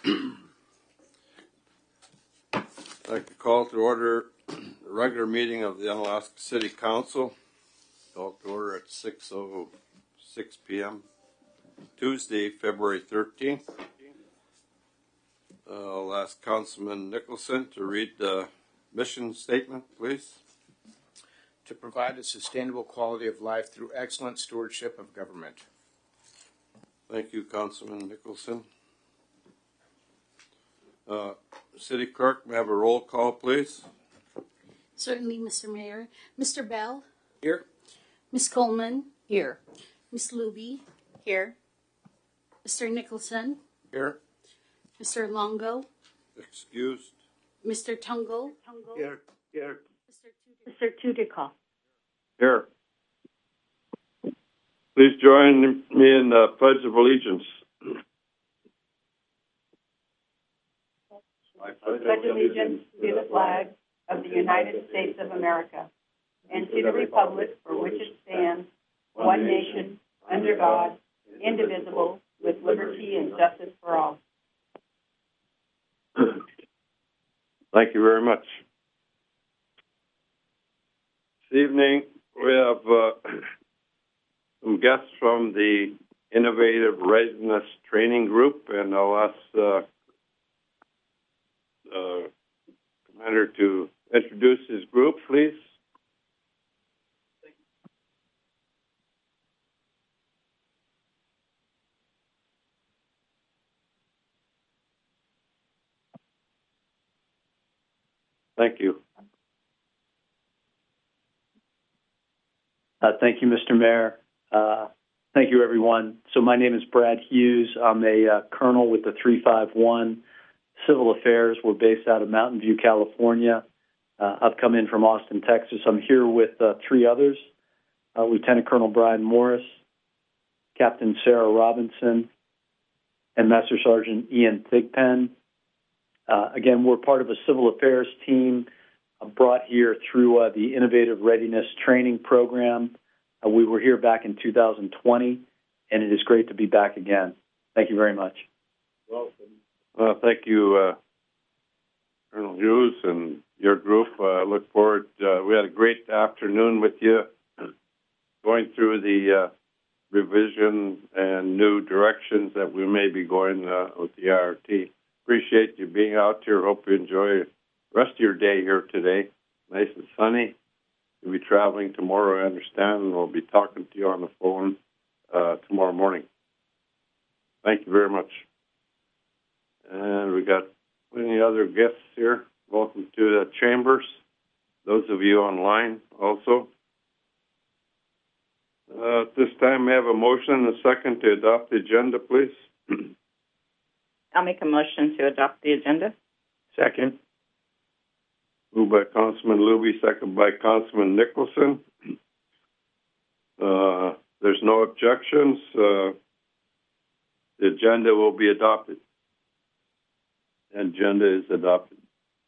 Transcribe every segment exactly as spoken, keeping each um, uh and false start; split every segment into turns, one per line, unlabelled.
I'd like to call to order the regular meeting of the Unalaska City Council. Call to order at six oh six p m Tuesday, February thirteenth. Uh, I'll ask Councilman Nicholson to read the mission statement, please.
To provide a sustainable quality of life through excellent stewardship of government.
Thank you, Councilman Nicholson. Uh, City Clerk, may I have a roll call, please?
Certainly, Mister Mayor. Mister Bell?
Here.
Miz Coleman? Here. Miz Luby?
Here.
Mister Nicholson?
Here.
Mister Longo?
Excused.
Mister Tungle?
Here. Here.
Mister Tudico.
Here. Please join me in the Pledge of Allegiance.
I pledge allegiance to the flag of the United States of America and to the republic for which it stands, one nation, under God, indivisible, with liberty and justice for all.
Thank you very much. This evening, we have uh, some guests from the Innovative Readiness Training Group, and I'll ask uh, uh, Commander to introduce his group, please. Thank you.
Uh, thank you, Mister Mayor. Uh, thank you, everyone. So my name is Brad Hughes. I'm a uh, colonel with the three five one Civil Affairs. We're based out of Mountain View, California. Uh, I've come in from Austin, Texas. I'm here with uh, three others, uh, Lieutenant Colonel Brian Morris, Captain Sarah Robinson, and Master Sergeant Ian Thigpen. Uh, again, we're part of a civil affairs team uh, brought here through uh, the Innovative Readiness Training Program. Uh, we were here back in two thousand twenty, and it is great to be back again. Thank you very much.
Welcome. Uh, thank you, uh, Colonel Hughes and your group. I uh, look forward. Uh, we had a great afternoon with you going through the uh, revision and new directions that we may be going uh, with the I R T. Appreciate you being out here. Hope you enjoy the rest of your day here today. Nice and sunny. You'll be traveling tomorrow, I understand, and we'll be talking to you on the phone uh, tomorrow morning. Thank you very much. And we got any other guests here. Welcome to the chambers. Those of you online also. Uh, at this time, we have a motion and a second to adopt the agenda, please.
I'll make a motion to adopt the agenda.
Second.
Moved by Councilman Luby, second by Councilman Nicholson. Uh, there's no objections. Uh, the agenda will be adopted. Agenda is adopted.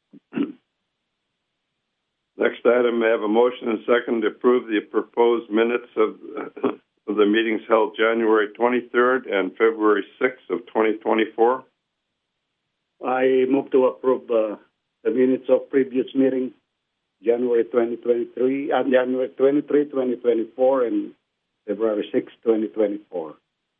Next item, I have a motion and second to approve the proposed minutes of, of the meetings held January twenty-third and February sixth of twenty twenty-four.
I move to approve uh, the minutes of previous meeting, January twenty twenty-three, uh, January twenty-third, twenty twenty-four, and February sixth, twenty twenty-four.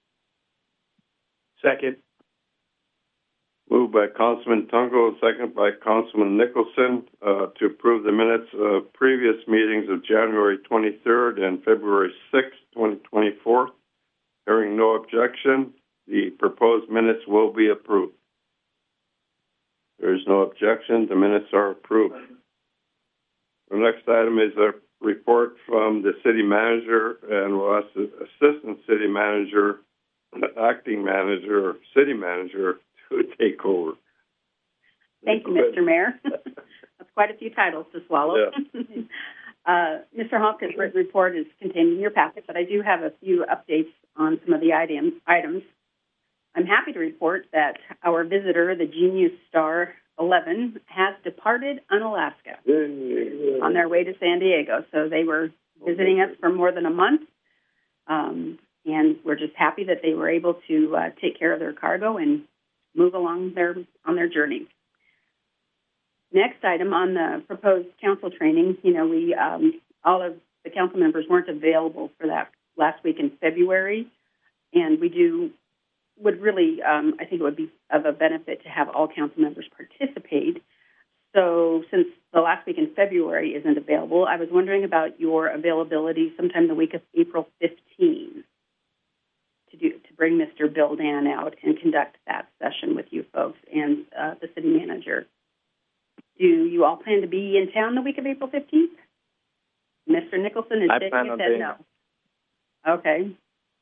Second.
Moved by Councilman Tungo, second by Councilman Nicholson, uh, to approve the minutes of previous meetings of January twenty-third and February sixth, twenty twenty-four. Hearing no objection, the proposed minutes will be approved. There is no objection. The minutes are approved. The next item is a report from the city manager, and we'll ask the assistant city manager, acting manager, or city manager to take over.
Thank you, Mister Mayor. That's quite a few titles to swallow.
Yeah.
uh, Mister Hopkins' written report is contained in your packet, but I do have a few updates on some of the items. items. I'm happy to report that our visitor, the Genius Star eleven, has departed Unalaska on their way to San Diego. So they were visiting us for more than a month, um, and we're just happy that they were able to uh, take care of their cargo and move along their on their journey. Next item on the proposed council training, you know, we um, all of the council members weren't available for that last week in February, and we do would really, um, I think it would be of a benefit to have all council members participate. So since the last week in February isn't available, I was wondering about your availability sometime the week of April fifteenth to do to bring Mister Bill Dan out and conduct that session with you folks and uh, the city manager. Do you all plan to be in town the week of April fifteenth? Mister Nicholson is
I
shaking
plan
his
on
head
being-
no. Okay.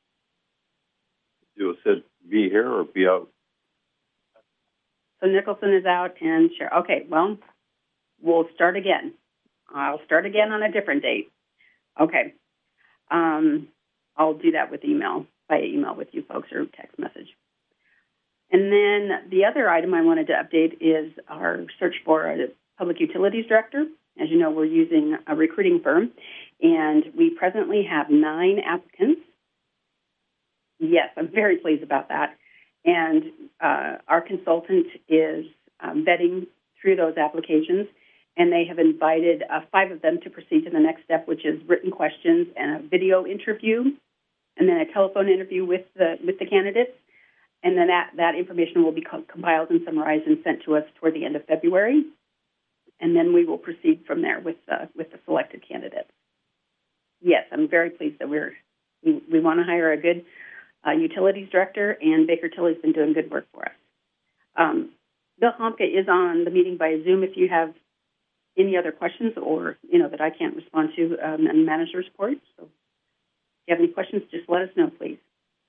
You said be here or be out?
So Nicholson is out and sure. Okay, well, we'll start again. I'll start again on a different date. Okay. Um, I'll do that with email, by email with you folks or text message. And then the other item I wanted to update is our search for a public utilities director. As you know, we're using a recruiting firm, and we presently have nine applicants. Yes, I'm very pleased about that. And uh, our consultant is um, vetting through those applications, and they have invited uh, five of them to proceed to the next step, which is written questions and a video interview, and then a telephone interview with the with the candidates. And then that, that information will be co- compiled and summarized and sent to us toward the end of February. And then we will proceed from there with the, with the selected candidates. Yes, I'm very pleased that we're, we, we want to hire a good uh, utilities director, and Baker Tilly's been doing good work for us. Um, Bill Homke is on the meeting by Zoom if you have any other questions or, you know, that I can't respond to um, in manager's report. So if you have any questions, just let us know, please.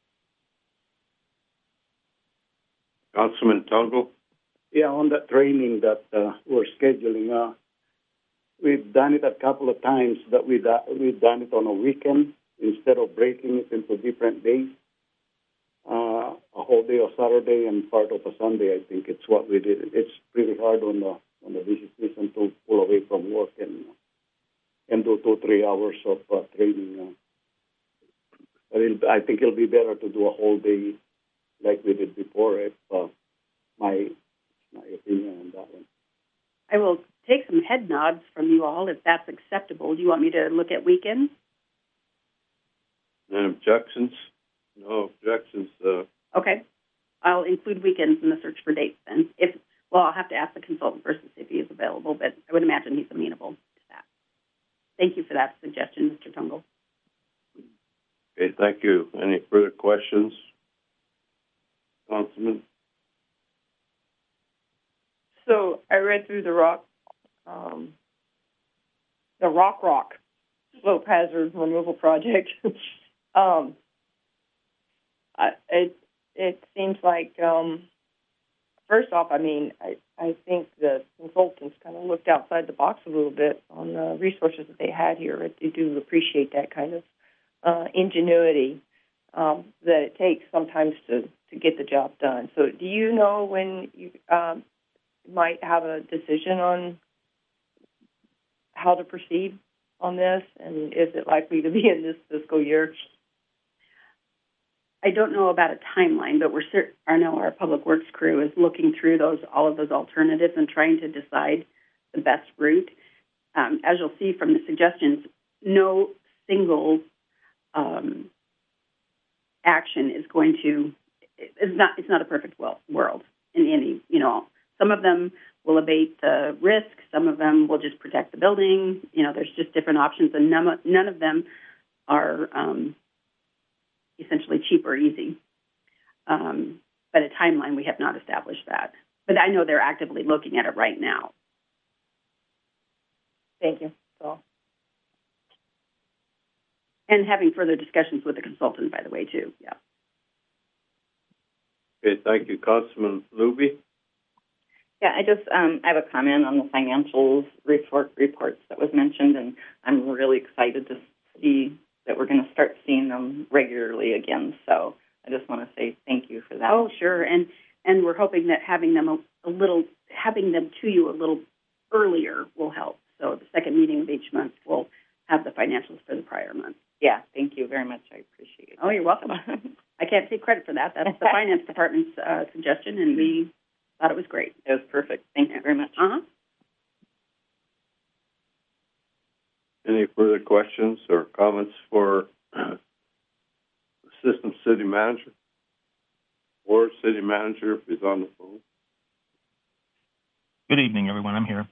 Councilman Tungle?
Yeah, on the training that uh, we're scheduling, uh, we've done it a couple of times, but we've, uh, we've done it on a weekend instead of breaking it into different days. Uh, a whole day of Saturday and part of a Sunday, I think it's what we did. It's pretty hard on the on the busy season to pull away from work and and do two, three hours of uh, training. Uh, but it'll, I think it'll be better to do a whole day like we did before, if uh, my my opinion on that one.
I will take some head nods from you all if that's acceptable. Do you want me to look at weekends?
No objections? No objections. Uh,
Okay. I'll include weekends in the search for dates then. If well, I'll have to ask the consultant first to see if he is available, but I would imagine he's amenable to that. Thank you for that suggestion, Mister Tungle.
okay, thank you. Any further questions? Councilman?
So I read through the rock, um, the rock rock slope hazard removal project. um, I, it it seems like um, first off, I mean, I, I think the consultants kind of looked outside the box a little bit on the resources that they had here. I do appreciate that kind of uh, ingenuity um, that it takes sometimes to, to get the job done. So do you know when you um, might have a decision on how to proceed on this, and is it likely to be in this fiscal year?
I don't know about a timeline, but we're cert- I know our public works crew is looking through those all of those alternatives and trying to decide the best route. Um, as you'll see from the suggestions, no single um, action is going to. It's not. It's not a perfect world in any. You know, some of them will abate the risk. Some of them will just protect the building. You know, there's just different options, and none, none of them are um, essentially cheap or easy. Um, but a timeline, we have not established that. But I know they're actively looking at it right now.
Thank you. So.
And having further discussions with the consultant, by the way, too. Yeah.
Okay, thank you. Councilman Luby?
Yeah, I just um, I have a comment on the financials report reports that was mentioned, and I'm really excited to see that we're going to start seeing them regularly again. So I just want to say thank you for that.
Oh, sure, and and we're hoping that having them a, a little, having them to you a little earlier will help. So the second meeting of each month will have the financials for the prior month.
Yeah, thank you very much. I appreciate it.
Oh, you're welcome. I can't take credit credit for that. That's the finance department's uh, suggestion, and we thought it was great.
It was perfect. Thank you very much.
Uh-huh.
Any further questions or comments for Assistant City Manager or City Manager if he's on the phone?
Good evening, everyone. I'm here.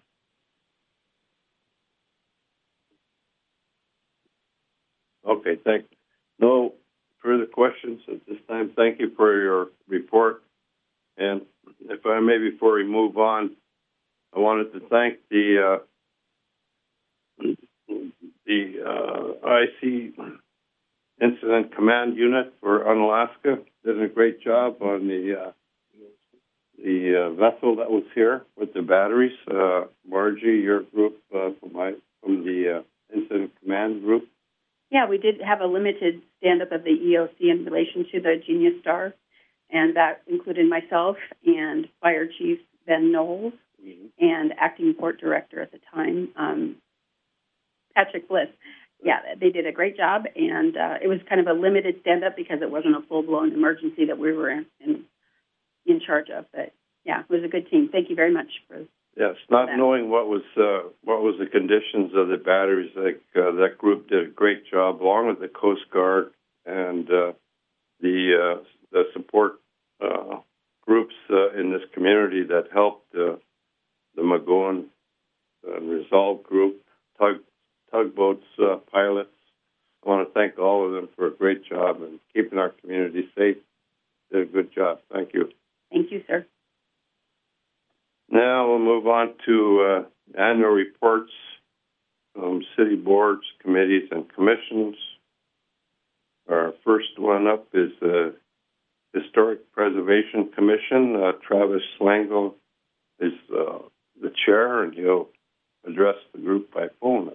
Okay, thank you. No further questions at this time. Thank you for your report. And if I may, before we move on, I wanted to thank the uh, the uh, I C Incident Command Unit for Unalaska. Did a great job on the uh, the uh, vessel that was here with the batteries. Uh, Margie, your group uh, from my from the uh, Incident Command group.
Yeah, we did have a limited stand-up of the E O C in relation to the Genius Star, and that included myself and Fire Chief Ben Knowles mm-hmm. and Acting Port Director at the time, um, Patrick Bliss. Yeah, they did a great job, and uh, it was kind of a limited stand-up because it wasn't a full-blown emergency that we were in, in, in charge of. But, yeah, it was a good team. Thank you very much for
Yes, not
that.
knowing what was uh, what was the conditions of the batteries, like uh, that group did a great job, along with the Coast Guard and uh, the uh, the support uh, groups uh, in this community that helped uh, the Magoon uh, Resolve group, tug tugboats uh, pilots. I want to thank all of them for a great job and keeping our community safe. Did a good job. Thank you.
Thank you, sir.
Now we'll move on to uh, annual reports from city boards, committees, and commissions. Our first one up is the Historic Preservation Commission. Uh, Travis Slangle is uh, the chair, and he'll address the group by phone.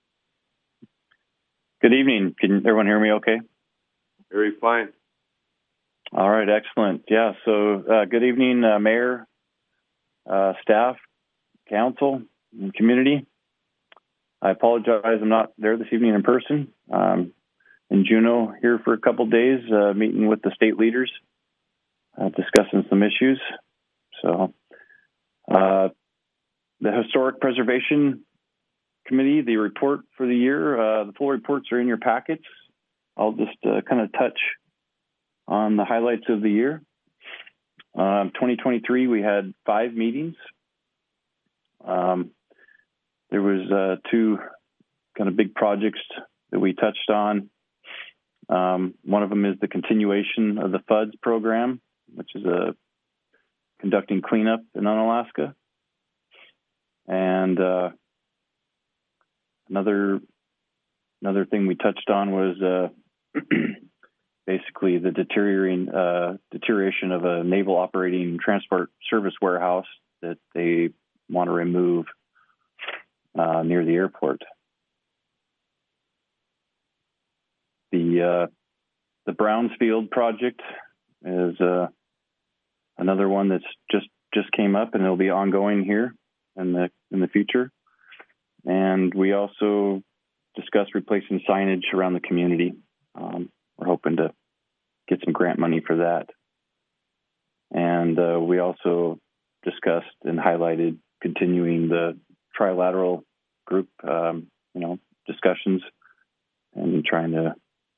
Good evening. Can everyone hear me okay?
Very fine.
All right, excellent. Yeah, so uh, good evening, uh, Mayor, Uh, staff, council, and community. I apologize I'm not there this evening in person. Um, in Juneau here for a couple days, uh, meeting with the state leaders, uh, discussing some issues. So uh, the Historic Preservation Committee, the report for the year, uh, the full reports are in your packets. I'll just uh, kind of touch on the highlights of the year. Um, twenty twenty-three, we had five meetings. Um, there was uh, two kind of big projects that we touched on. Um, one of them is the continuation of the F U D S program, which is a conducting cleanup in Unalaska. And uh, another another thing we touched on was uh, basically the deteriorating uh, deterioration of a naval operating transport service warehouse that they want to remove uh, near the airport. The uh, the Brownsfield project is uh, another one that's just just came up, and it'll be ongoing here in the in the future. And we also discussed replacing signage around the community. Um, We're hoping to get some grant money for that. And uh, we also discussed and highlighted continuing the trilateral group, um, you know, discussions and trying to,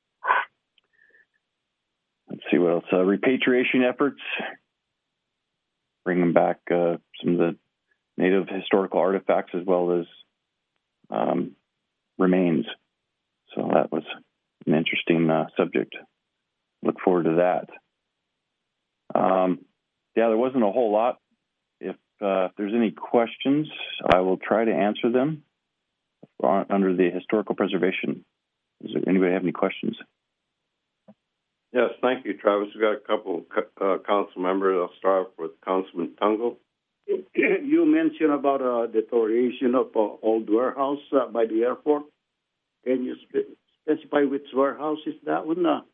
let's see what else, uh, repatriation efforts, bringing back uh, some of the native historical artifacts as well as um, remains. So that was an interesting uh, subject. Look forward to that. Um, yeah, there wasn't a whole lot. If, uh, if there's any questions, I will try to answer them on, under the historical preservation. Does there, anybody have any questions?
Yes, thank you, Travis. We've got a couple uh, council members. I'll start with Councilman Tungle.
You mentioned about uh, deterioration of uh, old warehouse uh, by the airport. Can you spe- specify which warehouse is that one? Uh,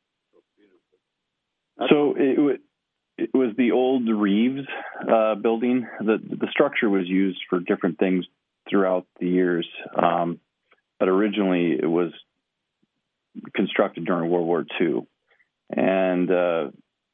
so it, w- it was the old Reeves uh, building. The, the structure was used for different things throughout the years, um, but originally it was constructed during World War Two. And uh,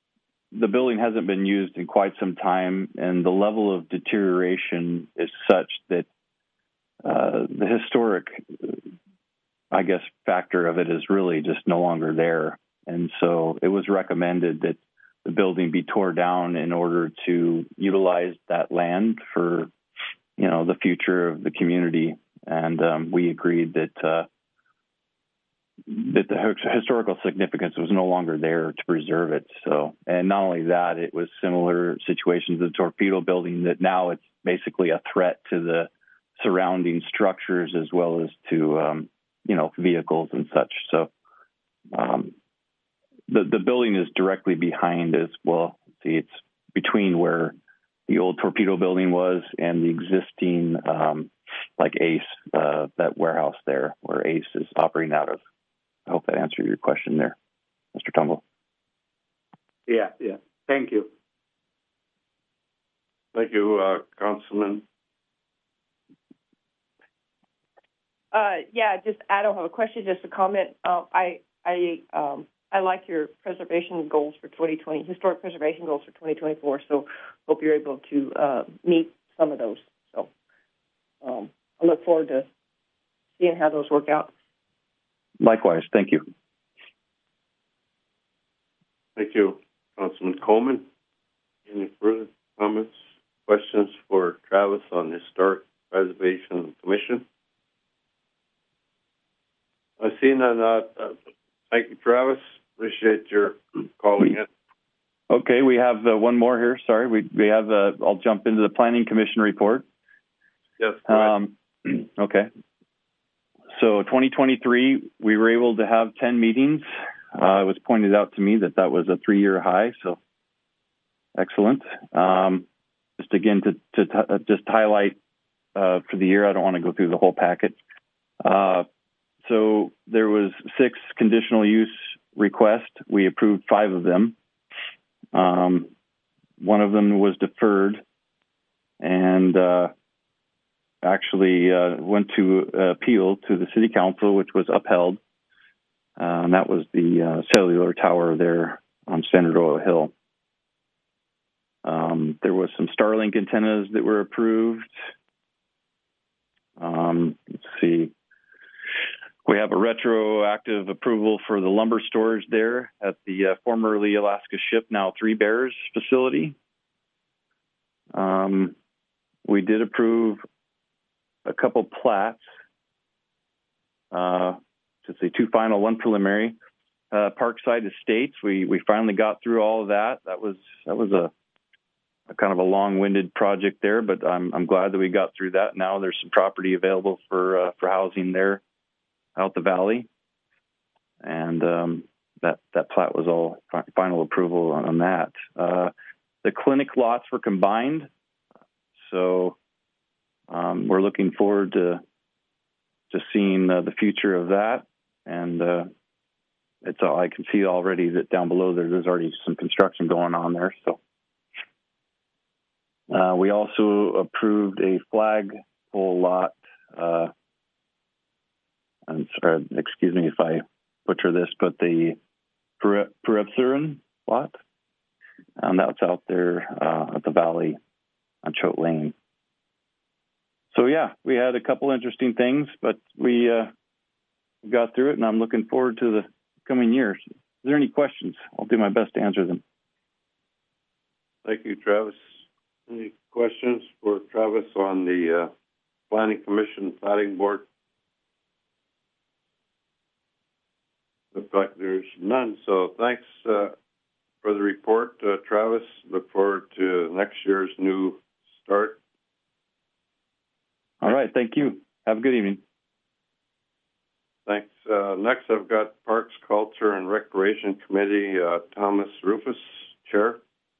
the building hasn't been used in quite some time, and the level of deterioration is such that uh, the historic, I guess, factor of it is really just no longer there. And so it was recommended that the building be tore down in order to utilize that land for, you know, the future of the community. And um, we agreed that uh, that the historical significance was no longer there to preserve it. So, and not only that, it was similar situations of the torpedo building that now it's basically a threat to the surrounding structures as well as to, um, you know, vehicles and such. So um, the, the building is directly behind as well. See, it's between where the old torpedo building was and the existing, um, like ACE, uh, that warehouse there where ACE is operating out of. I hope that answered your question there, Mister Tumble.
Yeah, yeah. Thank you.
Thank you, uh, Councilman.
Uh, yeah, just I don't have a question, just a comment. Uh, I I um, I like your preservation goals for twenty twenty, historic preservation goals for twenty twenty-four. So hope you're able to uh, meet some of those. So um, I look forward to seeing how those work out.
Likewise, thank you.
Thank you, Councilman Coleman. Any further comments, questions for Travis on the Historic Preservation Commission? I see none. Uh, uh, thank you, Travis. Appreciate your calling in.
Okay, we have uh, one more here. Sorry, we we have. Uh, I'll jump into the Planning Commission report.
Yes. Go ahead.
Um, okay. So twenty twenty-three, we were able to have ten meetings. Uh, it was pointed out to me that that was a three-year high, so excellent. Um, just again, to, to t- just highlight uh, for the year, I don't want to go through the whole packet. Uh, so there was six conditional use requests. We approved five of them. Um, one of them was deferred, and uh, actually uh, went to uh, appeal to the city council, which was upheld. Uh, and that was the uh, cellular tower there on Standard Oil Hill. Um, there was some Starlink antennas that were approved. Um, let's see. We have a retroactive approval for the lumber storage there at the uh, formerly Alaska Ship, now Three Bears facility. Um, we did approve a couple plats, uh, let's see, two final, one preliminary. Uh, Parkside Estates, we we finally got through all of that. That was that was a, a kind of a long-winded project there, but I'm I'm glad that we got through that. Now there's some property available for uh, for housing there out the valley, and um, that that plat was all fi- final approval on, on that. Uh, the clinic lots were combined, so. Um, we're looking forward to to seeing uh, the future of that, and uh, it's all, I can see already that down below there, there's already some construction going on there. So uh, we also approved a flagpole lot. Uh, I'm sorry, excuse me if I butcher this, but the Purepsurin lot, and that's out there uh, at the valley on Choate Lane. So, yeah, we had a couple interesting things, but we uh, got through it, and I'm looking forward to the coming years. Is there any questions? I'll do my best to answer them.
Thank you, Travis. Any questions for Travis on the uh, Planning Commission, Planning Board? Looks like there's none, so thanks uh, for the report, uh, Travis. Look forward to next year's new start.
All right. Thank you. Have a good evening.
Thanks. Uh, next, I've got Parks, Culture, and Recreation Committee, uh, Thomas Rufus, Chair.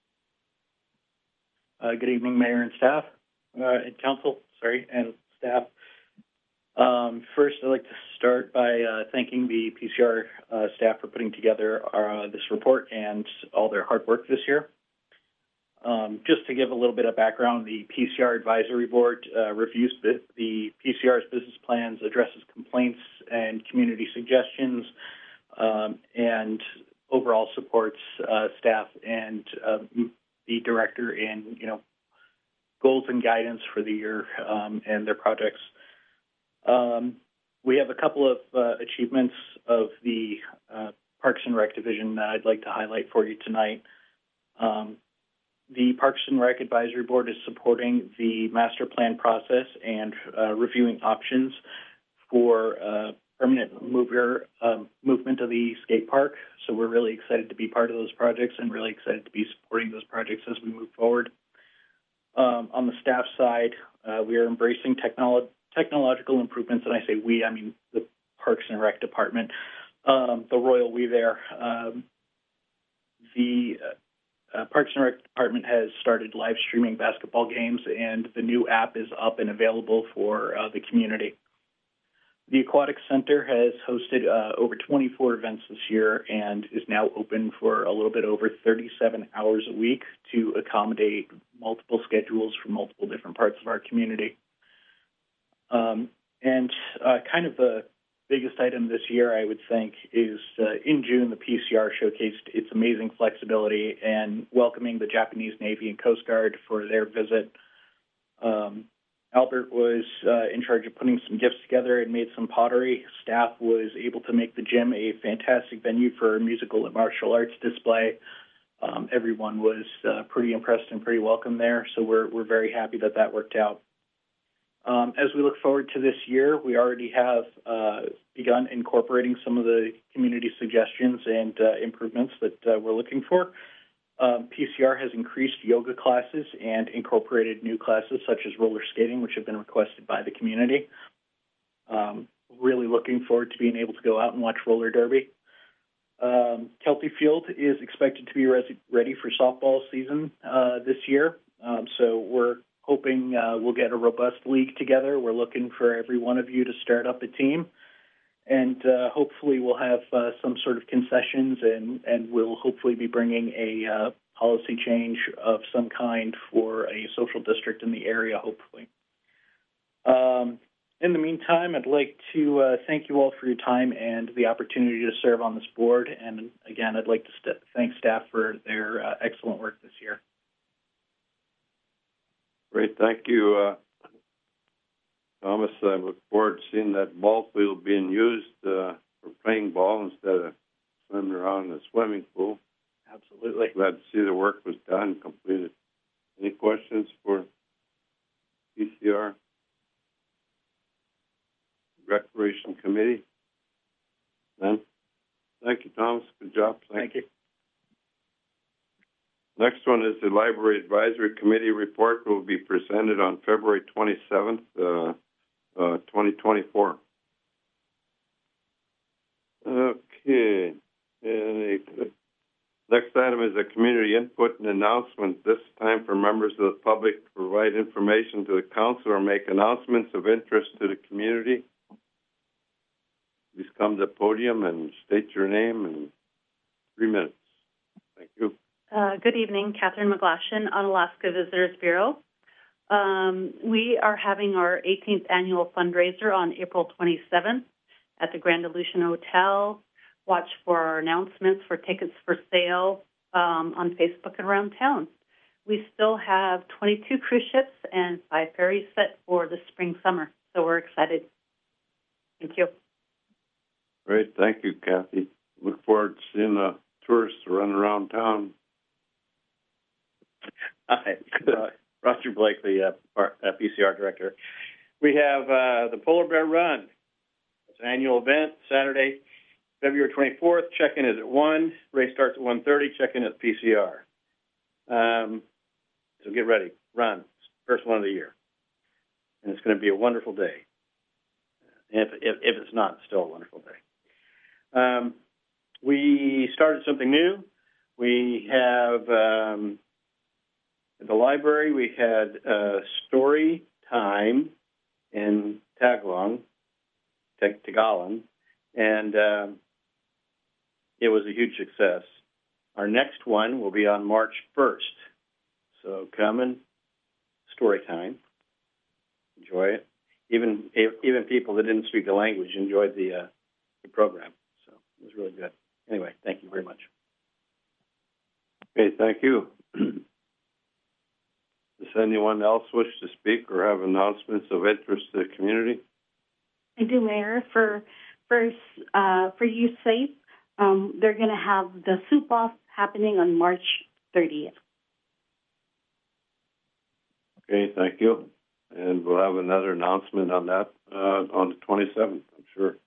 Uh, good evening, Mayor and staff, uh, and council, sorry, and staff. Um, first, I'd like to start by uh, thanking the P C R uh, staff for putting together our, uh, this report and all their hard work this year. Um, just to give a little bit of background, the P C R Advisory Board uh, reviews the, the P C R's business plans, addresses complaints and community suggestions, um, and overall supports uh, staff and uh, the director in, you know, goals and guidance for the year um, and their projects. Um, we have a couple of uh, achievements of the uh, Parks and Rec division that I'd like to highlight for you tonight. Um, the Parks and Rec Advisory Board is supporting the master plan process and uh, reviewing options for uh, permanent mover, um, movement of the skate park. So we're really excited to be part of those projects and really excited to be supporting those projects as we move forward. Um, on the staff side, uh, we are embracing technolo- technological improvements, and I say we, I mean the Parks and Rec department, um, the royal we there. Um, the uh, Parks and Rec department has started live streaming basketball games, and the new app is up and available for uh, the community. The Aquatic Center has hosted uh, over twenty-four events this year and is now open for a little bit over thirty-seven hours a week to accommodate multiple schedules from multiple different parts of our community. Um, and uh, kind of the biggest item this year, I would think, is uh, in June, the P C R showcased its amazing flexibility and welcoming the Japanese Navy and Coast Guard for their visit. Um, Albert was uh, in charge of putting some gifts together and made some pottery. Staff was able to make the gym a fantastic venue for a musical and martial arts display. Um, everyone was uh, pretty impressed and pretty welcome there, so we're we're very happy that that worked out. Um, as we look forward to this year, we already have uh, begun incorporating some of the community suggestions and uh, improvements that uh, we're looking for. Um, P C R has increased yoga classes and incorporated new classes such as roller skating, which have been requested by the community. Um, really looking forward to being able to go out and watch roller derby. Um, Kelty Field is expected to be res- ready for softball season uh, this year, um, so we're hoping uh, we'll get a robust league together. We're looking for every one of you to start up a team. And uh, hopefully we'll have uh, some sort of concessions, and, and we'll hopefully be bringing a uh, policy change of some kind for a social district in the area, hopefully. Um, in the meantime, I'd like to uh, thank you all for your time and the opportunity to serve on this board. And again, I'd like to st- thank staff for their uh, excellent work this year.
Great. Thank you, uh Thomas. I look forward to seeing that ball field being used uh, for playing ball instead of swimming around in the swimming pool.
Absolutely.
Glad to see the work was done, completed. Any questions for P C R? Recreation Committee? None? Thank you, Thomas. Good job.
Thank, Thank you.
Next one is the Library Advisory Committee report will be presented on February twenty-seventh, uh, uh, twenty twenty-four. Okay. And the next item is a community input and announcement, this time for members of the public to provide information to the council or make announcements of interest to the community. Please come to the podium and state your name in three minutes. Thank you.
Uh, good evening, Catherine McGlashan, Unalaska Visitors Bureau. Um, we are having our eighteenth annual fundraiser on April twenty-seventh at the Grand Aleutian Hotel. Watch for our announcements for tickets for sale um, on Facebook and around town. We still have twenty-two cruise ships and five ferries set for the spring summer, so we're excited. Thank you.
Great, thank you, Kathy. Look forward to seeing the tourists run around town.
Hi, uh, Roger Blakely, uh, uh, P C R Director. We have uh, the Polar Bear Run. It's an annual event, Saturday, February twenty-fourth. Check-in is at one. Race starts at one thirty. Check-in at P C R. Um, so get ready. Run. First one of the year. And it's going to be a wonderful day. If, if, if it's not, it's still a wonderful day. Um, we started something new. We have... Um, At the library, we had uh, story time in Tagalong, Tagalong, and uh, it was a huge success. Our next one will be on March first. So come and story time. Enjoy it. Even even people that didn't speak the language enjoyed the, uh, the program. So it was really good. Anyway, thank you very much.
Okay, thank you. Does anyone else wish to speak or have announcements of interest to the community?
I do, Mayor. For for uh, for Youth Safe, um, they're going to have the soup off happening on March thirtieth.
Okay, thank you. And we'll have another announcement on that uh, on the twenty-seventh, I'm sure.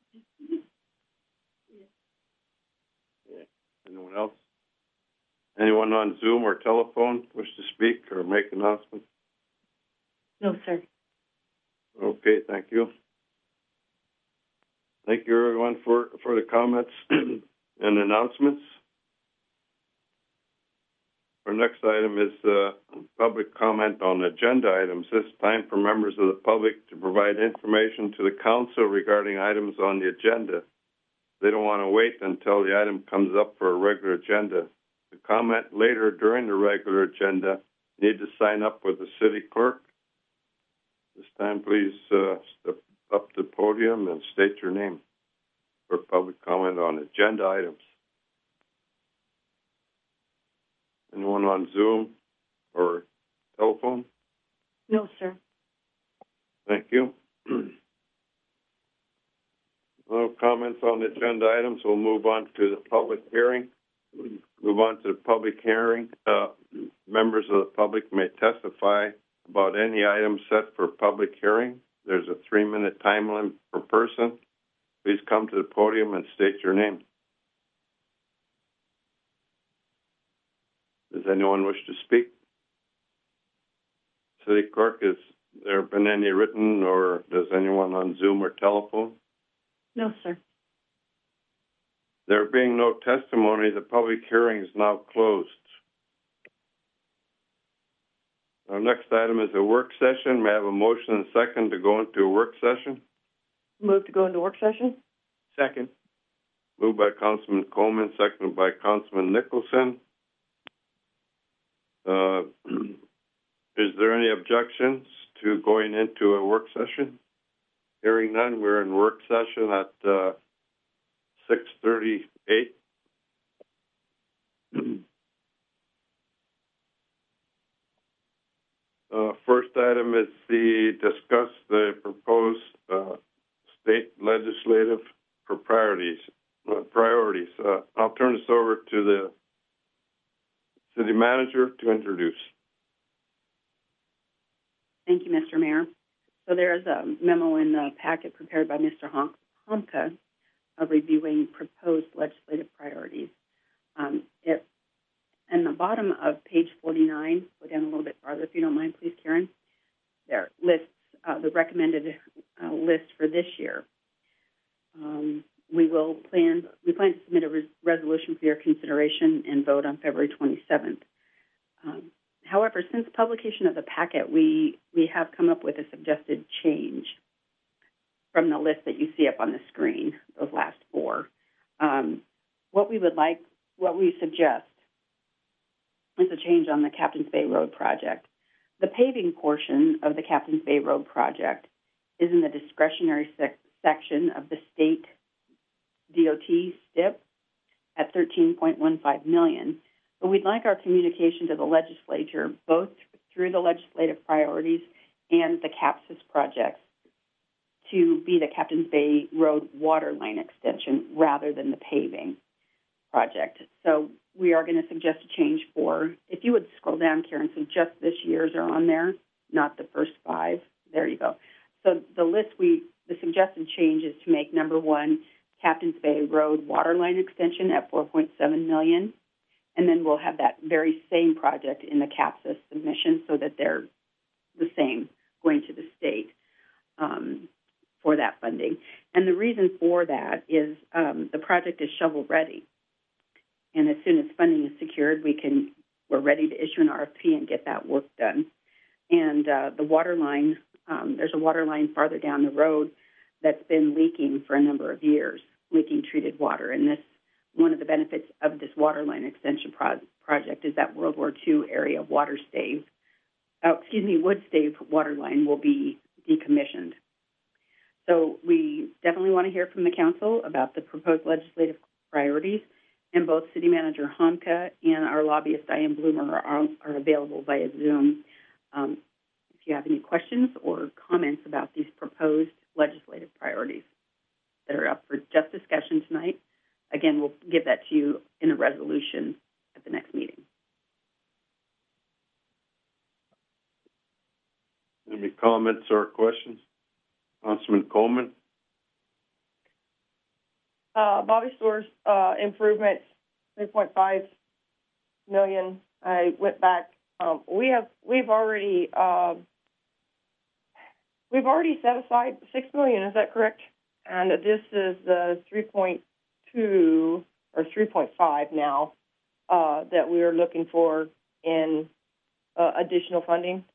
Okay. Anyone else? Anyone on Zoom or telephone wish to speak or make announcements?
No, sir.
Okay, thank you. Thank you, everyone, for, for the comments and announcements. Our next item is uh, public comment on agenda items. This time for members of the public to provide information to the council regarding items on the agenda. They don't want to wait until the item comes up for a regular agenda. To comment later during the regular agenda, you need to sign up with the city clerk. This time, please uh, step up to the podium and state your name for public comment on agenda items. Anyone on Zoom or telephone?
No, sir.
Thank you. No comments on the agenda items. We'll move on to the public hearing. Move on to the public hearing. Uh, members of the public may testify about any item set for public hearing. There's a three-minute time limit per person. Please come to the podium and state your name. Does anyone wish to speak? City Clerk, has there been any written, or does anyone on Zoom or telephone?
No, sir.
There being no testimony, the public hearing is now closed. Our next item is a work session. May I have a motion and a second to go into a work session?
Move to go into work session.
Second.
Moved by Councilman Coleman, seconded by Councilman Nicholson. Uh, is there any objections to going into a work session? Hearing none, we're in work session at uh, six thirty-eight. uh, first item is the discuss the proposed uh, state legislative for priorities. Uh, priorities. Uh, I'll turn this over to the city manager to introduce.
Thank you, Mister Mayor. So there is a memo in the packet prepared by Mister Homka of reviewing proposed legislative priorities. Um, it, in the bottom of page forty-nine, go down a little bit farther if you don't mind, please, Karen. There lists uh, the recommended uh, list for this year. Um, we will plan. We plan to submit a res- resolution for your consideration and vote on February twenty-seventh. Um, however, since publication of the packet, we we have come up with a suggested change from the list that you see up on the screen, those last four. Um, what we would like, what we suggest is a change on the Captain's Bay Road project. The paving portion of the Captain's Bay Road project is in the discretionary sec- section of the state D O T S T I P at thirteen point one five million dollars. But we'd like our communication to the legislature, both through the legislative priorities and the CAPSIS projects, to be the Captain's Bay Road water line extension rather than the paving project. So we are going to suggest a change for, if you would scroll down, Karen, so just this year's are on there, not the first five. There you go. So the list, we, the suggested change is to make number one, Captain's Bay Road water line extension at four point seven million dollars. And then we'll have that very same project in the CAPSIS submission so that they're the same going to the state. Um, for that funding. And the reason for that is um, the project is shovel ready. And as soon as funding is secured, we can, we're ready to issue an R F P and get that work done. And uh, the water line, um, there's a water line farther down the road that's been leaking for a number of years, leaking treated water. And this, one of the benefits of this water line extension pro- project is that World War Two area water stave, oh, excuse me, wood stave water line will be decommissioned. So we definitely want to hear from the council about the proposed legislative priorities and both City Manager Homka and our lobbyist Diane Bloomer are, are available via Zoom. Um, if you have any questions or comments about these proposed legislative priorities that are up for just discussion tonight, again, we'll give that to you in a resolution at the next meeting.
Any comments or questions? Councilman Coleman?
Uh, Bobby Store's uh, improvements, three point five million. I went back. Um, we have we've already uh, we've already set aside six million. Is that correct? And this is the three point two or three point five now uh, that we are looking for in uh, additional funding.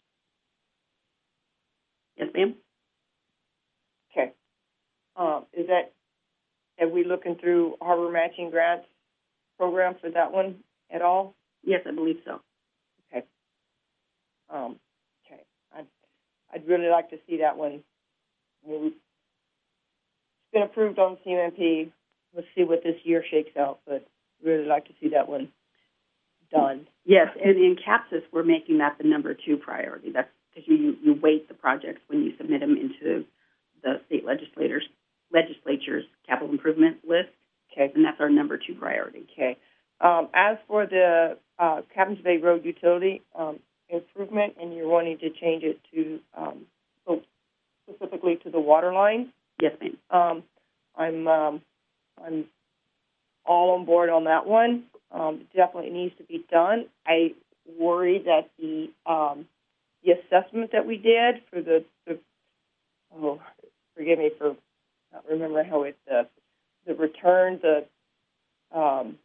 Yes, ma'am.
Okay. Um, is that, are we looking through Harbor Matching Grants program for that one at all?
Yes, I believe so.
Okay. Um, okay. I'd, I'd really like to see that one. I mean, it's been approved on C M M P. Let's see what this year shakes out, but really like to see that one done.
Yes, and in CAPSIS, we're making that the number two priority. That's because you, you weight the projects when you submit them into the state legislators legislature's capital improvement list.
Okay.
And that's our number two priority.
Okay. Um, as for the uh, Captain's Bay Road utility um, improvement, and you're wanting to change it to um, so specifically to the water line.
Yes, ma'am.
Um, I'm um, I'm all on board on that one. Um, it definitely needs to be done. I worry that the um, the assessment that we did for the, the oh, forgive me for not remembering how it the the return the um,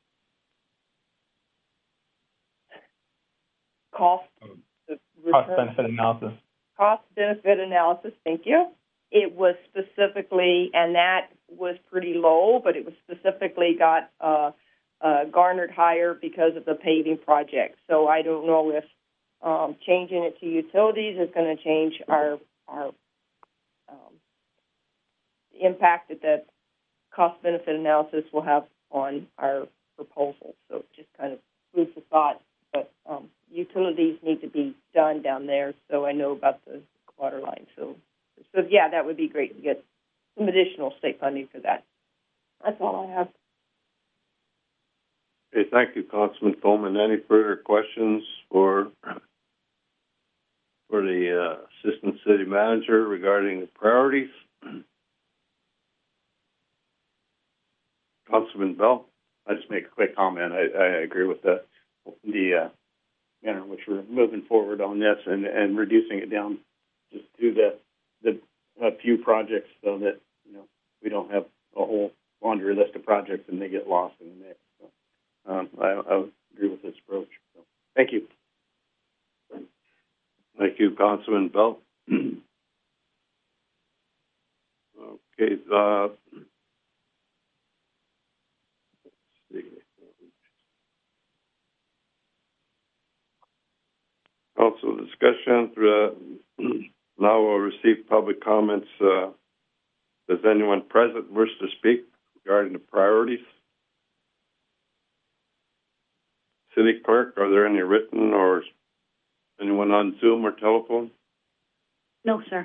cost the return,
cost benefit analysis.
Cost benefit analysis. Thank you. It was specifically, and that was pretty low, but it was specifically got uh, uh, garnered higher because of the paving project. So I don't know if um, changing it to utilities is going to change our our um, impact that that cost benefit analysis will have on our proposal. So just kind of food for thought. But um, utilities need to be done down there, so I know about the water line. So, so yeah, that would be great to get some additional state funding for that. That's all I have.
Okay, thank you, Councilman Coleman. Any further questions for for the uh, Assistant City Manager regarding the priorities? Councilman Bell?
I'll just make a quick comment. I, I agree with the the uh, manner in which we're moving forward on this and, and reducing it down just to the the a few projects so that you know we don't have a whole laundry list of projects and they get lost in the mix. So, um, I, I agree with this approach. So, thank you.
Thank you, Councilman Bell. Okay. Uh, let's see. Council discussion. Uh, now we'll receive public comments. Uh, does anyone present wish to speak regarding the priorities? City Clerk, are there any written or anyone on Zoom or telephone?
No, sir.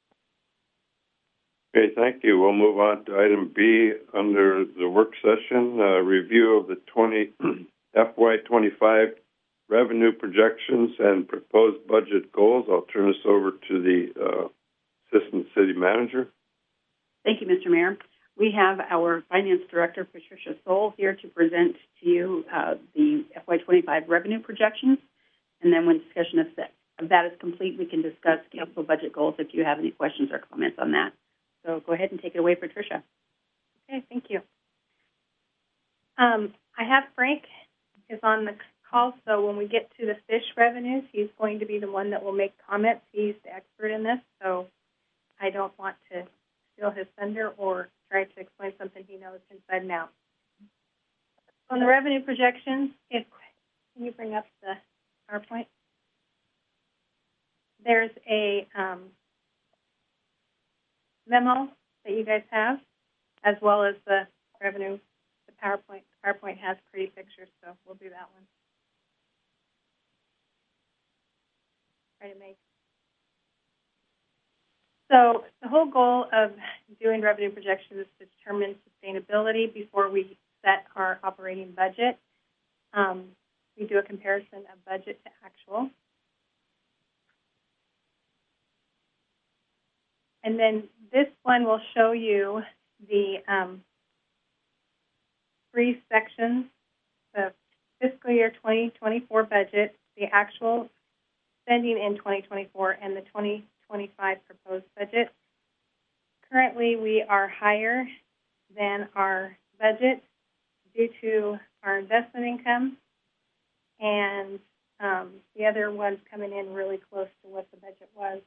Okay, thank you. We'll move on to item B under the work session, uh, review of the twenty F Y twenty-five revenue projections and proposed budget goals. I'll turn this over to the uh, Assistant City Manager.
Thank you, Mister Mayor. We have our Finance Director, Patricia Soul, here to present to you uh, the F Y twenty-five revenue projections. And then when discussion of that, of that is complete, we can discuss council budget goals if you have any questions or comments on that. So go ahead and take it away, Patricia.
Okay, thank you. Um, I have Frank is on the call, so when we get to the fish revenues, he's going to be the one that will make comments. He's the expert in this, so I don't want to steal his thunder or try to explain something he knows inside and out. On the revenue projections, if, can you bring up the PowerPoint? There's a um, memo that you guys have, as well as the revenue, the PowerPoint. PowerPoint has pretty pictures, so we'll do that one. Try to make. So the whole goal of doing revenue projections is to determine sustainability before we set our operating budget. Um, we do a comparison of budget to actual. And then this one will show you the um, three sections, the fiscal year twenty twenty-four budget, the actual spending in twenty twenty-four, and the twenty twenty-five proposed budget. Currently, we are higher than our budget due to our investment income, and um, the other ones coming in really close to what the budget was.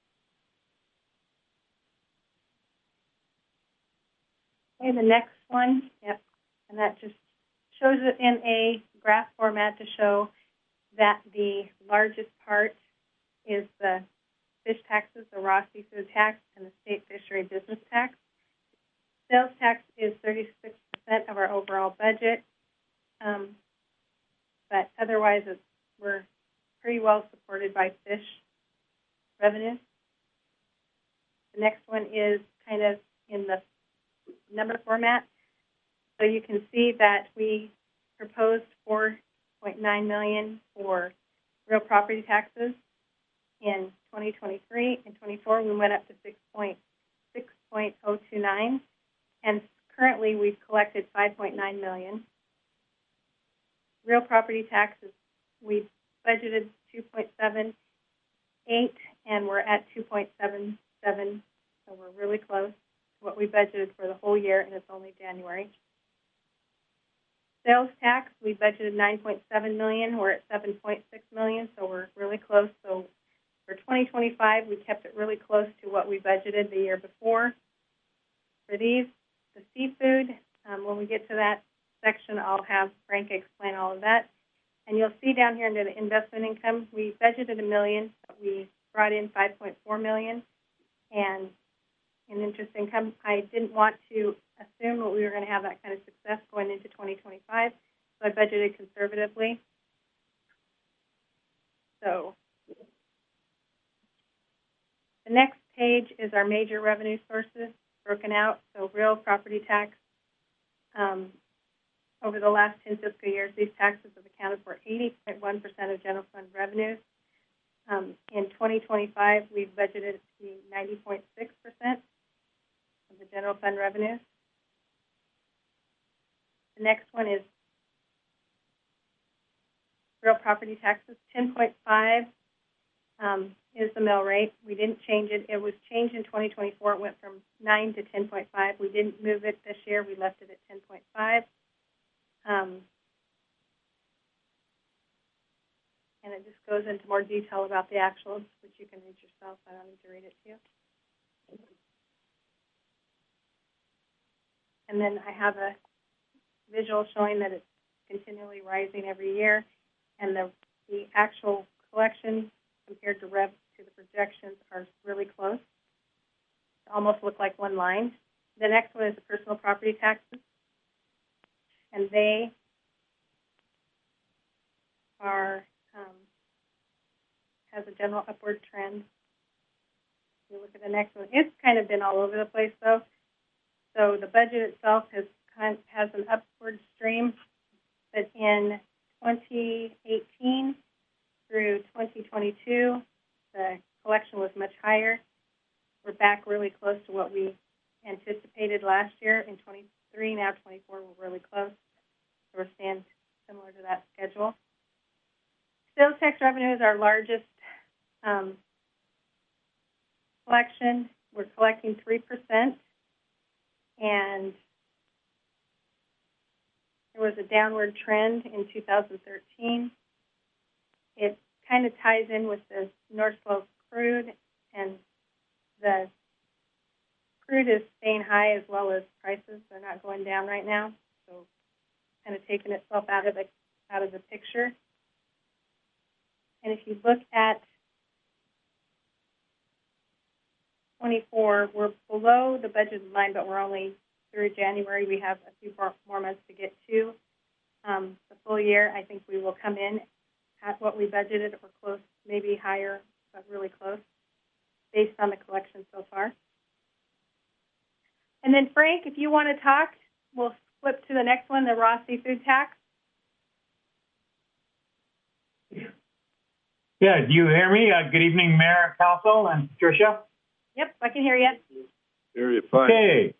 Okay, the next one, yep, and that just shows it in a graph format to show that the largest part is the fish taxes, the raw seafood tax, and the state fishery business tax. Sales tax is thirty-six percent of our overall budget, um, but otherwise it's, we're pretty well supported by fish revenues. The next one is kind of in the number format. So you can see that we proposed four point nine million dollars for real property taxes in twenty twenty-three. In twenty-four, we went up to six point oh two nine, and currently we've collected five point nine million dollars. Real property taxes, we budgeted two point seven eight, and we're at two point seven seven, so we're really close to what we budgeted for the whole year, and it's only January. Sales tax, we budgeted nine point seven million dollars. We're at seven point six million dollars, so we're really close. So for twenty twenty-five, we kept it really close to what we budgeted the year before. For these, the seafood, um, when we get to that section, I'll have Frank explain all of that. And you'll see down here under the investment income, we budgeted a million, but we brought in five point four million dollars. And in interest income, I didn't want to assume that we were going to have that kind of success going into twenty twenty-five, so I budgeted conservatively. So the next page is our major revenue sources broken out. So real property tax, um, over the last ten fiscal years, these taxes have accounted for eighty point one percent of general fund revenues. Um, in twenty twenty-five, we've budgeted to be ninety point six percent of the general fund revenues. The next one is real property taxes. ten point five um, is the mill rate. We didn't change it. It was changed in twenty twenty-four. It went from nine to ten point five. We didn't move it this year. We left it at ten point five. Um, and it just goes into more detail about the actuals, which you can read yourself. I don't need to read it to you. And then I have a visual showing that it's continually rising every year, and the the actual collection compared to rev to the projections are really close. They almost look like one line. The next one is the personal property taxes, and they are um, has a general upward trend. If you look at the next one, it's kind of been all over the place though. So the budget itself has kind of, has an upward stream, but in twenty eighteen through twenty twenty-two, the collection was much higher. We're back really close to what we anticipated last year. In twenty-three, now twenty-four, we're really close. So we're staying similar to that schedule. Sales tax revenue is our largest um, collection. We're collecting three percent. And there was a downward trend in two thousand thirteen. It kind of ties in with the North Slope crude, and the crude is staying high as well as prices. They're not going down right now, so kind of taking itself out of the out of the picture. And if you look at twenty-four, we're below the budgeted line, but we're only through January. We have a few more, more months to get to um, the full year. I think we will come in at what we budgeted or close, maybe higher, but really close, based on the collection so far. And then, Frank, if you want to talk, we'll flip to the next one, the raw seafood tax.
Yeah, do you hear me? Uh, good evening, Mayor, Council, and Patricia.
Yep, I can hear you.
Hear you fine.
Okay.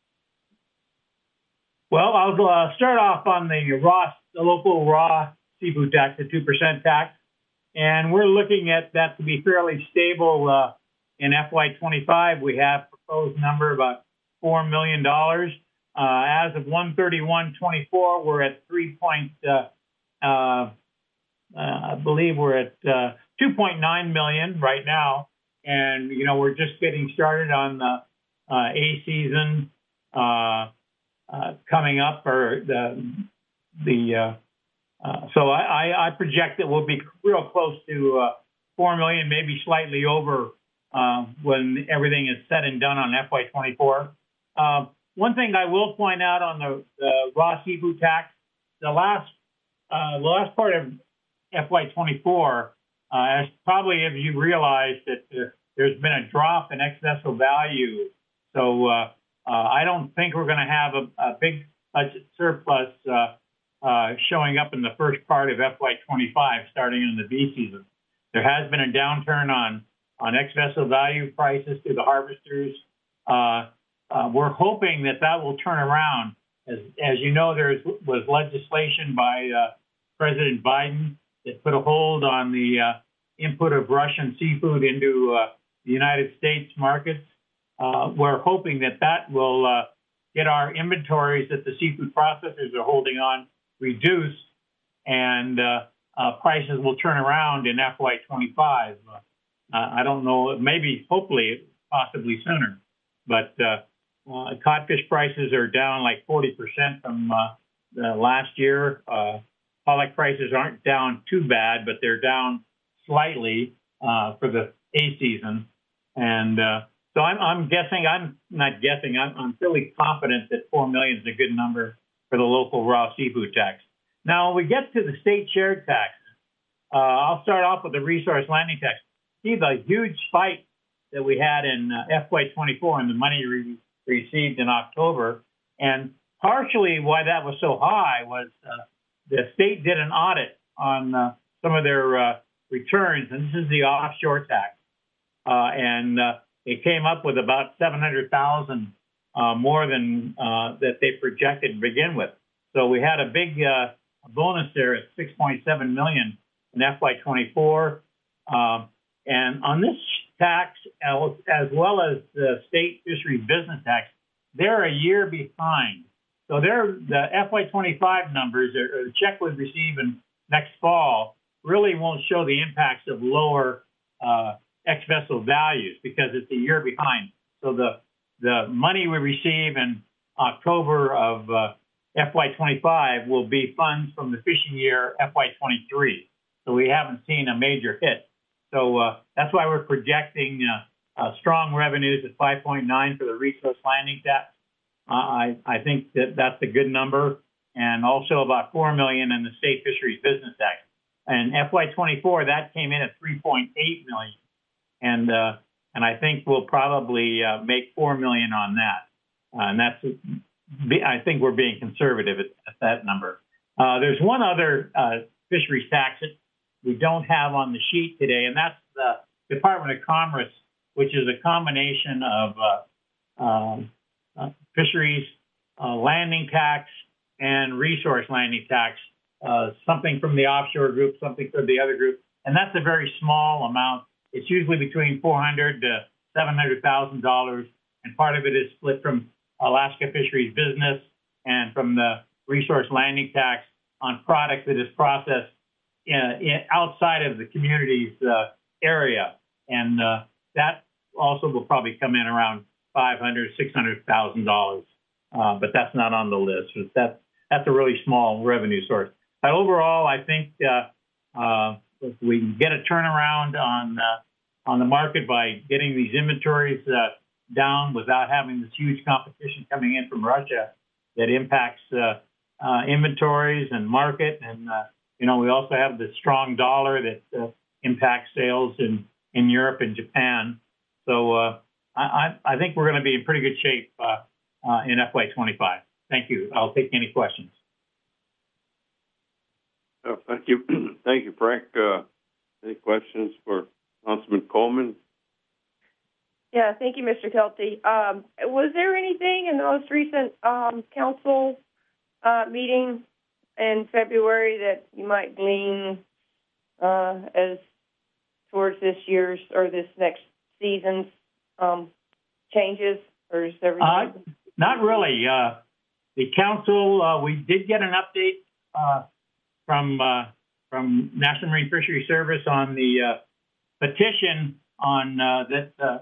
Well, I'll uh, start off on the raw, the local raw seafood tax, the two percent tax, and we're looking at that to be fairly stable uh, in F Y twenty-five. We have proposed number about four million dollars. Uh, as of one thirty-one twenty-four, we're at three point. Uh, uh, Uh, I believe we're at uh, two point nine million right now, and you know we're just getting started on the uh, A season uh, uh, coming up, or the the. Uh, uh, so I, I, I project that we'll be real close to uh, four million, maybe slightly over uh, when everything is said and done on F Y twenty-four. Uh, one thing I will point out on the, the raw seafood tax, the last uh, the last part of F Y twenty-four, uh, as probably if you realize that uh, there's been a drop in ex-vessel value. So uh, uh, I don't think we're going to have a, a big budget surplus uh, uh, showing up in the first part of F Y twenty-five, starting in the B season. There has been a downturn on, on ex-vessel value prices to the harvesters. Uh, uh, we're hoping that that will turn around. As, as you know, there was legislation by uh, President Biden that put a hold on the uh, input of Russian seafood into uh, the United States markets. Uh, we're hoping that that will uh, get our inventories that the seafood processors are holding on reduced, and uh, uh, prices will turn around in F Y twenty-five. Uh, I don't know, maybe, hopefully, possibly sooner. But uh, uh, codfish prices are down like forty percent from uh, the last year. Uh, Pollock prices aren't down too bad, but they're down slightly uh, for the A season. And uh, so I'm, I'm guessing, I'm not guessing, I'm, I'm fairly confident that four million is a good number for the local raw seafood tax. Now, when we get to the state shared taxes, uh, I'll start off with the resource landing tax. See the huge spike that we had in uh, F Y twenty-four and the money we received in October. And partially why that was so high was uh, the state did an audit on uh, some of their uh, returns, and this is the offshore tax. Uh, and uh, it came up with about seven hundred thousand uh, more than uh, that they projected to begin with. So we had a big uh, bonus there at six point seven million in F Y twenty-four. Um, and on this tax, as well as the state fisheries business tax, they're a year behind. So they're, the F Y twenty-five numbers, or the check we receive in next fall, really won't show the impacts of lower uh, ex-vessel values because it's a year behind. So the the money we receive in October of uh, F Y twenty-five will be funds from the fishing year F Y twenty-three. So we haven't seen a major hit. So uh, that's why we're projecting uh, uh, strong revenues at five point nine for the resource landing tax. Uh, I, I think that that's a good number, and also about four million dollars in the state fisheries business tax. And F Y twenty-four, that came in at three point eight million dollars, and uh, and I think we'll probably uh, make four million dollars on that. Uh, and that's, I think we're being conservative at, at that number. Uh, there's one other uh, fisheries tax that we don't have on the sheet today, and that's the Department of Commerce, which is a combination of uh, um, uh, fisheries uh, landing tax and resource landing tax, uh, something from the offshore group, something from the other group, and that's a very small amount. It's usually between four hundred to seven hundred thousand dollars, and part of it is split from Alaska Fisheries Business and from the resource landing tax on product that is processed in, in, outside of the community's uh, area, and uh, that also will probably come in around five hundred, six hundred thousand dollars, uh, but that's not on the list. That's that's a really small revenue source. But overall, I think uh, uh, if we can get a turnaround on uh, on the market by getting these inventories uh, down without having this huge competition coming in from Russia that impacts uh, uh, inventories and market. And, uh, you know, we also have the strong dollar that uh, impacts sales in, in Europe and Japan. So uh, I, I think we're going to be in pretty good shape uh, uh, in F Y twenty-five. Thank you. I'll take any questions.
Oh, thank you. Thank you, Frank. Uh, any questions for Councilman Coleman?
Yeah, thank you, Mister Kelty. Um, was there anything in the most recent um, council uh, meeting in February that you might glean uh, as towards this year's or this next season's um, changes, or is everything?
Uh, not really. Uh, the council, uh, we did get an update uh, from uh, from National Marine Fisheries Service on the uh, petition on uh, that uh,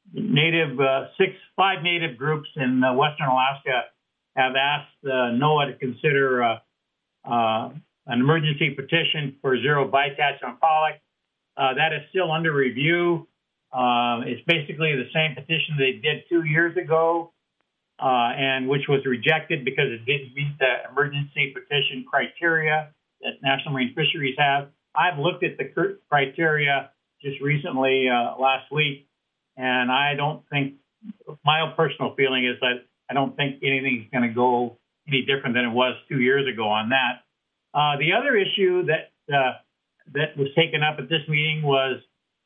native uh, six five native groups in uh, Western Alaska have asked uh, NOAA to consider uh, uh, an emergency petition for zero bycatch on pollock. Uh, that is still under review. Uh, it's basically the same petition they did two years ago, uh, and which was rejected because it didn't meet the emergency petition criteria that National Marine Fisheries have. I've looked at the criteria just recently, uh, last week, and I don't think, my personal feeling is that I don't think anything's going to go any different than it was two years ago on that. Uh, the other issue that uh, that was taken up at this meeting was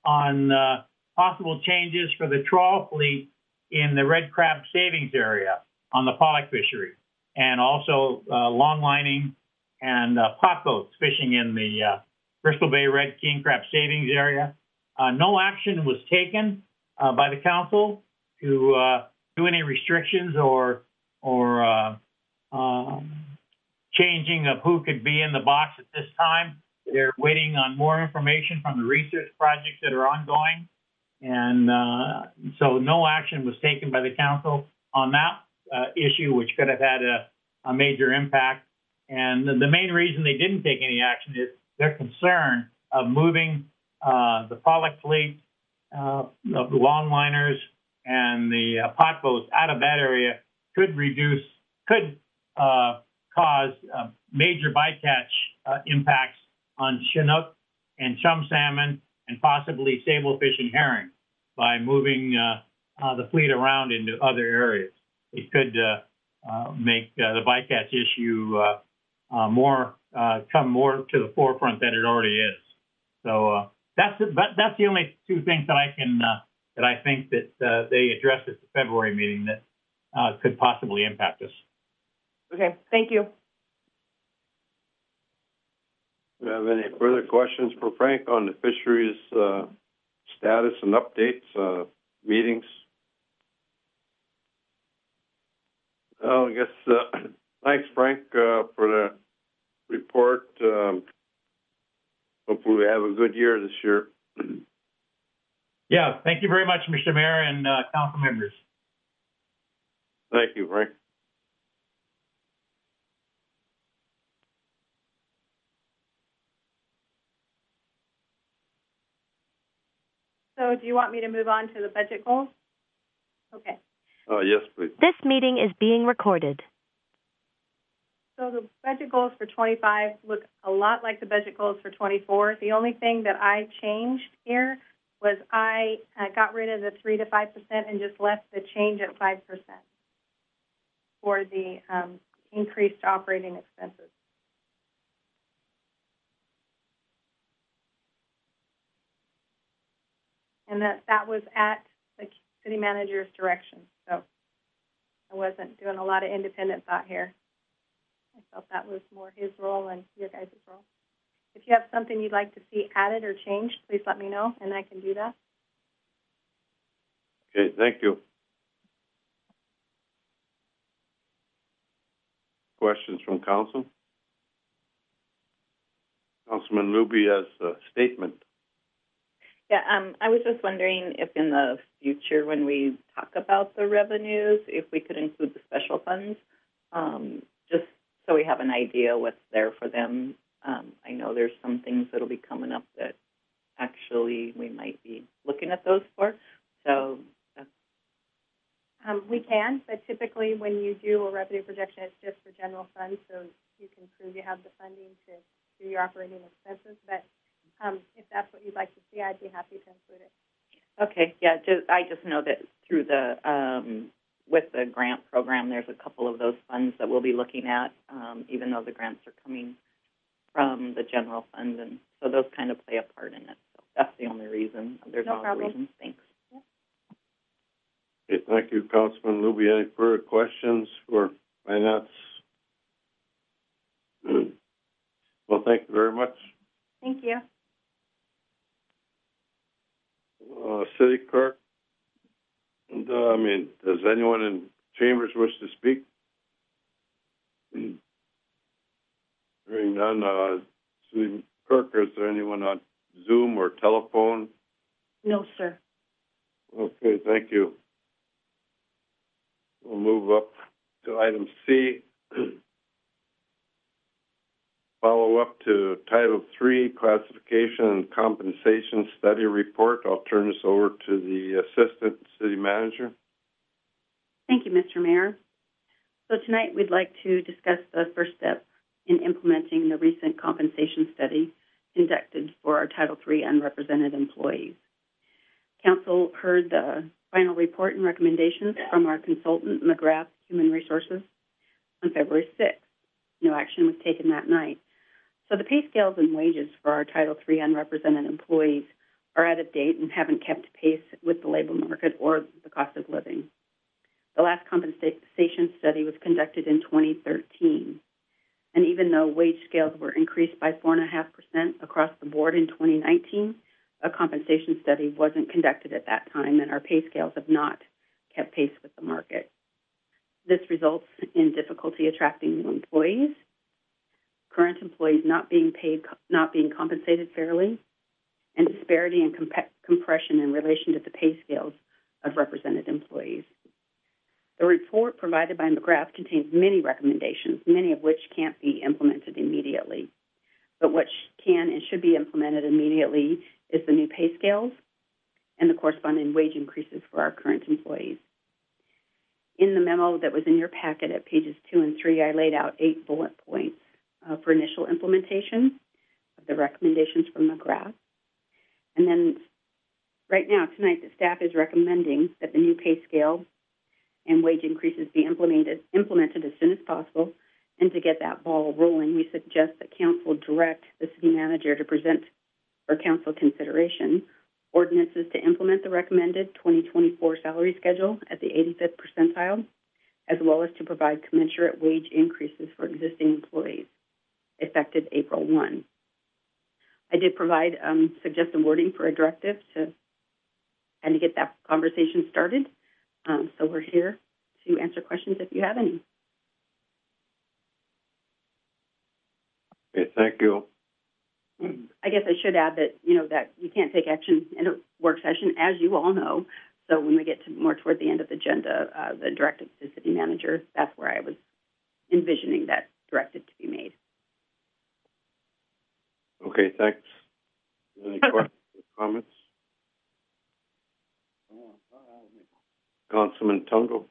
on uh, possible changes for the trawl fleet in the red crab savings area on the pollock fishery, and also uh, long lining and uh, pot boats fishing in the uh, Bristol Bay red king crab savings area. Uh, no action was taken uh, by the council to uh, do any restrictions or or uh, um, changing of who could be in the box at this time. They're waiting on more information from the research projects that are ongoing. And uh, so no action was taken by the council on that uh, issue, which could have had a, a major impact. And the, the main reason they didn't take any action is their concern of moving uh, the pollock fleet, uh, the longliners, and the uh, pot boats out of that area could reduce, could uh, cause uh, major bycatch uh, impacts on Chinook and chum salmon and possibly sablefish and herring by moving uh, uh, the fleet around into other areas. It could uh, uh, make uh, the bycatch issue uh, uh, more uh, come more to the forefront than it already is. So uh, that's the, but that's the only two things that I can uh, that I think that uh, they addressed at the February meeting that uh, could possibly impact us.
Okay, thank you.
Do you have any further questions for Frank on the fisheries uh, status and updates, uh, meetings? Well, I guess, uh, thanks, Frank, uh, for the report. Um, hopefully we have a good year this year.
Yeah, thank you very much, Mister Mayor and uh, council members.
Thank you, Frank.
So do you want me to move on to the budget goals? Okay.
Uh, yes, please.
This meeting is being recorded.
So the budget goals for twenty-five look a lot like the budget goals for twenty-four. The only thing that I changed here was I uh, got rid of the three to five percent and just left the change at five percent for the um, increased operating expenses. And that, that was at the city manager's direction. So I wasn't doing a lot of independent thought here. I felt that was more his role and your guys' role. If you have something you'd like to see added or changed, please let me know, and I can do that.
Okay, thank you. Questions from council? Councilman Luby has a statement.
Yeah, um, I was just wondering if in the future when we talk about the revenues, if we could include the special funds, um, just so we have an idea what's there for them. Um, I know there's some things that'll be coming up that actually we might be looking at those for. So that's
can, but typically when you do a revenue projection, it's just for general funds, so you can prove you have the funding to do your operating expenses. But um, if that's what you'd like to see, I'd be happy to include it.
Okay, yeah, just, I just know that through the, um, with the grant program, there's a couple of those funds that we'll be looking at, um, even though the grants are coming from the general fund, and so those kind of play a part in it. So that's the only reason. There's
No
no other
problem.
reasons. Thanks.
Okay, thank you, Councilman Luby. Any further questions for finance? Well, thank you very much.
Thank you.
Uh, City Clerk, and, uh, I mean, does anyone in chambers wish to speak? Hearing none, uh, City Clerk, is there anyone on Zoom or telephone?
No, sir.
Okay, thank you. We'll move up to item C. Follow up to Title three, Classification and Compensation Study Report. I'll turn this over to the Assistant City Manager.
Thank you, Mister Mayor. So tonight we'd like to discuss the first step in implementing the recent compensation study conducted for our Title three unrepresented employees. Council heard the final report and recommendations from our consultant, McGrath Human Resources, on February sixth. No action was taken that night. So the pay scales and wages for our Title three unrepresented employees are out of date and haven't kept pace with the labor market or the cost of living. The last compensation study was conducted in twenty thirteen. And even though wage scales were increased by four point five percent across the board in twenty nineteen, a compensation study wasn't conducted at that time, and our pay scales have not kept pace with the market. This results in difficulty attracting new employees, current employees not being paid, not being compensated fairly, and disparity and comp- compression in relation to the pay scales of represented employees. The report provided by McGrath contains many recommendations, many of which can't be implemented immediately. But what can and should be implemented immediately is the new pay scales and the corresponding wage increases for our current employees. In the memo that was in your packet at pages two and three, I laid out eight bullet points uh, for initial implementation of the recommendations from McGrath. And then right now, tonight, the staff is recommending that the new pay scale and wage increases be implemented implemented as soon as possible. And to get that ball rolling, we suggest that council direct the city manager to present for council consideration ordinances to implement the recommended twenty twenty-four salary schedule at the eighty-fifth percentile, as well as to provide commensurate wage increases for existing employees, effective April first. I did provide um, suggested wording for a directive to kind of get that conversation started. Um, so we're here to answer questions if you have any.
Okay, thank you.
I guess I should add that, you know, that you can't take action in a work session, as you all know. So when we get to more toward the end of the agenda, uh, the directive to the city manager, that's where I was envisioning that directive to be made.
Okay, thanks. Any questions or comments? Councilman Tungo.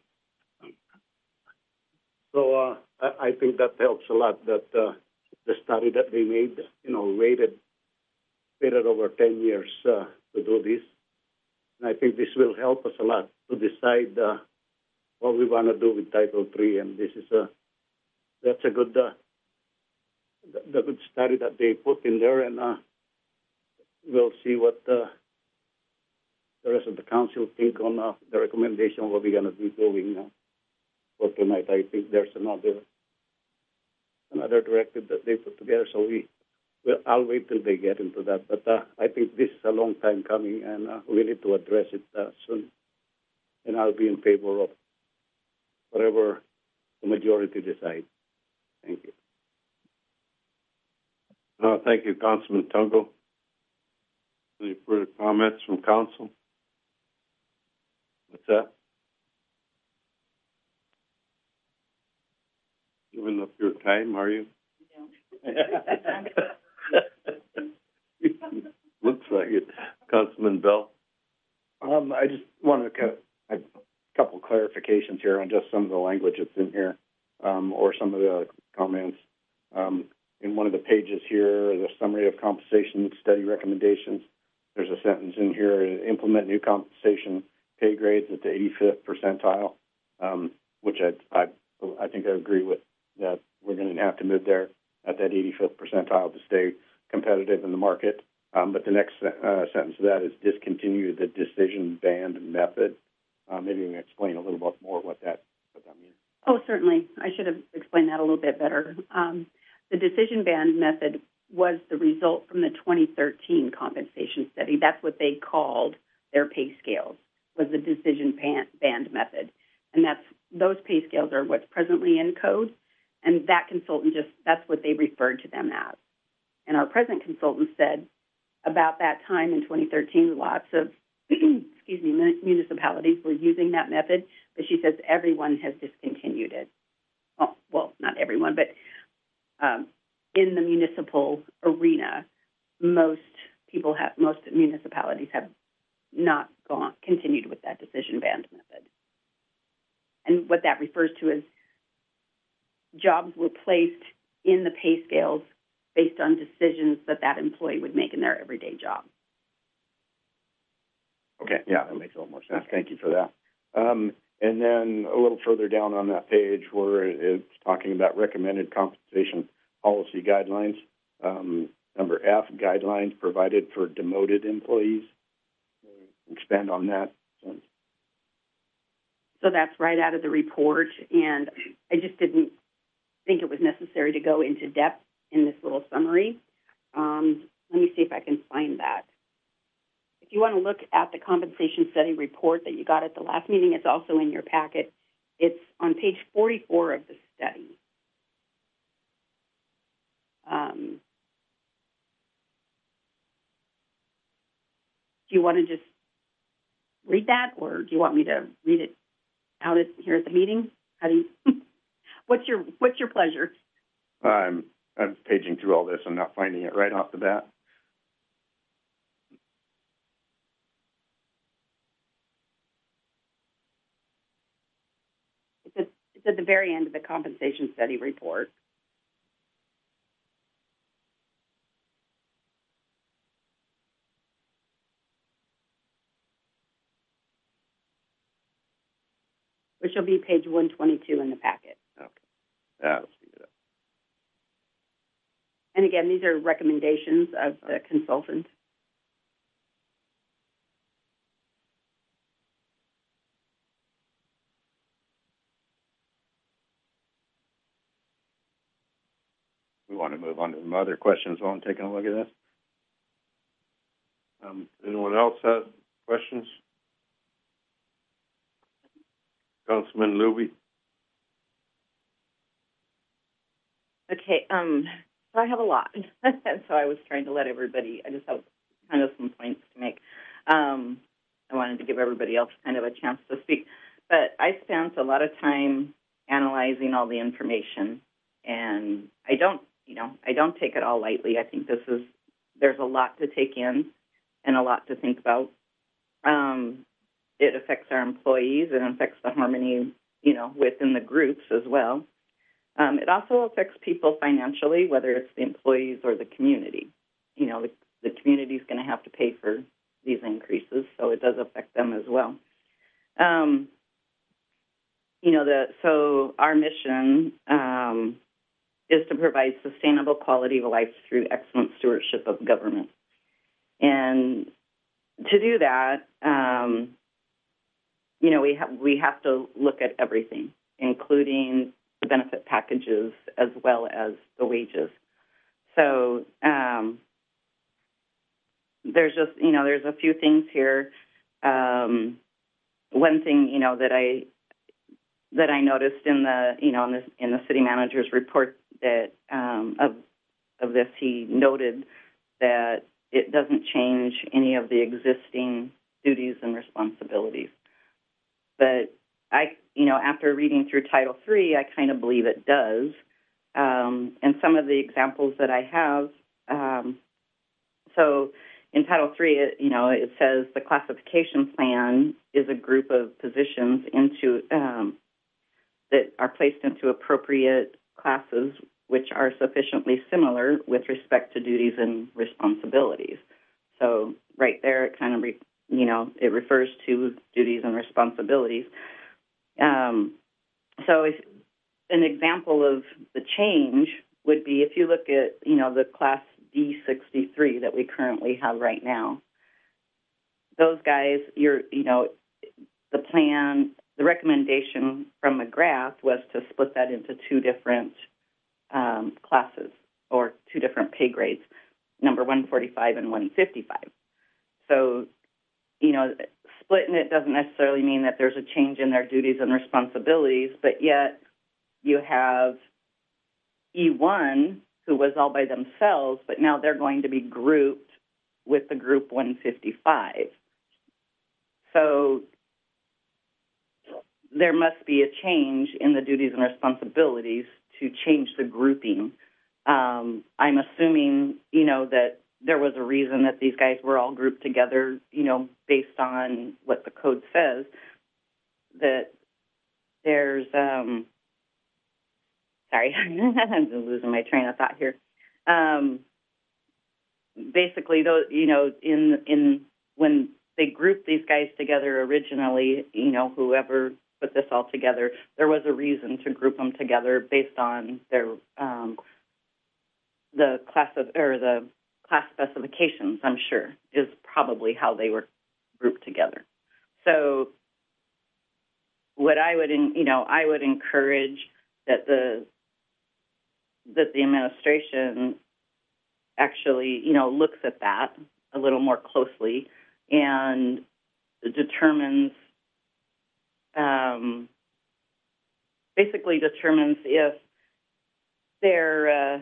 So uh, I, I think that helps a lot, that uh, the study that they made, you know, waited, waited over ten years uh, to do this. And I think this will help us a lot to decide uh, what we want to do with Title three. And this is a, that's a good, uh, the, the good study that they put in there. And uh, we'll see what uh, the rest of the council think on uh, the recommendation, what we're going to be doing uh, for tonight. I think there's another another directive that they put together, so we well, I'll wait till they get into that. But uh, I think this is a long time coming, and uh, we need to address it uh, soon. And I'll be in favor of whatever the majority decides. Thank you.
Uh, thank you, Councilman Tungo. Any further comments from council? What's that? Giving up your time, are you? Looks like it. Councilman Bell.
Um, I just wanted to kind of, I
couple clarifications here on just some of the language that's in here, um, or some of the comments. Um, in one of the pages here, the summary of compensation study recommendations, there's a sentence in here: implement new compensation pay grades at the eighty-fifth percentile, um, which I, I I think I agree with that. We're going to have to move there at that eighty-fifth percentile to stay competitive in the market. Um, but the next uh, sentence of that is discontinue the decision band method. Uh, maybe you can explain a little bit more what that what that means.
Oh, certainly. I should have explained that a little bit better. Um, the decision band method was the result from the twenty thirteen compensation study. That's what they called their pay scales, was the decision band method. And that's those pay scales are what's presently in code. And that consultant just, that's what they referred to them as. And our present consultant said about that time in twenty thirteen, lots of, excuse me, municipalities were using that method, but she says everyone has discontinued it. Oh, well, not everyone, but um, in the municipal arena, most people have, most municipalities have not gone, continued with that decision band method. And what that refers to is jobs were placed in the pay scales based on decisions that that employee would make in their everyday job.
Okay, yeah, that makes a little more sense. Thank you for that. Um, and then a little further down on that page where it's talking about recommended compensation policy guidelines, um, number F, guidelines provided for demoted employees. Expand on that.
So that's right out of the report, and I just didn't think it was necessary to go into depth in this little summary. Um, let me see if I can find that. If you want to look at the compensation study report that you got at the last meeting, it's also in your packet. It's on page forty-four of the study. Um, do you want to just read that, or do you want me to read it out at, here at the meeting? How do you? what's your What's your pleasure?
I'm I'm paging through all this and not finding it right off the bat.
It's at, it's at the very end of the compensation study report. Which will be page one twenty-two in the packet.
Okay. Yeah, let's speed it up.
And again, these are recommendations of the consultant.
We want to move on to some other questions while I'm taking a look at this.
Um, anyone else have questions? Councilman Luby.
Okay, um, so I have a lot, and so I was trying to let everybody, I just have kind of some points to make. Um, I wanted to give everybody else kind of a chance to speak, but I spent a lot of time analyzing all the information, and I don't, you know, I don't take it all lightly. I think this is, there's a lot to take in and a lot to think about. Um, it affects our employees, it affects the harmony, you know, within the groups as well. Um, it also affects people financially, whether it's the employees or the community. You know, the, the community is going to have to pay for these increases, so it does affect them as well. Um, you know, the so our mission um, is to provide sustainable quality of life through excellent stewardship of government. And to do that, um, you know, we have we have to look at everything, including the benefit packages as well as the wages. So um, there's just, you know, there's a few things here. Um, one thing, you know, that I that I noticed in the, you know, in the in the city manager's report that um, of of this, he noted that it doesn't change any of the existing duties and responsibilities. But I, you know, after reading through Title three, I kind of believe it does. Um, and some of the examples that I have, um, so, in Title three, it, you know, it says the classification plan is a group of positions into um, that are placed into appropriate classes which are sufficiently similar with respect to duties and responsibilities. So right there, it kind of, re, you know, it refers to duties and responsibilities. Um, so if, an example of the change would be if you look at, you know, the Class D sixty-three that we currently have right now. Those guys, you're, you know, the plan, the recommendation from McGrath was to split that into two different um, classes or two different pay grades, number one forty-five and one fifty-five. So, you know, splitting it doesn't necessarily mean that there's a change in their duties and responsibilities, but yet you have E one, who was all by themselves, but now they're going to be grouped with the group one fifty-five. So there must be a change in the duties and responsibilities to change the grouping. Um, I'm assuming, you know, that there was a reason that these guys were all grouped together, you know, based on what the code says, that there's, um, sorry, I'm losing my train of thought here. Um, basically, those, you know, in in when they grouped these guys together originally, you know, whoever put this all together, there was a reason to group them together based on their um, the class of or the class specifications. I'm sure is probably how they were grouped together. So, what I would, you know, I would encourage that the that the administration actually, you know, looks at that a little more closely and determines, um, basically determines if they're, uh,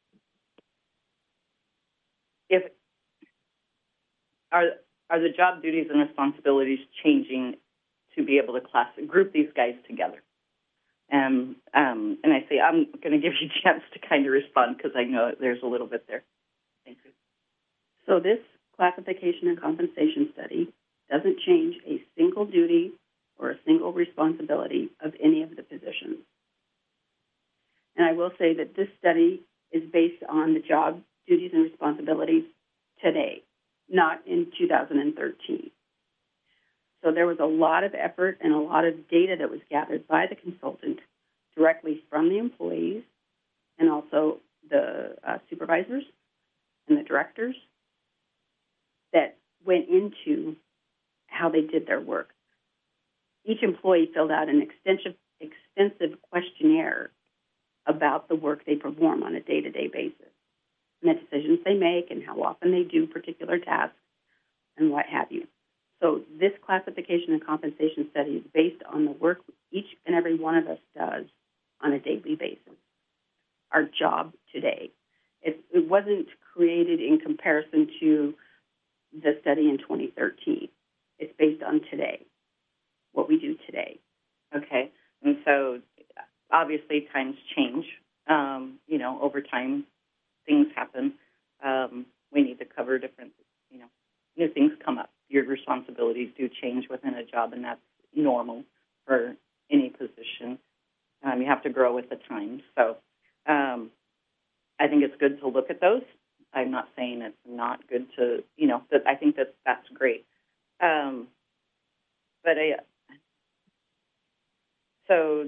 if are are the job duties and responsibilities changing to be able to class group these guys together. And um, and I say I'm going to give you a chance to kind of respond because I know there's a little bit there. Thank you.
So this classification and compensation study doesn't change a single duty or a single responsibility of any of the positions. And I will say that this study is based on the job duties and responsibilities today, not in two thousand thirteen. So there was a lot of effort and a lot of data that was gathered by the consultant directly from the employees and also the uh, supervisors and the directors that went into how they did their work. Each employee filled out an extensive, extensive questionnaire about the work they perform on a day-to-day basis and the decisions they make and how often they do particular tasks and what have you. So this classification and compensation study is based on the work each and every one of us does on a daily basis, our job today. It, it wasn't created in comparison to the study in twenty thirteen. It's based on today, what we do today.
Okay, and so obviously times change. Um, you know, over time, things happen. Um, we need to cover different, you know, new things come up. Your responsibilities do change within a job, and that's normal for any position. Um, you have to grow with the times. So um, I think it's good to look at those. I'm not saying it's not good to, you know, that I think that that's great. Um, but I, so,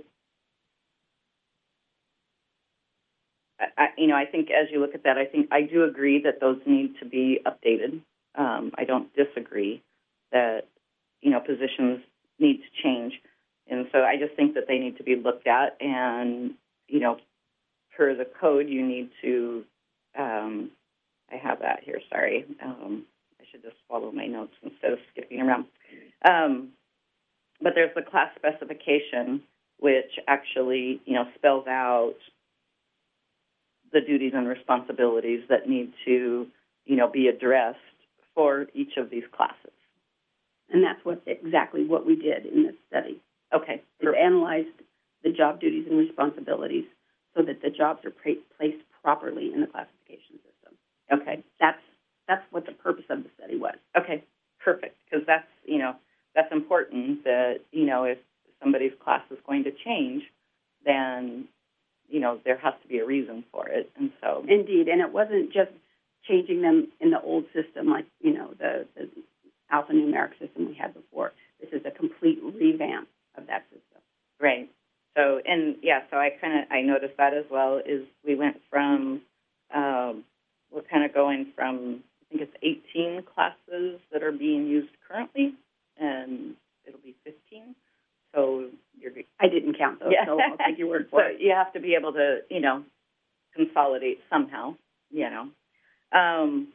I, you know, I think as you look at that, I think I do agree that those need to be updated. Um, I don't disagree that, you know, positions need to change. And so I just think that they need to be looked at. And, you know, per the code, you need to, um, I have that here, sorry. Um, I should just follow my notes instead of skipping around. Um, but there's the class specification, which actually, you know, spells out the duties and responsibilities that need to, you know, be addressed for each of these classes.
And that's what exactly what we did in this study.
Okay.
We analyzed the job duties and responsibilities so that the jobs are pra- placed properly in the classification system.
Okay.
That's that's what the purpose of the study was.
Okay, perfect, because that's, you know, that's important that, you know, if somebody's class is going to change, then, you know, there has to be a reason for it. And so.
Indeed, and it wasn't just changing them in the old system like, you know, the, the alphanumeric system we had before. This is a complete revamp of that system.
Right. So, and yeah, so I kind of, I noticed that as well, is we went from, um, we're kind of going from, I think it's eighteen classes that are being used currently, and it'll be fifteen. So you're.
I didn't count those,
Yeah.
so I'll take your word for
so
it.
You have to be able to, you know, consolidate somehow, you know. Um,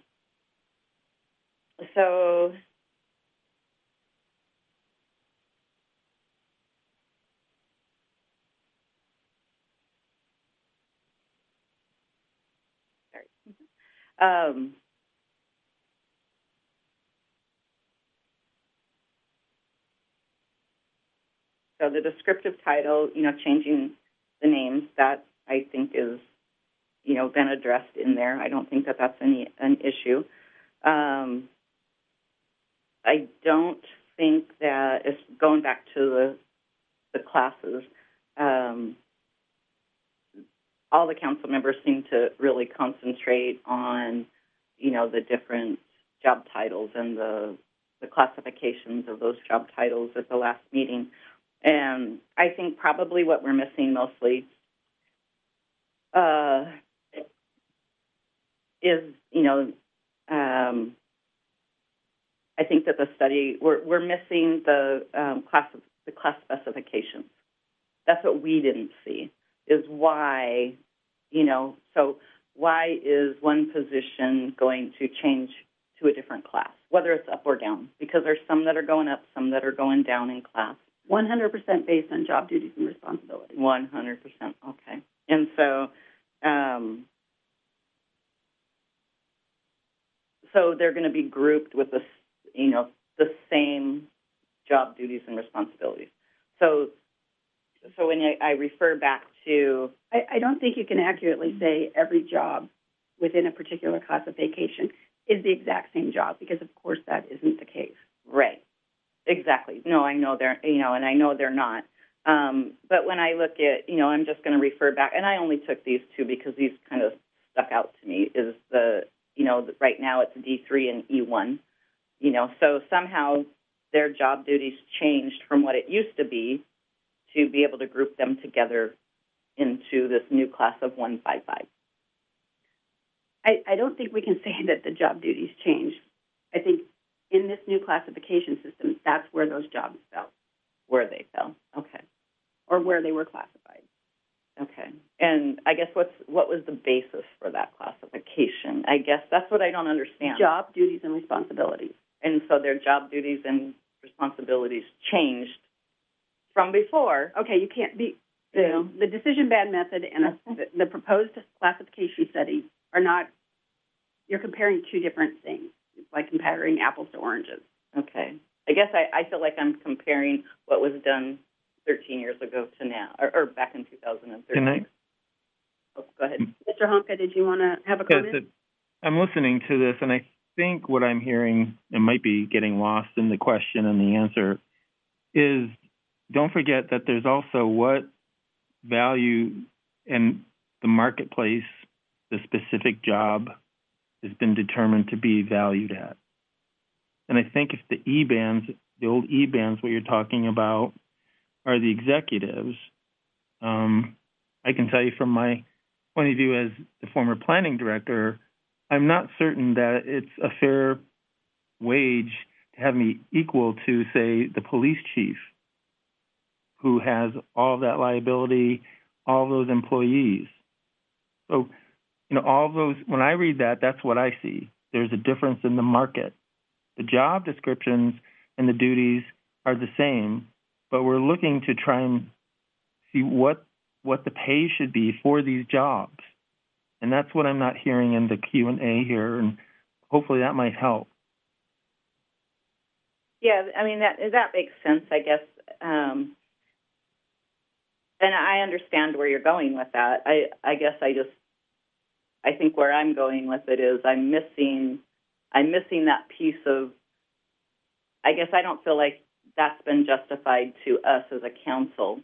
so. Um, so the descriptive title, you know, changing the names, that I think is, you know, been addressed in there. I don't think that that's any an issue. Um, I don't think that it's going back to the the classes. Um, all the council members seem to really concentrate on, you know, the different job titles and the the classifications of those job titles at the last meeting. And I think probably what we're missing mostly uh, is, you know, um, I think that the study, we're, we're missing the um, class the class specifications. That's what we didn't see, is why, you know, so why is one position going to change to a different class, whether it's up or down? Because there's some that are going up, some that are going down in class.
one hundred percent based on job duties and responsibilities.
one hundred percent, okay. And so, um, so they're going to be grouped with the, you know, the same job duties and responsibilities. So, so when I, I refer back to,
I, I don't think you can accurately say every job within a particular classification is the exact same job, because of course that isn't the case.
right, exactly. No, I know they're, you know, and I know they're not. Um, but when I look at, you know, I'm just going to refer back, and I only took these two because these kind of stuck out to me, is the, you know, right now it's D three and E one, you know, so somehow their job duties changed from what it used to be to be able to group them together into this new class of one fifty-five.
I, I don't think we can say that the job duties changed. I think in this new classification system, that's where those jobs fell.
Where they fell, okay.
Or where they were classified.
Okay. And I guess what's what was the basis for that classification? I guess that's what I don't understand.
Job duties and responsibilities.
And so their job duties and responsibilities changed from before.
Okay, you can't be, you know, the decision bad method and a, the, the proposed classification study are not, you're comparing two different things. It's like comparing apples to oranges.
Okay. I guess I, I feel like I'm comparing what was done thirteen years ago to now, or, or back in two thousand thirteen.
Can I?
Oh, go ahead.
Mister Honka, did you want to have a comment?
Yes, I'm listening to this, and I think what I'm hearing, and might be getting lost in the question and the answer, is don't forget that there's also what value in the marketplace the specific job has been determined to be valued at. And I think if the E-bands, the old E-bands, what you're talking about, are the executives, um, I can tell you from my point of view as the former planning director, I'm not certain that it's a fair wage to have me equal to, say, the police chief, who has all that liability, all those employees. So, you know, all those, when I read that, that's what I see. There's a difference in the market. The job descriptions and the duties are the same, but we're looking to try and see what what the pay should be for these jobs. And that's what I'm not hearing in the Q and A here, and hopefully that might help.
Yeah, I mean, that that makes sense, I guess. Um, and I understand where you're going with that. I, I guess I just, I think where I'm going with it is I'm missing I'm missing that piece of, I guess I don't feel like that's been justified to us as a council.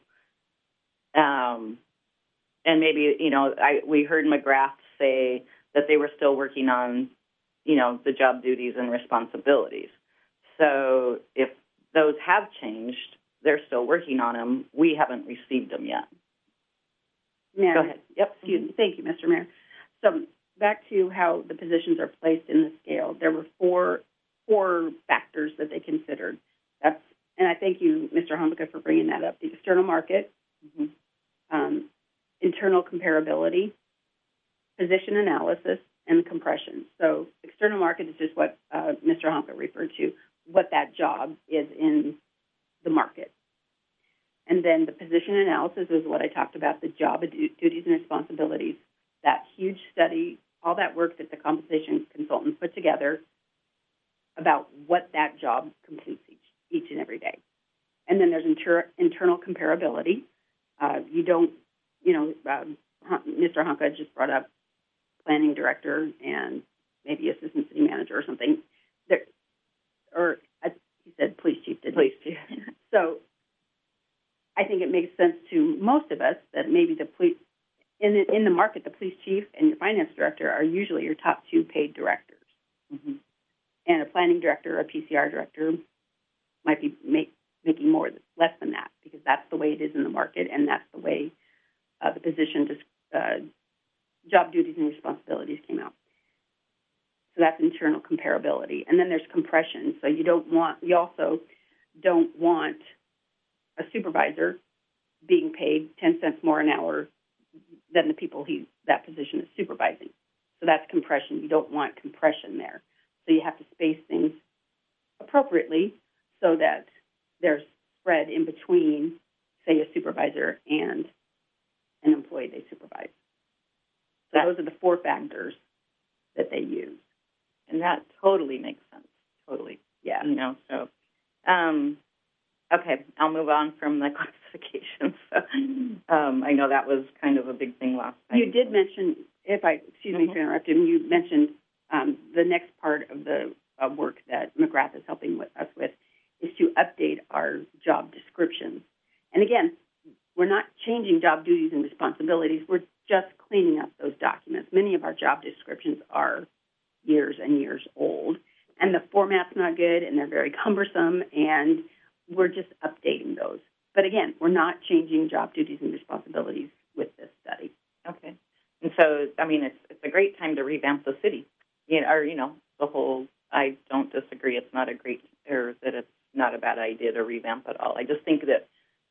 Um, and maybe, you know, I, we heard McGrath say that they were still working on, you know, the job duties and responsibilities. So if those have changed, they're still working on them. We haven't received them yet.
Mayor,
Go ahead.
Yep. Excuse me. Thank you, Mister Mayor. So back to how the positions are placed in the scale. There were four four factors that they considered. That's and I thank you, Mister Homika, for bringing that up. The external market, mm-hmm. um, internal comparability, position analysis, and compression. So external market is just what uh, Mister Homika referred to, what that job is in the market. And then the position analysis is what I talked about, the job duties and responsibilities, that huge study, all that work that the compensation consultant put together about what that job completes each, each and every day. And then there's inter- internal comparability. Uh, you don't, you know, um, Mister Honka just brought up planning director and maybe assistant city manager or something. There, or uh, he said police chief, didn't
Police
he? So I think it makes sense to most of us that maybe the police, in the, in the market, the police chief and your finance director are usually your top two paid directors. Mm-hmm. And a planning director or a P C R director might be make, making more, less than that, because that's the way it is in the market, and that's the way uh, the position, uh, job duties and responsibilities came out. So that's internal comparability. And then there's compression. So you don't want, you also don't want a supervisor being paid ten cents more an hour than the people he that position is supervising. So that's compression. You don't want compression there. So you have to space things appropriately so that there's spread in between, say, a supervisor and an employee they supervise. So those are the four factors that they use.
And that totally makes sense. Totally.
Yeah.
You know, so, um, okay, I'll move on from the classifications. So, um, I know that was kind of a big thing last time.
You did mention, if I, excuse
mm-hmm.
me for interrupting, you mentioned um, the next part of the uh, work that McGrath is helping with us with is to update our job descriptions. And again, we're not changing job duties and responsibilities. We're just cleaning up those documents. Many of our job descriptions are years and years old, and the format's not good, and they're very cumbersome, and we're just updating those. But again, we're not changing job duties and responsibilities with this study.
Okay. And so, I mean, it's it's a great time to revamp the city, you know, or, you know, the whole, I don't disagree. It's not a great, or that it's not a bad idea to revamp at all. I just think that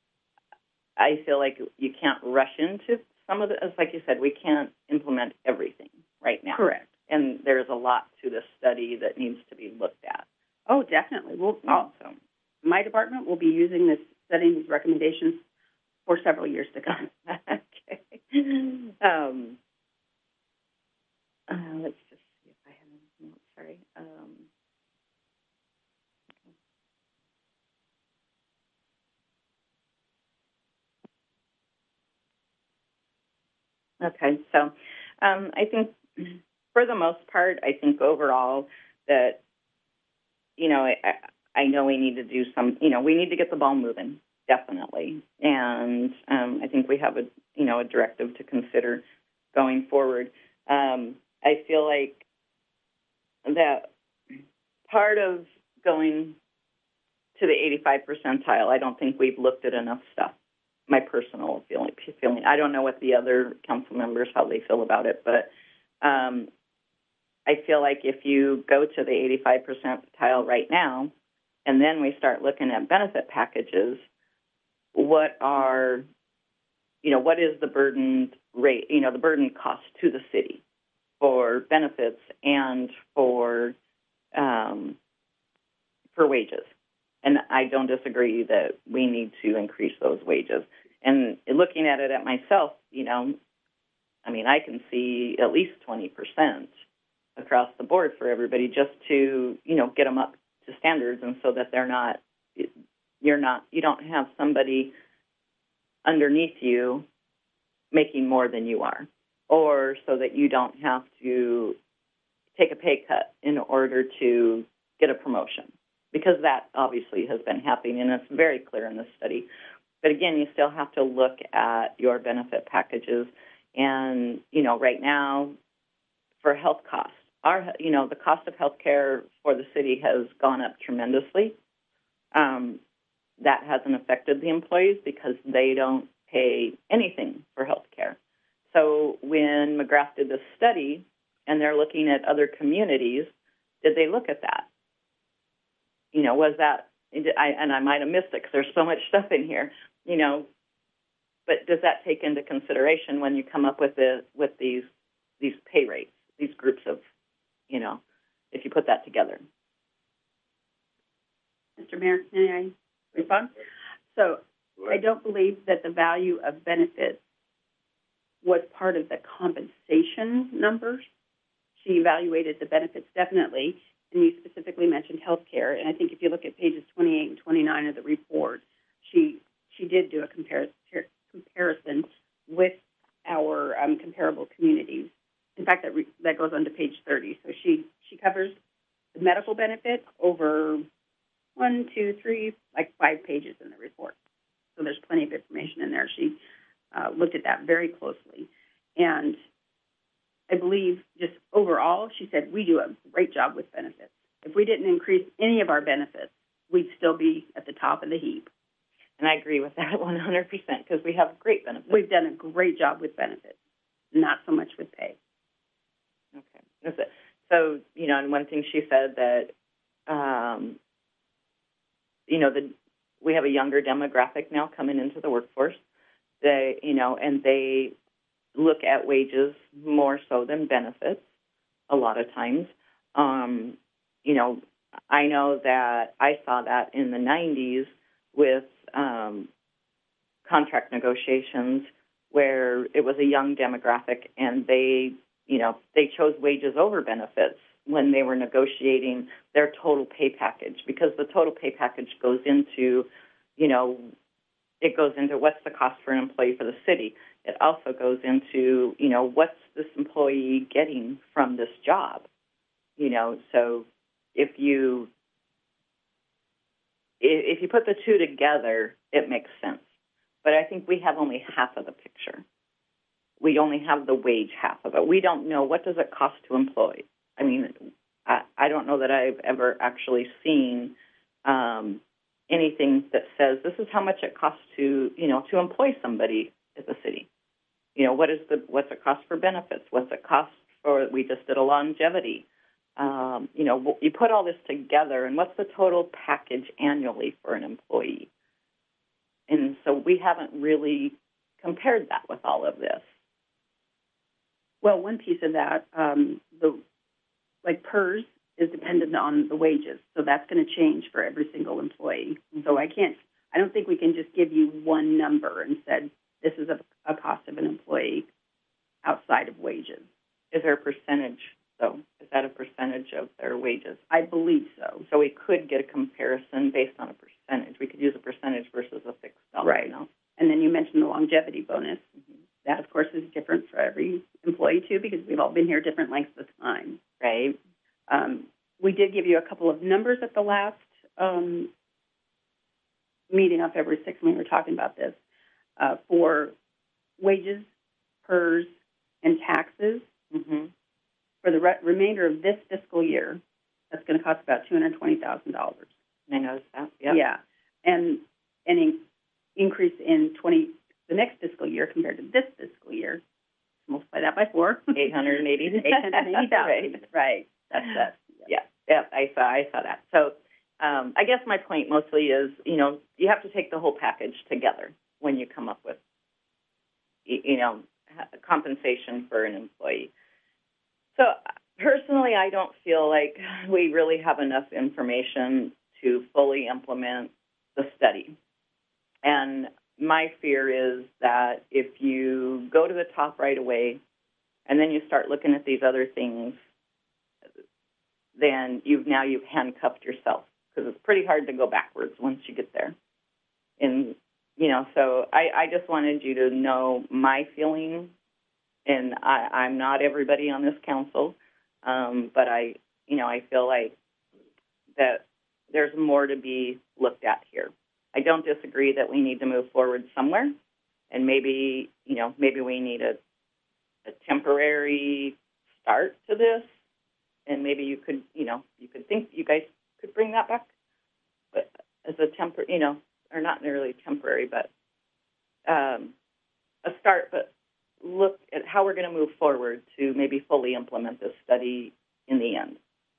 I feel like you can't rush into some of the, as like you said, we can't implement everything right now.
Correct.
And there's a lot to this study that needs to be looked at.
Oh, definitely. We'll,
also,
my department will be using this, studying these recommendations for several years to come.
Okay. Um, uh, let's just see if I have anything else. Sorry. Um, okay. So um, I think for the most part, I think overall that, you know, I, I know we need to do some, you know, we need to get the ball moving, definitely. And um, I think we have a, you know, a directive to consider going forward. Um, I feel like that part of going to the eighty-five percentile, I don't think we've looked at enough stuff. My personal feeling, feeling. I don't know what the other council members, how they feel about it, but um, I feel like if you go to the eighty-five percentile right now, and then we start looking at benefit packages, what are, you know, what is the burden rate, you know, the burden cost to the city for benefits and for um, for wages? And I don't disagree that we need to increase those wages. And looking at it at myself, you know, I mean, I can see at least twenty percent across the board for everybody just to, you know, get them up to standards, and so that they're not, you're not, you don't have somebody underneath you making more than you are, or so that you don't have to, take a pay cut in order to get a promotion, because that obviously has been happening, and it's very clear in this study. But again, you still have to look at your benefit packages. And, you know, right now, for health costs, our, you know, the cost of health care for the city has gone up tremendously. Um, that hasn't affected the employees because they don't pay anything for health care. So when McGrath did this study and they're looking at other communities, did they look at that? You know, was that, I, and I might have missed it because there's so much stuff in here, you know, but does that take into consideration when you come up with the with these these pay rates, these groups of, you know, if you put that together?
Mister Mayor, may I respond? So I don't believe that the value of benefits was part of the compensation numbers. She evaluated the benefits definitely, and you specifically mentioned health care. And I think if you look at pages twenty-eight and twenty-nine of the report, she she did do a compar- comparison with our um, comparable communities. In fact, that re- that goes on to page thirty. So she, she covers the medical benefit over one, two, three, like five pages in the report. So there's plenty of information in there. She uh, looked at that very closely. And I believe just overall, she said, we do a great job with benefits. If we didn't increase any of our benefits, we'd still be at the top of the heap.
And I agree with that one hundred percent because we have great benefits.
We've done a great job with benefits, not so much with pay.
Okay. So, you know, and one thing she said that, um, you know, the we have a younger demographic now coming into the workforce. They, you know, and they look at wages more so than benefits a lot of times. Um, you know, I know that I saw that in the nineties with um, contract negotiations where it was a young demographic and they, you know, they chose wages over benefits when they were negotiating their total pay package, because the total pay package goes into, you know, it goes into what's the cost for an employee for the city. It also goes into, you know, what's this employee getting from this job? You know, so if you if you put the two together, it makes sense. But I think we have only half of the picture. We only have the wage half of it. We don't know what does it cost to employ. I mean, I, I don't know that I've ever actually seen um, anything that says this is how much it costs to, you know, to employ somebody at the city. You know, what is the what's it cost for benefits? What's it cost for? We just did a longevity. Um, you know, you put all this together, and what's the total package annually for an employee? And so we haven't really compared that with all of this.
Well, one piece of that, um, the like P E R S is dependent on the wages, so that's going to change for every single employee. Mm-hmm. So I can't, I don't think we can just give you one number and said this is a, a cost of an employee outside of wages.
Is there a percentage, though? Is that a percentage of their wages?
I believe so.
So we could get a comparison based on a percentage. We could use a percentage versus a fixed dollar.
Right.
You know?
And then you mentioned the longevity bonus.
Mm-hmm.
That, of course, is different for every employee, too, because we've all been here different lengths of time.
Right.
Um, we did give you a couple of numbers at the last um, meeting on February sixth when we were talking about this. Uh, for wages, P E R S, and taxes,
mm-hmm.
for the re- remainder of this fiscal year, that's going to cost about two hundred twenty thousand dollars.
I noticed that. Yep.
Yeah. And an in- increase in twenty the next fiscal year compared to this fiscal year, multiply that by four.
eight hundred eighty
eight hundred eighty thousand dollars. Right. right. That's that.
Yeah. yeah. I saw. I saw that. So, um, I guess my point mostly is, you know, you have to take the whole package together when you come up with, you know, compensation for an employee. So, personally, I don't feel like we really have enough information to fully implement the study. And my fear is that if you go to the top right away and then you start looking at these other things, then you've now you've handcuffed yourself, because it's pretty hard to go backwards once you get there. And, you know, so I, I just wanted you to know my feeling, and I, I'm not everybody on this council. Um, but I, you know, I feel like that there's more to be looked at here. I don't disagree that we need to move forward somewhere, and maybe, you know, maybe we need a, a temporary start to this, and maybe you could, you know, you could think you guys could bring that back, but as a tempor, you know, or not really temporary, but um, a start, but look at how we're going to move forward to maybe fully implement this study in the end.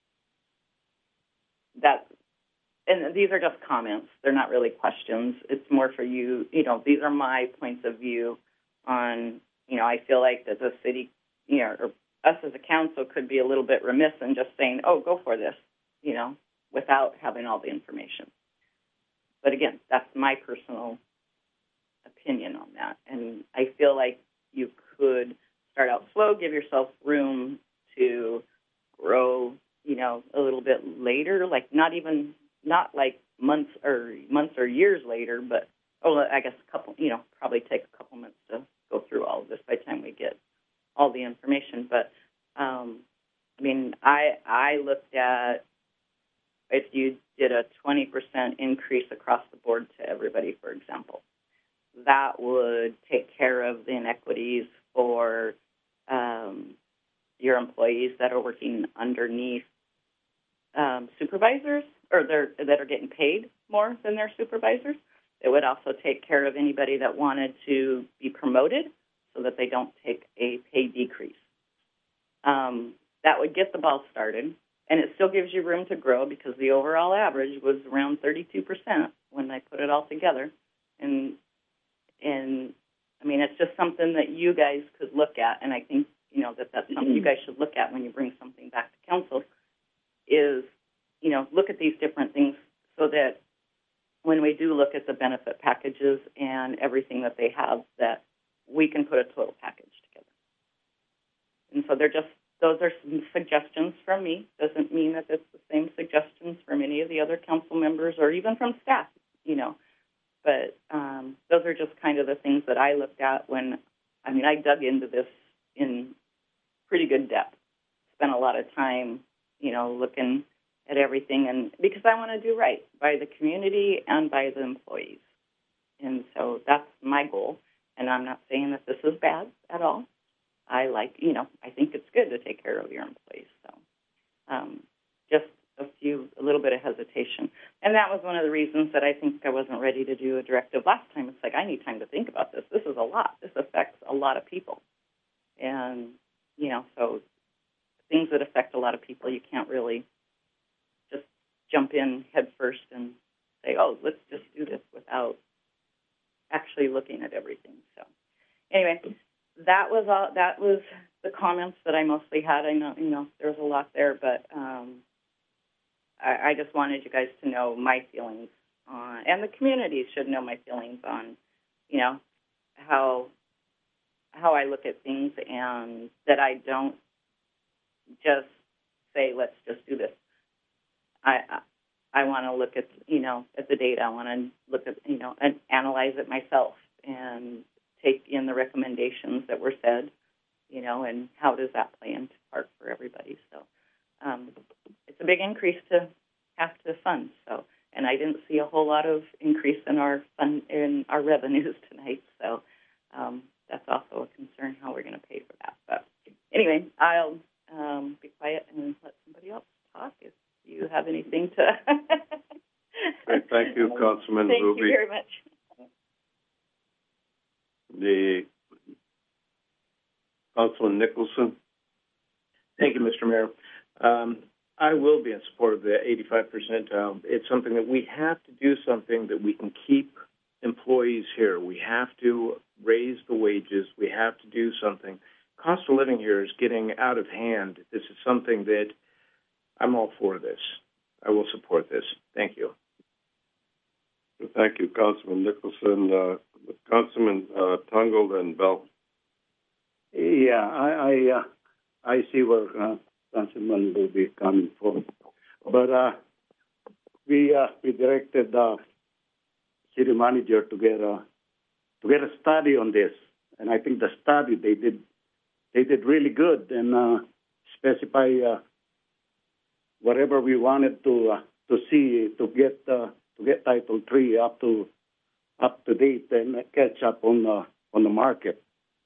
That, and these are just comments. They're not really questions. It's more for you, you know, these are my points of view on, you know, I feel like that the city, you know, or us as a council could be a little bit remiss in just saying, oh, go for this, you know, without having all the information. But again, that's my personal opinion on that. And I feel like you could start out slow, give yourself room to grow, you know, a little bit later, like not even, not like months or months or years later, but, oh, I guess a couple, you know, probably take a couple months to go through all of this by the time we get all the information. But, um, I mean, I I looked at if you did a twenty percent increase across the board to everybody, for example, that would take care of the inequities for um, your employees that are working underneath um, supervisors, or they're, that are getting paid more than their supervisors. It would also take care of anybody that wanted to be promoted so that they don't take a pay decrease. Um, that would get the ball started, and it still gives you room to grow because the overall average was around thirty-two percent when I put it all together. And, and I mean, it's just something that you guys could look at, and I think, you know, that that's something you guys should look at when you bring something back to council is, you know, look at these different things so that when we do look at the benefit packages and everything that they have, that we can put a total package together. And so they're just, those are some suggestions from me. Doesn't mean that it's the same suggestions from any of the other council members or even from staff, you know. But um, those are just kind of the things that I looked at when, I mean, I dug into this in pretty good depth. Spent a lot of time, you know, looking at everything, and because I want to do right by the community and by the employees. And so that's my goal. And I'm not saying that this is bad at all. I like, you know, I think it's good to take care of your employees. So um, just a few, a little bit of hesitation. And that was one of the reasons that I think I wasn't ready to do a directive last time. It's like, I need time to think about this. This is a lot. This affects a lot of people. And, you know, so things that affect a lot of people, you can't really just jump in head first and say, oh, let's just do this without actually looking at everything. So anyway, that was all, that was the comments that I mostly had. I know, you know, there was a lot there, but um, I, I just wanted you guys to know my feelings on, and the community should know my feelings on, you know, how how I look at things, and that I don't just say, let's just do this. I I, I want to look at, you know, at the data. I want to look at, you know, and analyze it myself and take in the recommendations that were said, you know, and how does that play into part for everybody. So um, it's a big increase to have to fund. So, and I didn't see a whole lot of increase in our fund, in our revenues tonight. So um, that's also a concern how we're going to pay for that. But anyway, I'll um, be quiet and let somebody else talk if you have anything to.
Great. Thank you, Councilman
Thank
Ruby.
you very much.
The Councilman Nicholson.
Thank you, Mister Mayor. Um, I will be in support of the eighty-five percentile. It's something that we have to do, something that we can keep employees here. We have to raise the wages. We have to do something. Cost of living here is getting out of hand. This is something that I'm all for this. I will support this. Thank you.
Thank you, Councilman Nicholson. Uh, Councilman uh, Tungle and Bell.
Yeah, I I, uh, I see where uh, Councilman will be coming from, but uh, we uh, we directed the uh, city manager to get a to get a study on this, and I think the study they did they did really good, and uh, specify uh, whatever we wanted to uh, to see to get uh, to get Title three up to up to date and catch up on the on the market.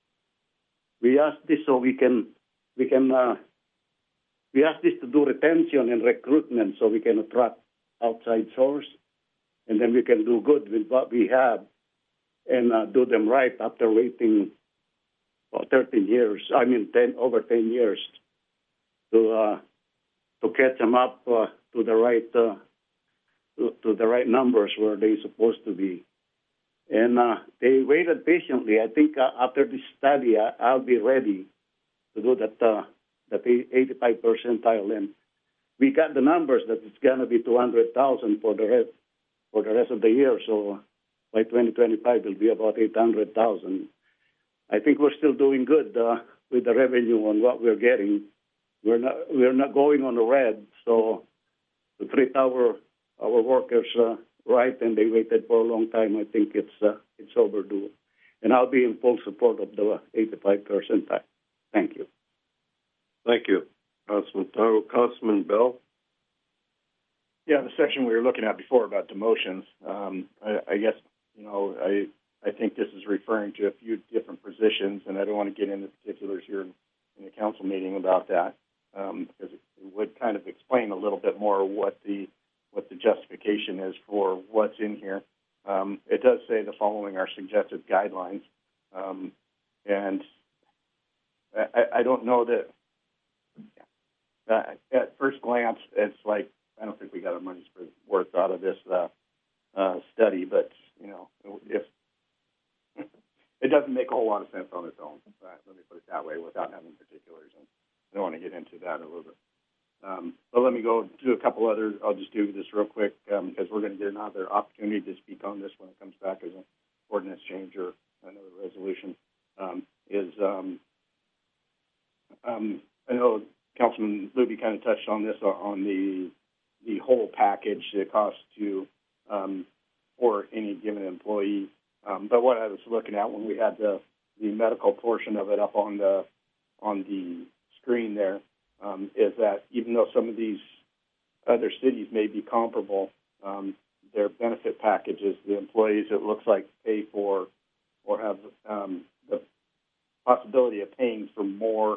We asked this so we can we can uh, we asked this to do retention and recruitment so we can attract outside source, and then we can do good with what we have and uh, do them right after waiting for thirteen years. I mean, ten over ten years to uh, to catch them up uh, to the right uh, to, to the right numbers where they're supposed to be. And uh, they waited patiently. I think uh, after this study, I, I'll be ready to do that uh, that eighty-five percentile. And we got the numbers that it's going to be two hundred thousand for the rest for the rest of the year. So by twenty twenty-five, it'll be about eight hundred thousand. I think we're still doing good uh, with the revenue on what we're getting. We're not we're not going on the red. So to treat our our workers uh, right, and they waited for a long time, I think it's uh, it's overdue. And I'll be in full support of the eighty-five percentile. Thank you.
Thank you, Councilman Taro. Councilman Bell.
Yeah, the section we were looking at before about demotions. Um, I, I guess you know I I think this is referring to a few different positions, and I don't want to get into particulars here in, in the council meeting about that um, because it, it would kind of explain a little bit more what the what the justification is for what's in here. Um, it does say the following are suggested guidelines, um, and I, I don't know that uh, at first glance it's like I don't think we got our money's worth out of this uh, uh, study, but you know if it doesn't make a whole lot of sense on its own. Uh, let me put it that way without having particulars, and I don't want to get into that a little bit. Um, but let me go do a couple other. I'll just do this real quick um, because we're going to get another opportunity to speak on this when it comes back as an ordinance change or another resolution. Um, is um, um, I know Councilman Luby kind of touched on this uh, on the the whole package, the cost to um, for any given employee. Um, but what I was looking at when we had the the medical portion of it up on the on the screen there. Um, is that even though some of these other cities may be comparable, um, their benefit packages, the employees, it looks like pay for or have um, the possibility of paying for more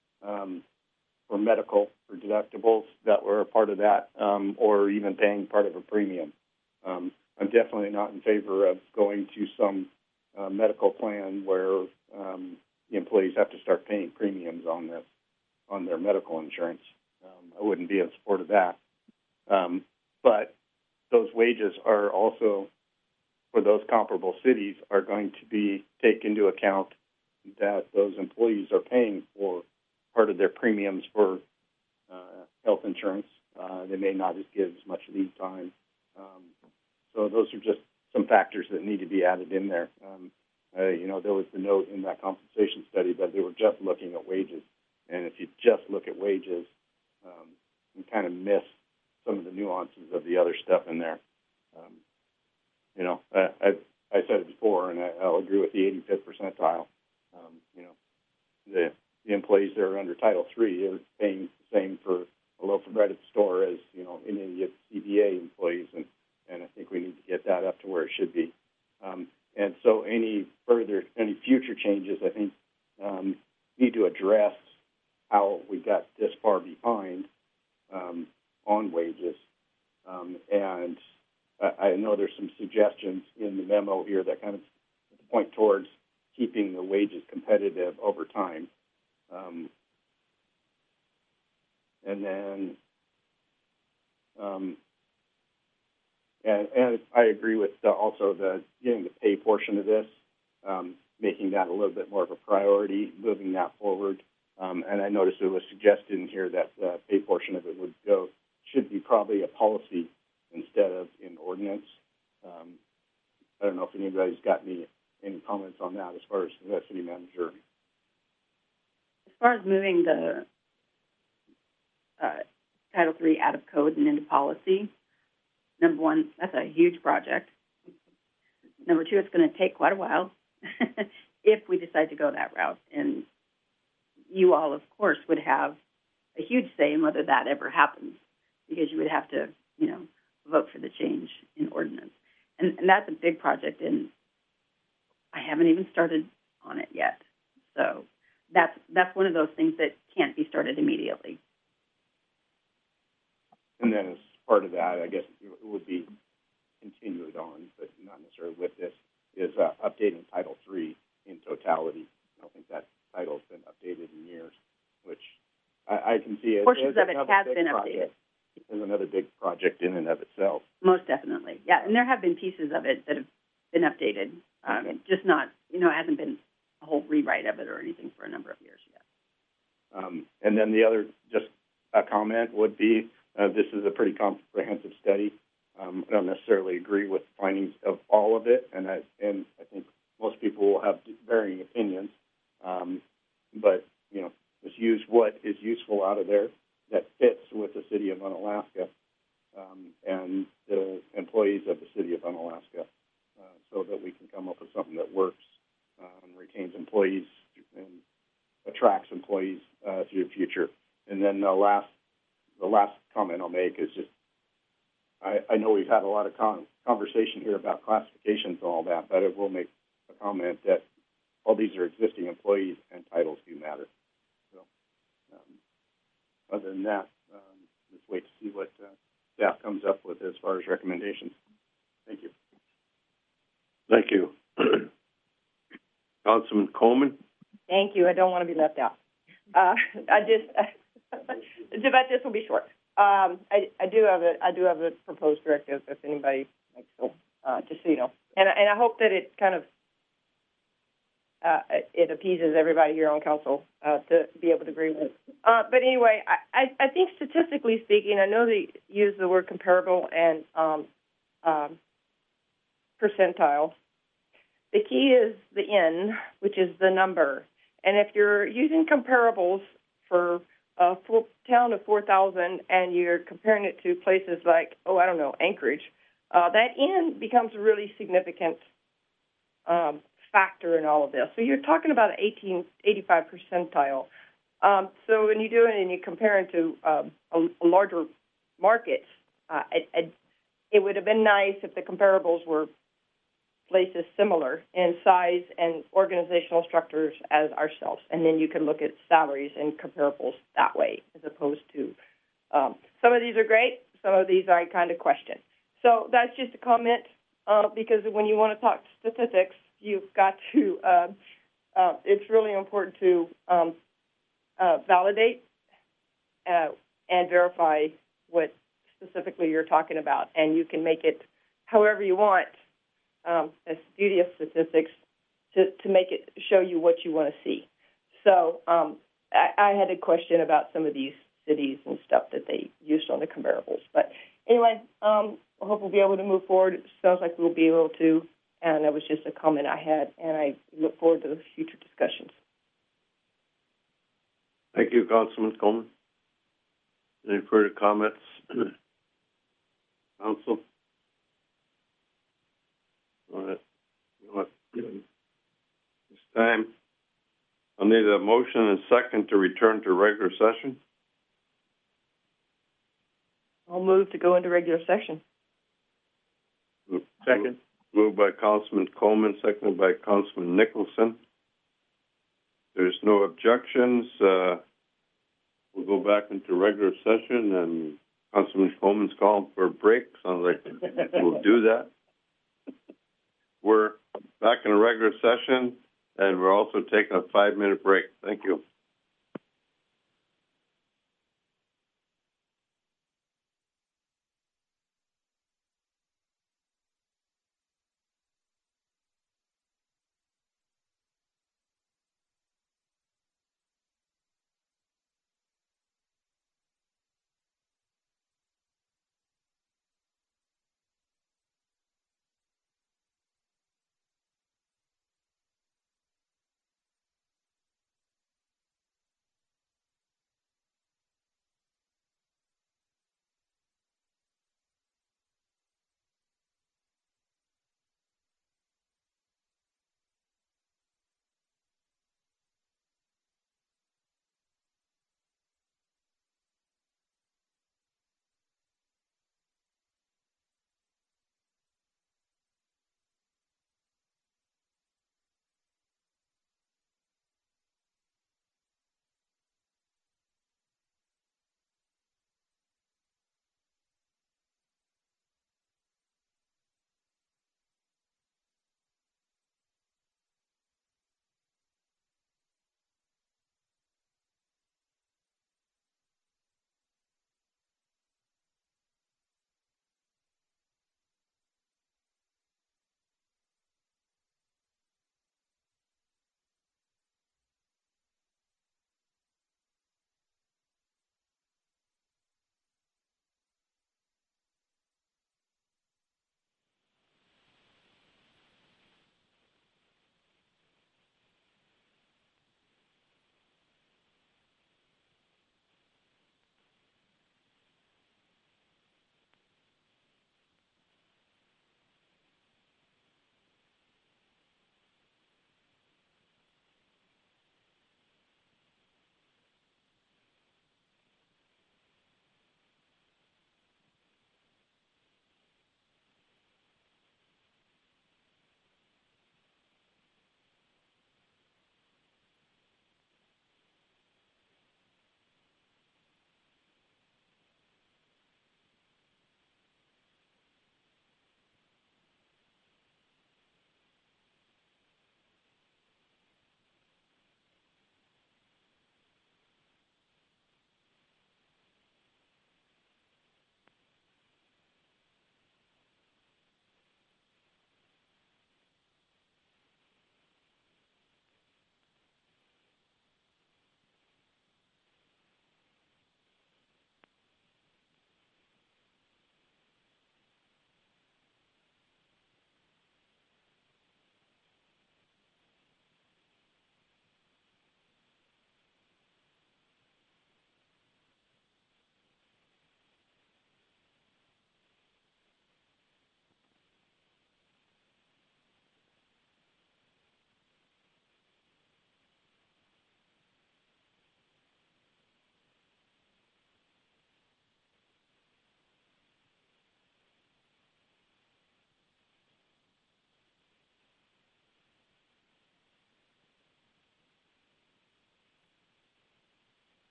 um, for medical, for deductibles that were a part of that, um, or even paying part of a premium. Um, I'm definitely not in favor of going to some uh, medical plan where um, the employees have to start paying premiums on this. on their medical insurance. Um, I wouldn't be in support of that. Um, but those wages are also, for those comparable cities, are going to be take into account that those employees are paying for part of their premiums for uh, health insurance. Uh, they may not give as much leave time. Um, so those are just some factors that need to be added in there. Um, uh, you know, there was the note in that compensation study that they were just looking at wages. And if you just look at wages, um, you kind of miss some of the nuances of the other stuff in there. Um, you know, I, I, I said it before, and I, I'll agree with the eighty-fifth percentile. Um, you know, the, the employees that are under Title three are paying the same for a loaf of bread at the store as, you know, any C B A employees, and, and I think we need to get that up to where it should be. Um, and so any further, any future changes, I think, um, need to address how we got this far behind um, on wages. Um, and I, I know there's some suggestions in the memo here that kind of point towards keeping the wages competitive over time. Um, and then, um, and, and I agree with the, also the getting the pay portion of this, um, making that a little bit more of a priority, moving that forward. Um, and I noticed it was suggested in here that the pay portion of it would go, should be probably a policy instead of in ordinance. Um, I don't know if anybody's got any, any comments on that as far as the city manager.
As far as moving the uh, Title three out of code and into policy, number one, that's a huge project. Number two, it's going to take quite a while if we decide to go that route. And you all, of course, would have a huge say in whether that ever happens, because you would have to, you know, vote for the change in ordinance. And, and that's a big project, and I haven't even started on it yet. So that's that's one of those things that can't be started immediately.
And then as part of that, I guess it would be continued on, but not necessarily with this, is uh, updating Title three in totality. I don't think that title's been updated in years, which I, I can see it.
Portions of it has been updated.
There's another big project in and of itself.
Most definitely, yeah. And there have been pieces of it that have been updated, um,
Okay.
just not, you know, it hasn't been a whole rewrite of it or anything for a number of years yet.
Um, and then the other, just a comment would be, uh, this is a pretty comprehensive study. Um, I don't necessarily agree with the findings of all of it, and I, and I think most people will have varying opinions. Um, but, you know, just use what is useful out of there that fits with the city of Unalaska um, and the employees of the city of Unalaska, uh, so that we can come up with something that works, um, retains employees, and attracts employees uh, through the future. And then the last, the last comment I'll make is just, I, I know we've had a lot of con- conversation here about classifications and all that, but I will make a comment that all these are existing employees and titles do matter. So, um, other than that, um, let's wait to see what uh, staff comes up with as far as recommendations. Thank you.
Thank you. Councilman Coleman?
Thank you. I don't want to be left out. Uh, I just, but this will be short. Um, I, I do have a, I do have a proposed directive if anybody likes to, uh, just so you know. And, and I hope that it kind of, uh, it appeases everybody here on council, uh, to be able to agree with. Uh, but anyway, I, I, I think statistically speaking, I know they use the word comparable and, um, um, percentile. The key is the N, which is the number. And if you're using comparables for a full town of four thousand and you're comparing it to places like, oh, I don't know, Anchorage, uh, that N becomes a really significant um, factor in all of this. So you're talking about an eighteen, eighty-five percentile. Um, so when you do it and you compare it to um, a, a larger market, uh, it, it, it would have been nice if the comparables were places similar in size and organizational structures as ourselves, and then you can look at salaries and comparables that way, as opposed to um, some of these are great, some of these I kind of question. So that's just a comment, uh, because when you want to talk statistics, you've got to. Uh, uh, it's really important to um, uh, validate uh, and verify what specifically you're talking about, and you can make it however you want. Um, as beauty of statistics to, to make it show you what you want to see. So um, I, I had a question about some of these cities and stuff that they used on the comparables. But anyway, um, I hope we'll be able to move forward. It sounds like we'll be able to, and that was just a comment I had, and I look forward to the future discussions.
Thank you, Councilman Coleman. Any further comments? Council? All right. You know what? This time, I'll need a motion and a second to return to regular session.
I'll move to go into regular session.
Second. Moved by Councilman Coleman, seconded by Councilman Nicholson. There's no objections. Uh, we'll go back into regular session, and Councilman Coleman's calling for a break. Sounds like we'll do that. We're back in a regular session, and we're also taking a five-minute break. Thank you.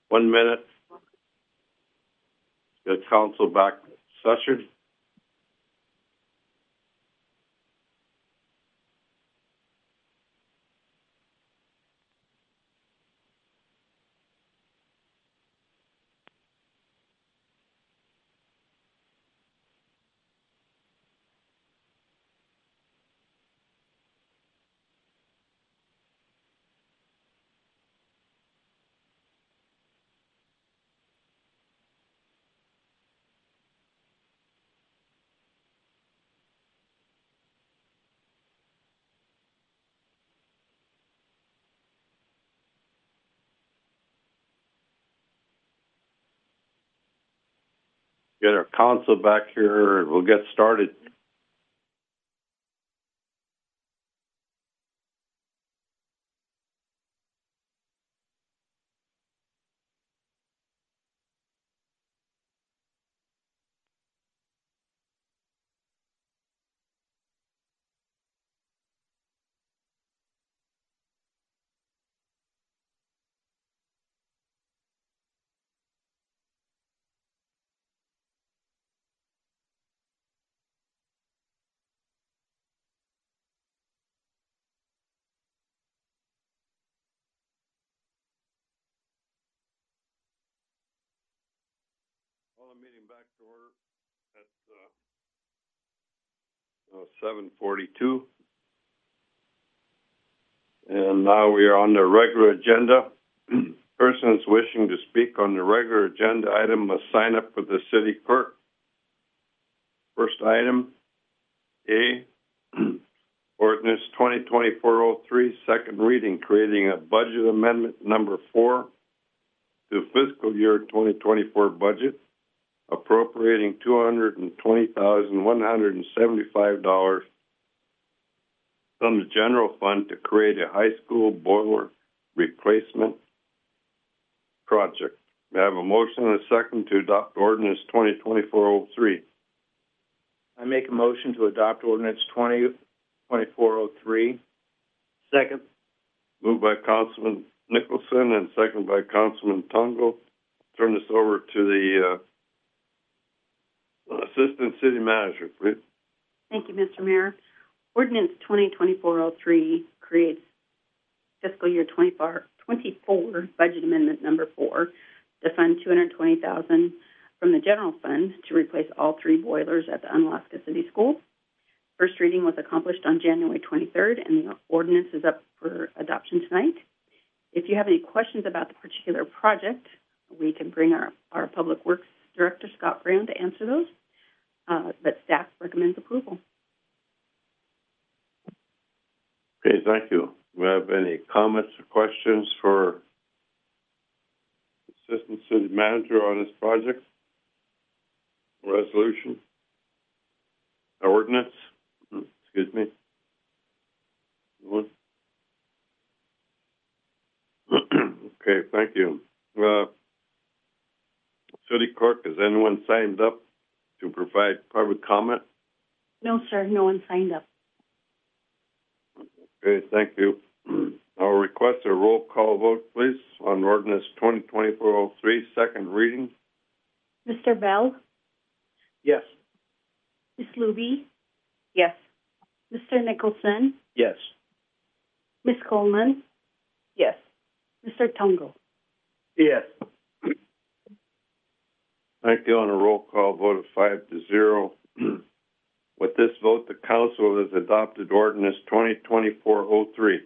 One minute. Get council back in session. Get our council back here and we'll get started. Call the meeting back to order at uh, seven forty-two. And now we are on the regular agenda. Persons wishing to speak on the regular agenda item must sign up with the city clerk. First item, A, ordinance twenty twenty-four oh three, second reading, creating a budget amendment number four to fiscal year twenty twenty-four budget, appropriating two hundred twenty thousand one hundred seventy-five dollars from the general fund to create a high school boiler replacement project. May I have a motion and a second to adopt ordinance twenty twenty-four oh three?
I make a motion to adopt ordinance twenty twenty-four oh three.
Second.
Moved by Councilman Nicholson and second by Councilman Tungo. Turn this over to the uh, Assistant City Manager, please.
Thank you, Mister Mayor. Ordinance twenty twenty-four oh three creates fiscal year twenty-four budget amendment number four to fund two hundred twenty thousand dollars from the general fund to replace all three boilers at the Unalaska City School. First reading was accomplished on January twenty-third, and the ordinance is up for adoption tonight. If you have any questions about the particular project, we can bring our, our Public Works Director, Scott Brown, to answer those, uh, but staff recommends approval.
Okay, thank you. Do we have any comments or questions for Assistant City Manager on this project? Resolution? Ordinance? Excuse me. Okay, thank you. Uh, City Clerk, has anyone signed up to provide public comment?
No, sir, no one signed up.
Okay, thank you. I'll request a roll call vote, please, on ordinance twenty twenty-four oh three, second reading.
Mister Bell?
Yes.
Miz Luby?
Yes.
Mister Nicholson?
Yes.
Miz Coleman?
Yes.
Mister Tungo?
Yes.
Thank you. On a roll call vote of five to zero. With this vote, the council has adopted ordinance twenty twenty-four oh three.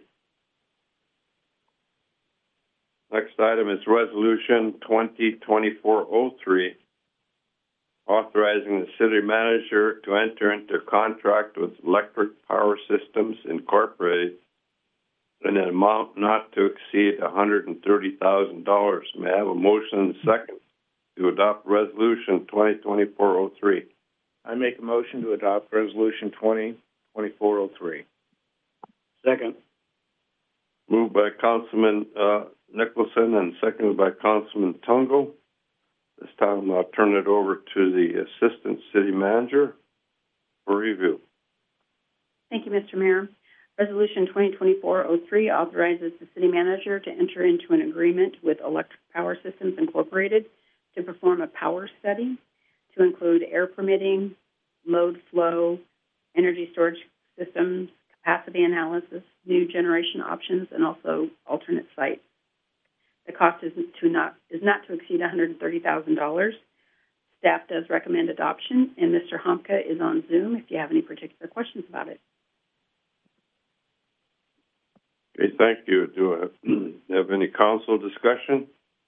Next item is resolution twenty twenty-four oh three, authorizing the city manager to enter into contract with Electric Power Systems Incorporated in an amount not to exceed one hundred thirty thousand dollars. May I have a motion and a second to adopt resolution twenty twenty-four oh three?
I make a motion to adopt resolution twenty twenty-four oh three.
Second.
Moved by Councilman uh, Nicholson and seconded by Councilman Tungo. This time I'll turn it over to the Assistant City Manager for review.
Thank you, Mister Mayor. Resolution twenty twenty-four oh three authorizes the city manager to enter into an agreement with Electric Power Systems Incorporated to perform a power study to include air permitting, load flow, energy storage systems, capacity analysis, new generation options, and also alternate sites. The cost is to not is not to exceed one hundred thirty thousand dollars. Staff does recommend adoption, and Mister Homka is on Zoom if you have any particular questions about it.
Okay, thank you. Do I have any council discussion?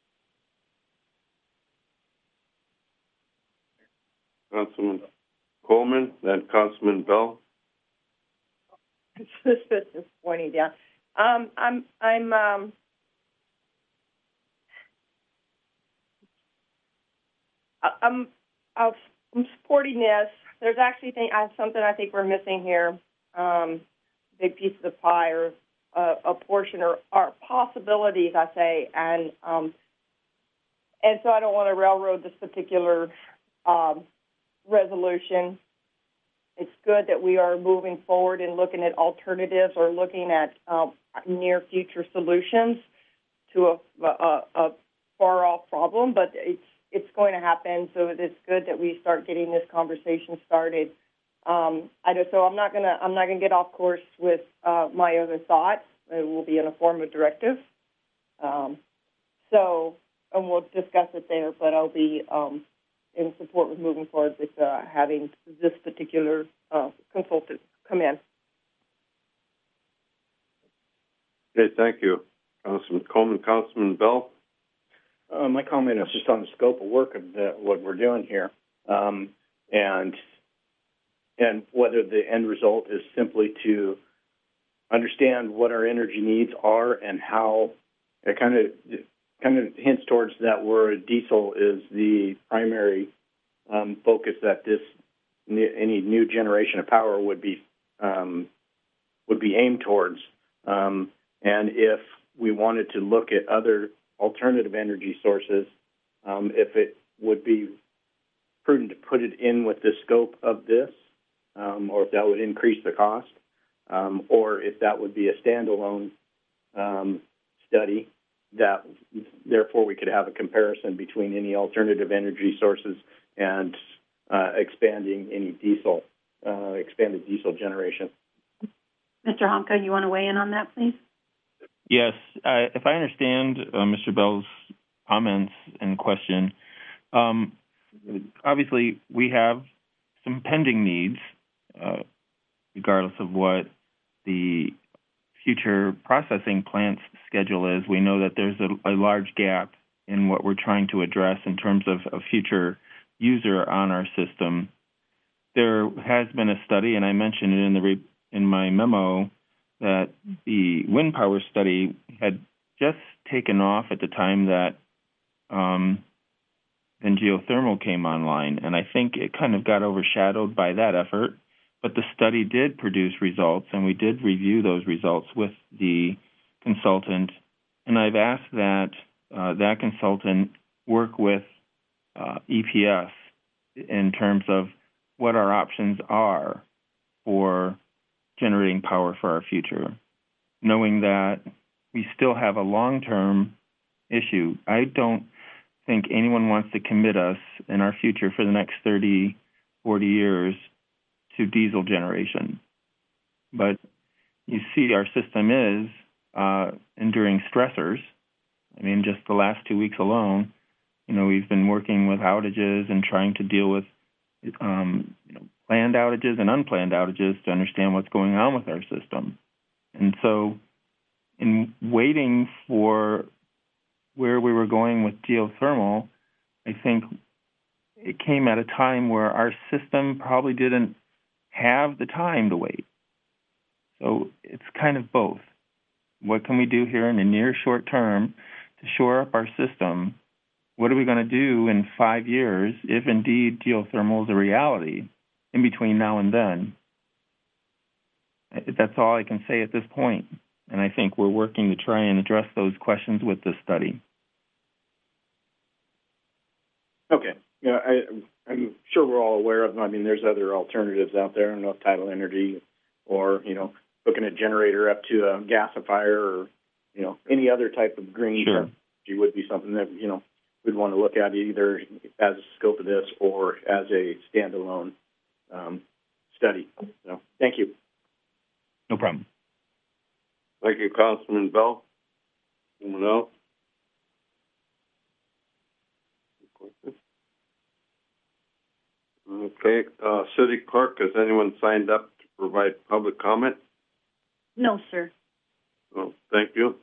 Councilman Coleman, then Councilman Bell.
This is pointing down. Um, I'm, I'm, um, I'm, I'm supporting this. There's actually thing, I, something I think we're missing here. Um, big piece of the pie, or uh, a portion, or, or possibilities, I say, and um, and so I don't want to railroad this particular um, resolution. It's good that we are moving forward and looking at alternatives, or looking at um, near future solutions to a, a, a far off problem, but it's it's going to happen. So it's good that we start getting this conversation started. Um, I know, so I'm not gonna I'm not gonna get off course with uh, my other thoughts. It will be in a form of directive. Um, so and we'll discuss it there. But I'll be um, in support with moving forward with uh, having this particular uh, consultant come in.
Okay, thank you, Councilman Coleman. Councilman Bell.
Uh, my comment is just on the scope of work of the, what we're doing here, um, and and whether the end result is simply to understand what our energy needs are and how it kind of kind of hints towards that word diesel is the primary um, focus that this any new generation of power would be um, would be aimed towards, um, and if we wanted to look at other alternative energy sources, um, if it would be prudent to put it in with the scope of this, um, or if that would increase the cost, um, or if that would be a standalone um, study that therefore we could have a comparison between any alternative energy sources and uh, expanding any diesel, uh, expanded diesel generation.
Mister Honka, you want to weigh in on that, please?
Yes, I, if I understand uh, Mister Bell's comments and question, um, obviously we have some pending needs, uh, regardless of what the future processing plant's schedule is. We know that there's a, a large gap in what we're trying to address in terms of a future user on our system. There has been a study, and I mentioned it in the re- in my memo, that the wind power study had just taken off at the time that um, then geothermal came online. And I think it kind of got overshadowed by that effort. But the study did produce results, and we did review those results with the consultant. And I've asked that uh, that consultant work with uh, E P S in terms of what our options are for generating power for our future, knowing that we still have a long-term issue. I don't think anyone wants to commit us in our future for the next thirty, forty years to diesel generation. But you see our system is uh, enduring stressors. I mean, just the last two weeks alone, you know, we've been working with outages and trying to deal with um, you know, planned outages and unplanned outages to understand what's going on with our system. And so in waiting for where we were going with geothermal, I think it came at a time where our system probably didn't have the time to wait. So it's kind of both. What can we do here in the near short term to shore up our system? What are we going to do in five years if indeed geothermal is a reality in between now and then? That's all I can say at this point. And I think we're working to try and address those questions with this study.
Okay. Yeah, I, I'm sure we're all aware of them. I mean, there's other alternatives out there. I don't know if tidal energy or, you know,
hooking a generator up to a gasifier or, you know, any other type of green
Sure.
technology would be something that, you know, we'd want to look at either as a scope of this or as a standalone um, study. So, thank you.
No problem.
Thank you, Councilman Bell. Anyone else? Okay, uh, City Clerk, has anyone signed up to provide public comment?
No, sir.
Oh, thank you.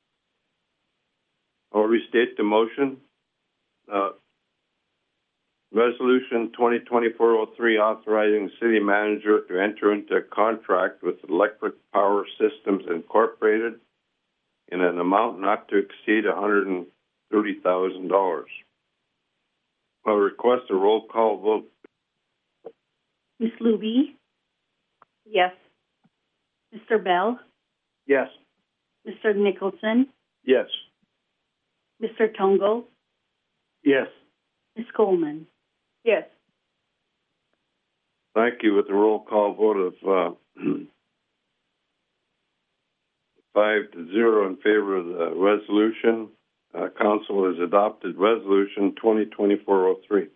I'll restate the motion. Uh, Resolution twenty twenty-four oh three authorizing the city manager to enter into a contract with Electric Power Systems Incorporated in an amount not to exceed one hundred thirty thousand dollars. I'll request a roll call vote.
Miz Luby?
Yes.
Mister Bell?
Yes.
Mister Nicholson?
Yes.
Mister Tungo?
Yes.
Miz Coleman?
Yes.
Thank you. With a roll call vote of uh, five to zero in favor of the resolution, uh, Council has adopted Resolution twenty twenty-four oh three.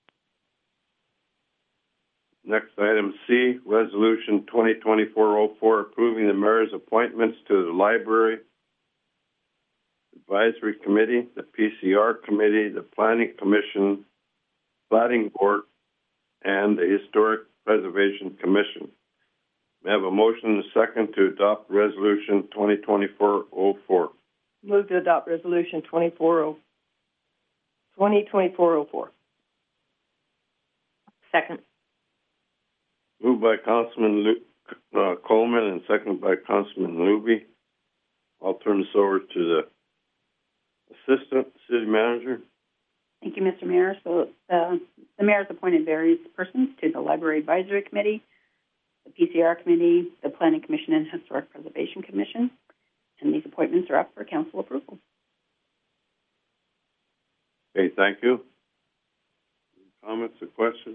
Next item C, Resolution twenty twenty-four oh four, approving the mayor's appointments to the Library Advisory Committee, the P C R Committee, the Planning Commission, Planning Board, and the Historic Preservation Commission. May I have a motion and a second to adopt Resolution twenty twenty-four oh four?
Move to adopt Resolution twenty-four twenty twenty-four oh four.
Second.
Moved by Councilman Lu- uh, Coleman and seconded by Councilman Luby. I'll turn this over to the Assistant City Manager.
Thank you, Mister Mayor. So uh, the mayor has appointed various persons to the Library Advisory Committee, the P C R Committee, the Planning Commission, and Historic Preservation Commission, and these appointments are up for council approval.
Okay, thank you. Comments or questions?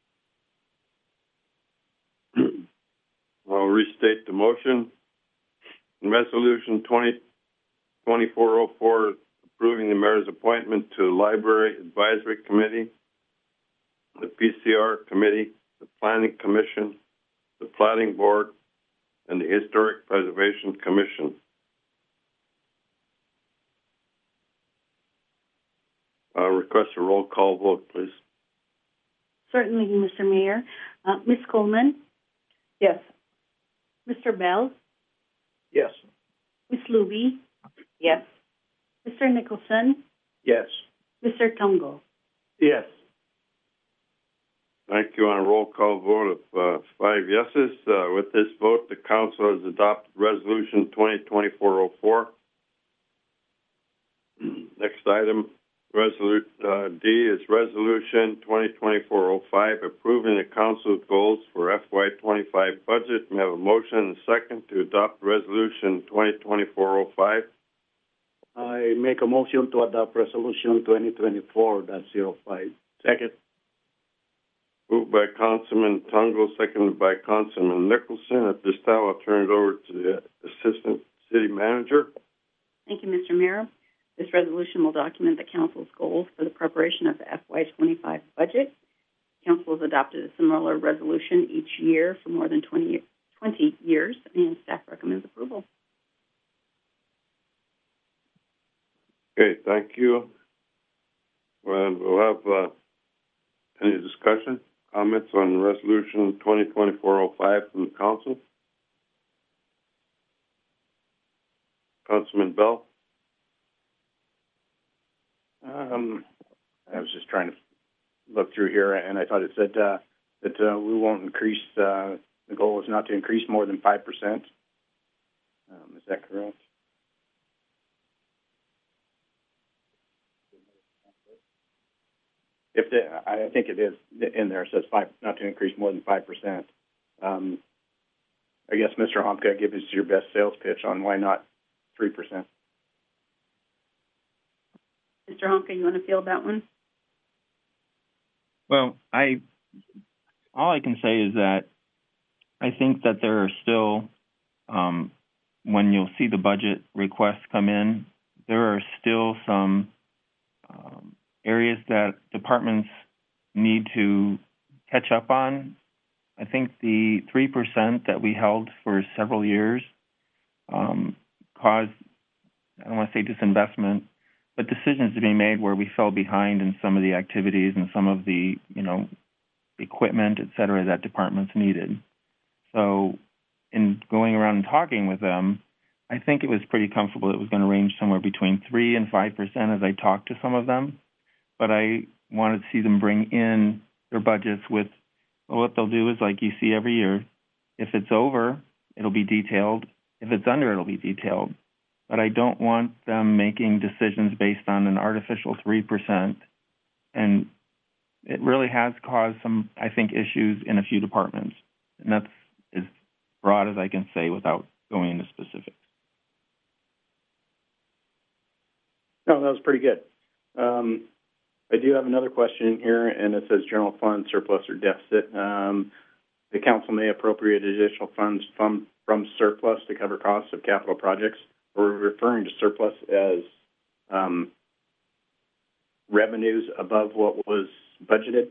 I'll restate the motion. Resolution twenty twenty-four oh four, approving the mayor's appointment to the Library Advisory Committee, the P C R Committee, the Planning Commission, the Planning Board, and the Historic Preservation Commission. I'll request a roll call vote, please.
Certainly, Mister Mayor. Uh, Miz Coleman?
Yes.
Mister Bell?
Yes.
Miz Luby?
Yes.
Mister Nicholson?
Yes.
Mister Tungo?
Yes.
Thank you. On a roll call vote of uh, five yeses, uh, with this vote, the council has adopted Resolution twenty twenty-four oh four. Next item, Resolu- uh, D is Resolution twenty twenty-four oh five, approving the council's goals for F Y twenty-five budget. May I have a motion and a second to adopt Resolution twenty twenty-four oh five?
I make a motion to adopt Resolution twenty twenty-four oh five.
Second.
Moved by Councilman Tungo, seconded by Councilman Nicholson. At this time, I'll turn it over to the Assistant City Manager.
Thank you, Mister Mayor. This resolution will document the council's goals for the preparation of the F Y twenty-five budget. Council has adopted a similar resolution each year for more than twenty, twenty years, and staff recommends approval.
Okay, thank you. And we'll have uh, any discussion, comments on Resolution twenty twenty-four oh five from the council? Councilman Bell?
Um, I was just trying to look through here, and I thought it said uh, that uh, we won't increase, uh, the goal is not to increase more than five percent. Um, is that correct? If the, I think it is in there, it says five, not to increase more than five percent. Um, I guess, Mister Homka, give us your best sales pitch on why not three percent.
Mister Honka, you want to field that one?
Well, I all I can say is that I think that there are still um, when you'll see the budget requests come in, there are still some um, areas that departments need to catch up on. I think the three percent that we held for several years um, caused, I don't want to say disinvestment, but decisions to be made where we fell behind in some of the activities and some of the, you know, equipment, et cetera, that departments needed. So in going around and talking with them, I think it was pretty comfortable. It was going to range somewhere between three and five percent as I talked to some of them. But I wanted to see them bring in their budgets with, well, what they'll do is like you see every year. If it's over, it'll be detailed. If it's under, it'll be detailed. But I don't want them making decisions based on an artificial three percent. And it really has caused some, I think, issues in a few departments. And that's as broad as I can say without going into specifics.
No, that was pretty good. Um, I do have another question here, and it says general fund surplus or deficit. Um, the council may appropriate additional funds from, from surplus to cover costs of capital projects. We're referring to surplus as um, revenues above what was budgeted.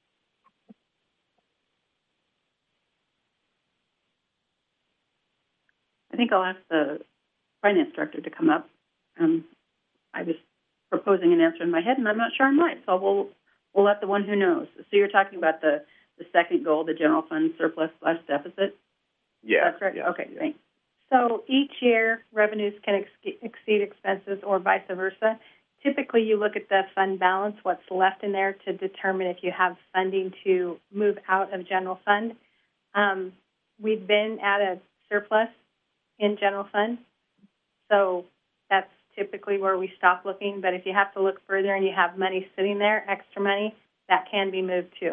I think I'll ask the finance director to come up. Um, I was proposing an answer in my head, and I'm not sure I'm right, so we'll we'll let the one who knows. So you're talking about the, the second goal, the general fund surplus slash deficit?
Yeah.
That's right?
Yeah,
okay,
yeah.
thanks.
So each year, revenues can ex- exceed expenses or vice versa. Typically, you look at the fund balance, what's left in there, to determine if you have funding to move out of general fund. Um, we've been at a surplus in general fund, so that's typically where we stop looking. But if you have to look further and you have money sitting there, extra money, that can be moved too.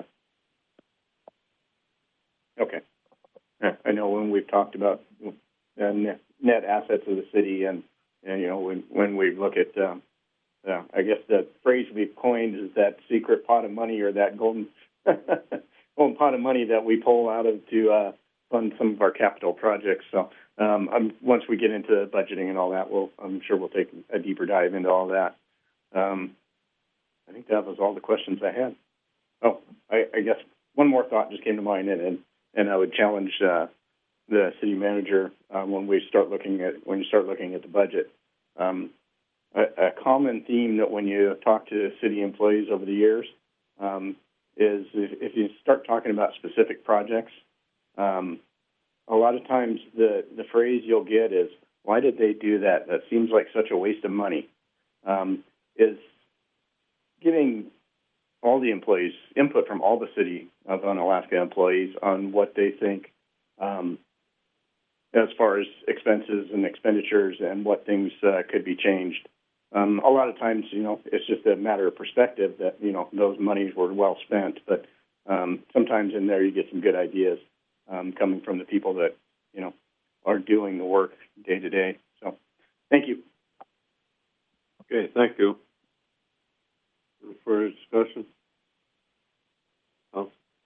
Okay. Yeah, I know when we've talked about uh, net, net assets of the city, and, and you know, when, when we look at, um, uh, I guess the phrase we've coined is that secret pot of money, or that golden golden pot of money that we pull out of to uh, fund some of our capital projects. So um, I'm, once we get into budgeting and all that, we'll, I'm sure we'll take a deeper dive into all that. Um, I think that was all the questions I had. Oh, I, I guess one more thought just came to mind, and and, and I would challenge uh, the city manager uh, when we start looking at when you start looking at the budget. Um, a, a common theme that when you talk to city employees over the years um, is if, if you start talking about specific projects, um, a lot of times the, the phrase you'll get is, why did they do that? That seems like such a waste of money. Um, is getting all the employees, input from all the city of Unalaska employees on what they think um, as far as expenses and expenditures and what things uh, could be changed. Um, a lot of times, you know, it's just a matter of perspective that, you know, those monies were well spent. But um, sometimes in there you get some good ideas um, coming from the people that, you know, are doing the work day to day. So thank you.
Okay, thank you. Any further discussion? Oh.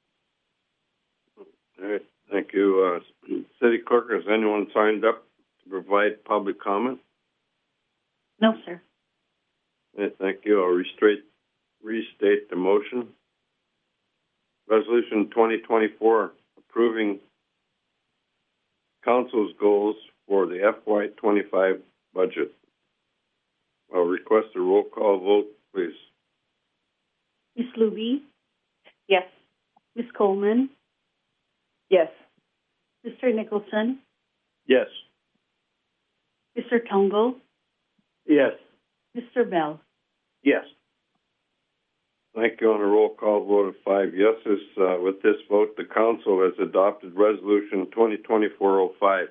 All right, thank you. Uh, City Clerk, has anyone signed up to provide public comment?
No, sir.
Okay, thank you. I'll restate, restate the motion. Resolution twenty twenty-four, approving Council's goals for the F Y twenty-five budget. I'll request a roll call vote, please.
Miz Luby?
Yes.
Miz Coleman?
Yes.
Mister Nicholson?
Yes.
Mister Tungle?
Yes.
Mister Bell?
Yes.
Thank you. On a roll call vote of five yeses, uh, with this vote, the Council has adopted Resolution twenty twenty-four oh five.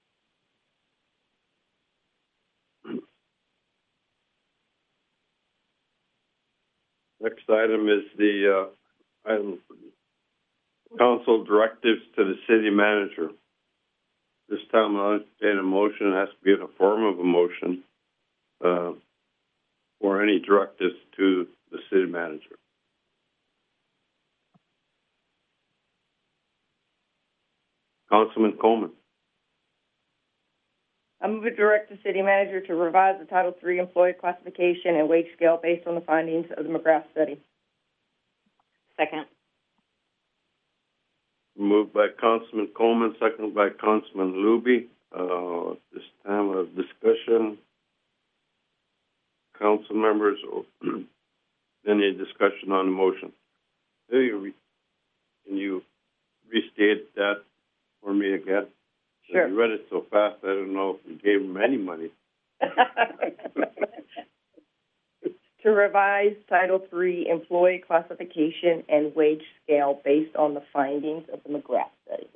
Next item is the uh, item, Council directives to the City Manager. This time I'll entertain a motion. It has to be in the form of a motion uh, for any directives to the City Manager. Councilman Coleman.
I move to direct the city manager to revise the Title three employee classification and wage scale based on the findings of the McGrath study.
Second.
Moved by Councilman Coleman, seconded by Councilman Luby. Uh, at this time of discussion, council members, any discussion on the motion? Do you re- Can you restate that for me again?
Sure.
You read it so fast, I don't know if you gave him any money.
To revise Title three employee classification and wage scale based on the findings of the McGrath study.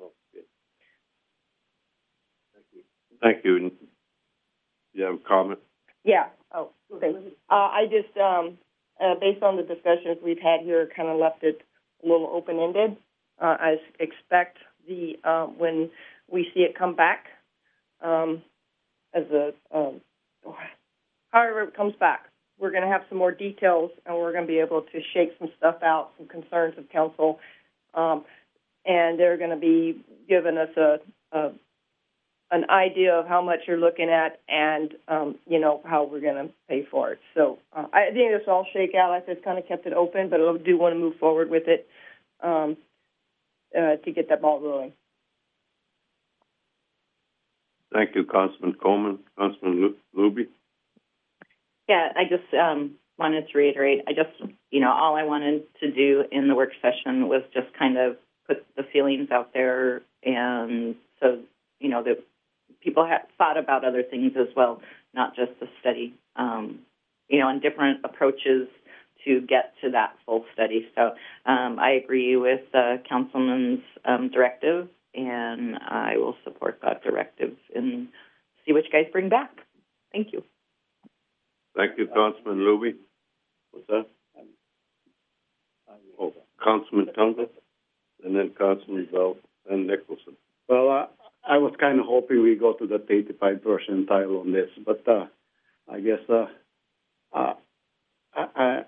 Thank you. Do you have a comment?
Yeah. Oh, okay. Uh, I just, um, uh, based on the discussions we've had here, kind of left it a little open-ended. Uh, I expect the uh, when we see it come back um, as a, um, however it comes back, we're going to have some more details, and we're going to be able to shake some stuff out, some concerns of council, um, and they're going to be giving us a, a an idea of how much you're looking at, and um, you know how we're going to pay for it. So uh, I think this will all shake out. I just kind of kept it open, but I do want to move forward with it um, uh, to get that ball rolling.
Thank you, Councilman Coleman. Councilman Luby.
Yeah, I just um, wanted to reiterate, I just, you know, all I wanted to do in the work session was just kind of put the feelings out there, and so, you know, that people have thought about other things as well, not just the study, um, you know, and different approaches to get to that full study. So um, I agree with uh, Councilman's um, directive, and I will support that directive and see what you guys bring back. Thank you.
Thank you, Councilman Luby. What's that? Oh, Councilman Tungle, and then Councilman Bell and Nicholson.
Well, uh, I was kind of hoping we go to the eighty-five percentile on this, but uh, I guess uh, uh, I, I,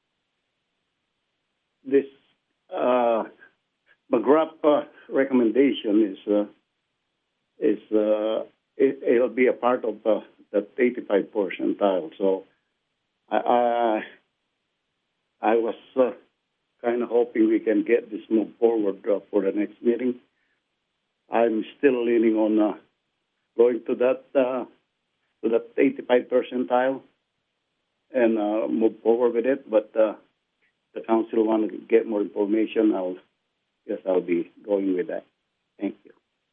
this uh, McGrath uh, recommendation is uh, is uh, it, it'll be a part of the that eighty-five percentile. So I I, I was uh, kind of hoping we can get this moved forward uh, for the next meeting. I'm still leaning on uh, going to that uh, to that eighty-five percentile and uh, move forward with it. But uh, the council want to get more information. I'll guess I'll be going with that. Thank you.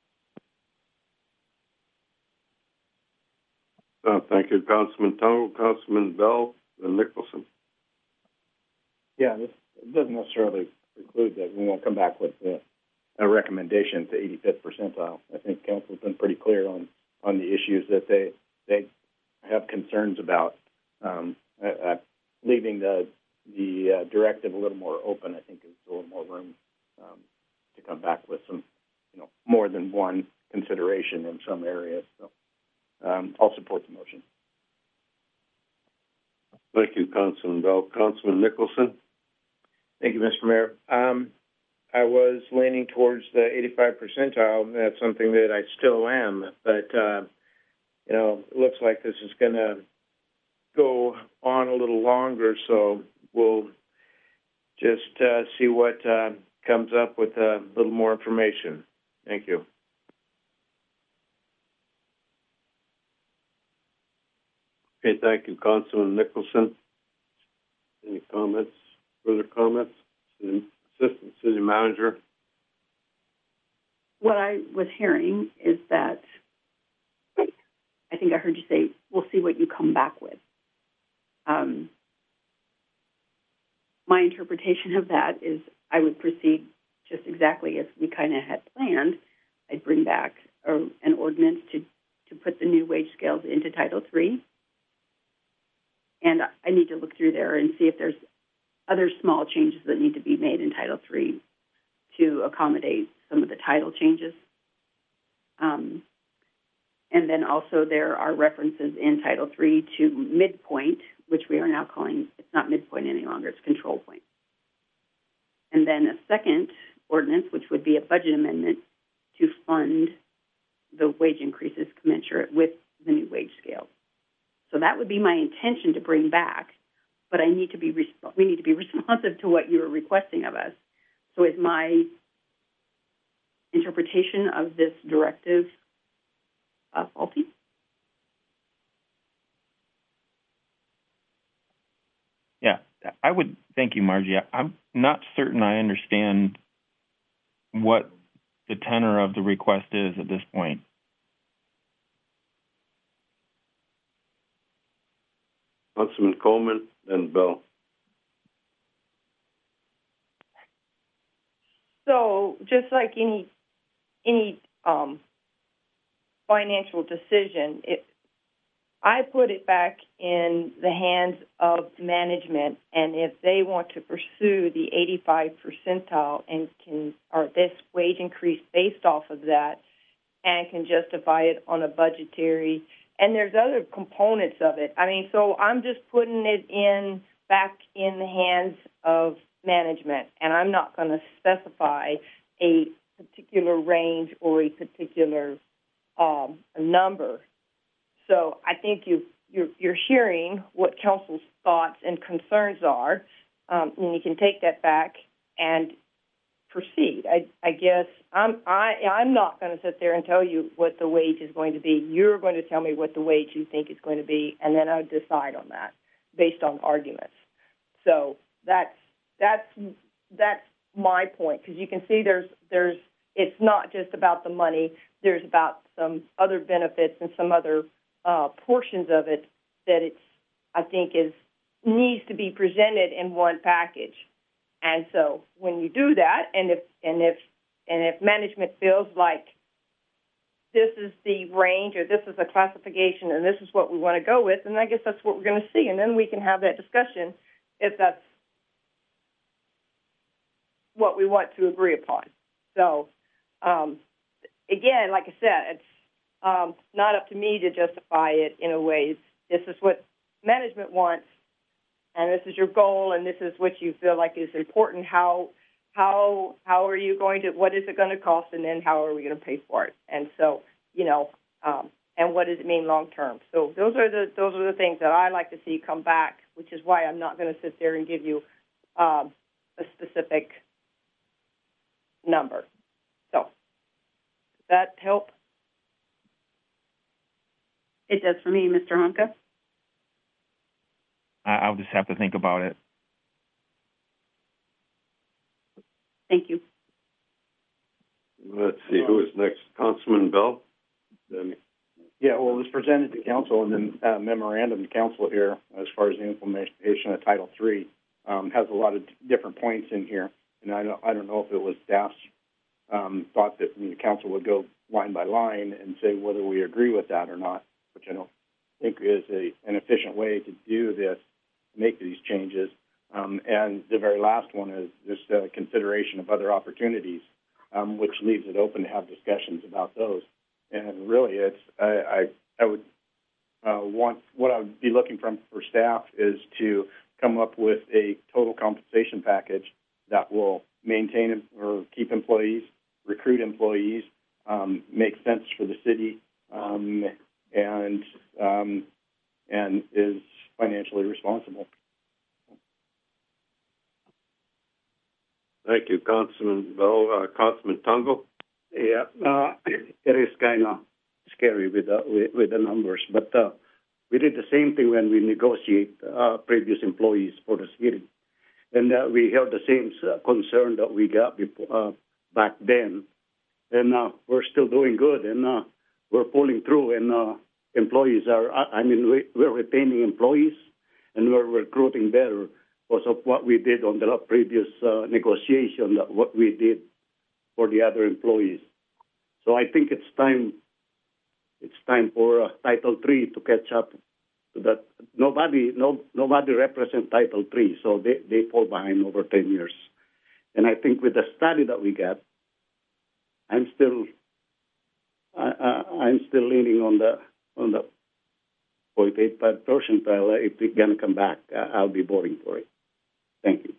Uh, thank you, Councilman Tungle, Councilman Bell, and Nicholson.
Yeah, this doesn't necessarily preclude that we won't come back with uh, a recommendation to eighty-fifth percentile. I think council's been pretty clear on, on the issues that they they have concerns about. Um, uh, uh, leaving the the uh, directive a little more open, I think, is a little more room um, to come back with some, you know, more than one consideration in some areas. So. Um, I'll support the motion.
Thank you, Councilman Bell. Councilman Nicholson.
Thank you, Mister Mayor. Um, I was leaning towards the eighty-five percentile. That's something that I still am, but uh, you know, it looks like this is going to go on a little longer. So we'll just uh, see what uh, comes up with a little more information. Thank you.
Okay, thank you, Councilman Nicholson. Any comments, further comments? Assistant City Manager.
What I was hearing is that, I think I heard you say, we'll see what you come back with. Um, my interpretation of that is I would proceed just exactly as we kind of had planned. I'd bring back a, an ordinance to, to put the new wage scales into Title three. And I need to look through there and see if there's other small changes that need to be made in Title three to accommodate some of the title changes. Um, and then also there are references in Title three to midpoint, which we are now calling, it's not midpoint any longer, it's control point. And then a second ordinance, which would be a budget amendment to fund the wage increases commensurate with the new wage scale. So that would be my intention to bring back, but I need to be resp- we need to be responsive to what you are requesting of us. So is my interpretation of this directive uh, faulty?
Yeah, I would. Thank you, Margie. I'm not certain I understand what the tenor of the request is at this point.
Councilman Coleman, then Bill.
So just like any any um, financial decision, it, I put it back in the hands of management, and if they want to pursue the eighty-five percentile and can or this wage increase based off of that, and can justify it on a budgetary, and there's other components of it. I mean, so I'm just putting it in back in the hands of management, and I'm not going to specify a particular range or a particular um, number. So I think you, you're, you're hearing what council's thoughts and concerns are, um, and you can take that back and proceed. I, I guess I'm I, I'm not going to sit there and tell you what the wage is going to be. You're going to tell me what the wage you think is going to be, and then I'll decide on that based on arguments. So that's that's that's my point, because you can see there's there's it's not just about the money. There's about some other benefits and some other Uh, portions of it that it's, I think, is needs to be presented in one package. And so when you do that, and if and if and if management feels like this is the range or this is a classification and this is what we want to go with, then I guess that's what we're going to see, and then we can have that discussion if that's what we want to agree upon. So um, again, like I said, it's Um, not up to me to justify it in a way. This is what management wants, and this is your goal, and this is what you feel like is important. How how how are you going to? What is it going to cost, and then how are we going to pay for it? And so, you know, um, and what does it mean long term? So those are the those are the things that I like to see come back, which is why I'm not going to sit there and give you um, a specific number. So does that help?
It does for me, Mister Honka.
I'll just have to think about it.
Thank you.
Let's see, who is next? Councilman Bell? Then.
Yeah, well, it was presented to council, and then uh, memorandum to council here as far as the implementation of Title three um, has a lot of different points in here, and I don't, I don't know if it was staff's um, thought that the council would go line by line and say whether we agree with that or not, which I don't think is a, an efficient way to do this, make these changes. Um, and the very last one is just uh, consideration of other opportunities, um, which leaves it open to have discussions about those. And really, it's I, I, I would uh, want what I would be looking from for staff is to come up with a total compensation package that will maintain or keep employees, recruit employees, um, make sense for the city, um, and um, and is financially responsible.
Thank you, Councilman Bell. Uh, Councilman Tungo?
Yeah, uh, it is kind of scary with, uh, with with the numbers, but uh, we did the same thing when we negotiate uh, previous employees for the city, and uh, we held the same uh, concern that we got before, uh, back then, and uh, we're still doing good, and uh, we're pulling through, and uh, employees are, I mean, we, we're retaining employees, and we're recruiting better because of what we did on the previous uh, negotiation, that what we did for the other employees. So I think it's time, it's time for uh, Title three to catch up to that. Nobody, no, nobody represents Title three, so they, they fall behind over ten years. And I think with the study that we got, I'm still, uh, I'm still leaning on the on the zero point eight five percentile. If we're going to come back, I'll be voting for it. Thank you.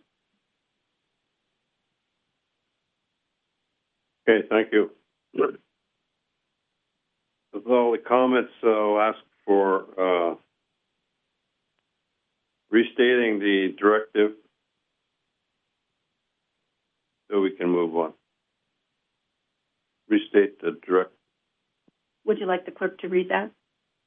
Okay, thank you. with all the comments, uh, I'll ask for uh, restating the directive so we can move on. Restate the direct.
Would you like the clerk to read that?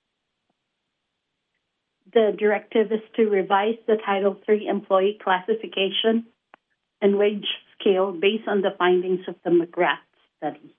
The directive is to revise the Title three employee classification and wage scale based on the findings of the McGrath study.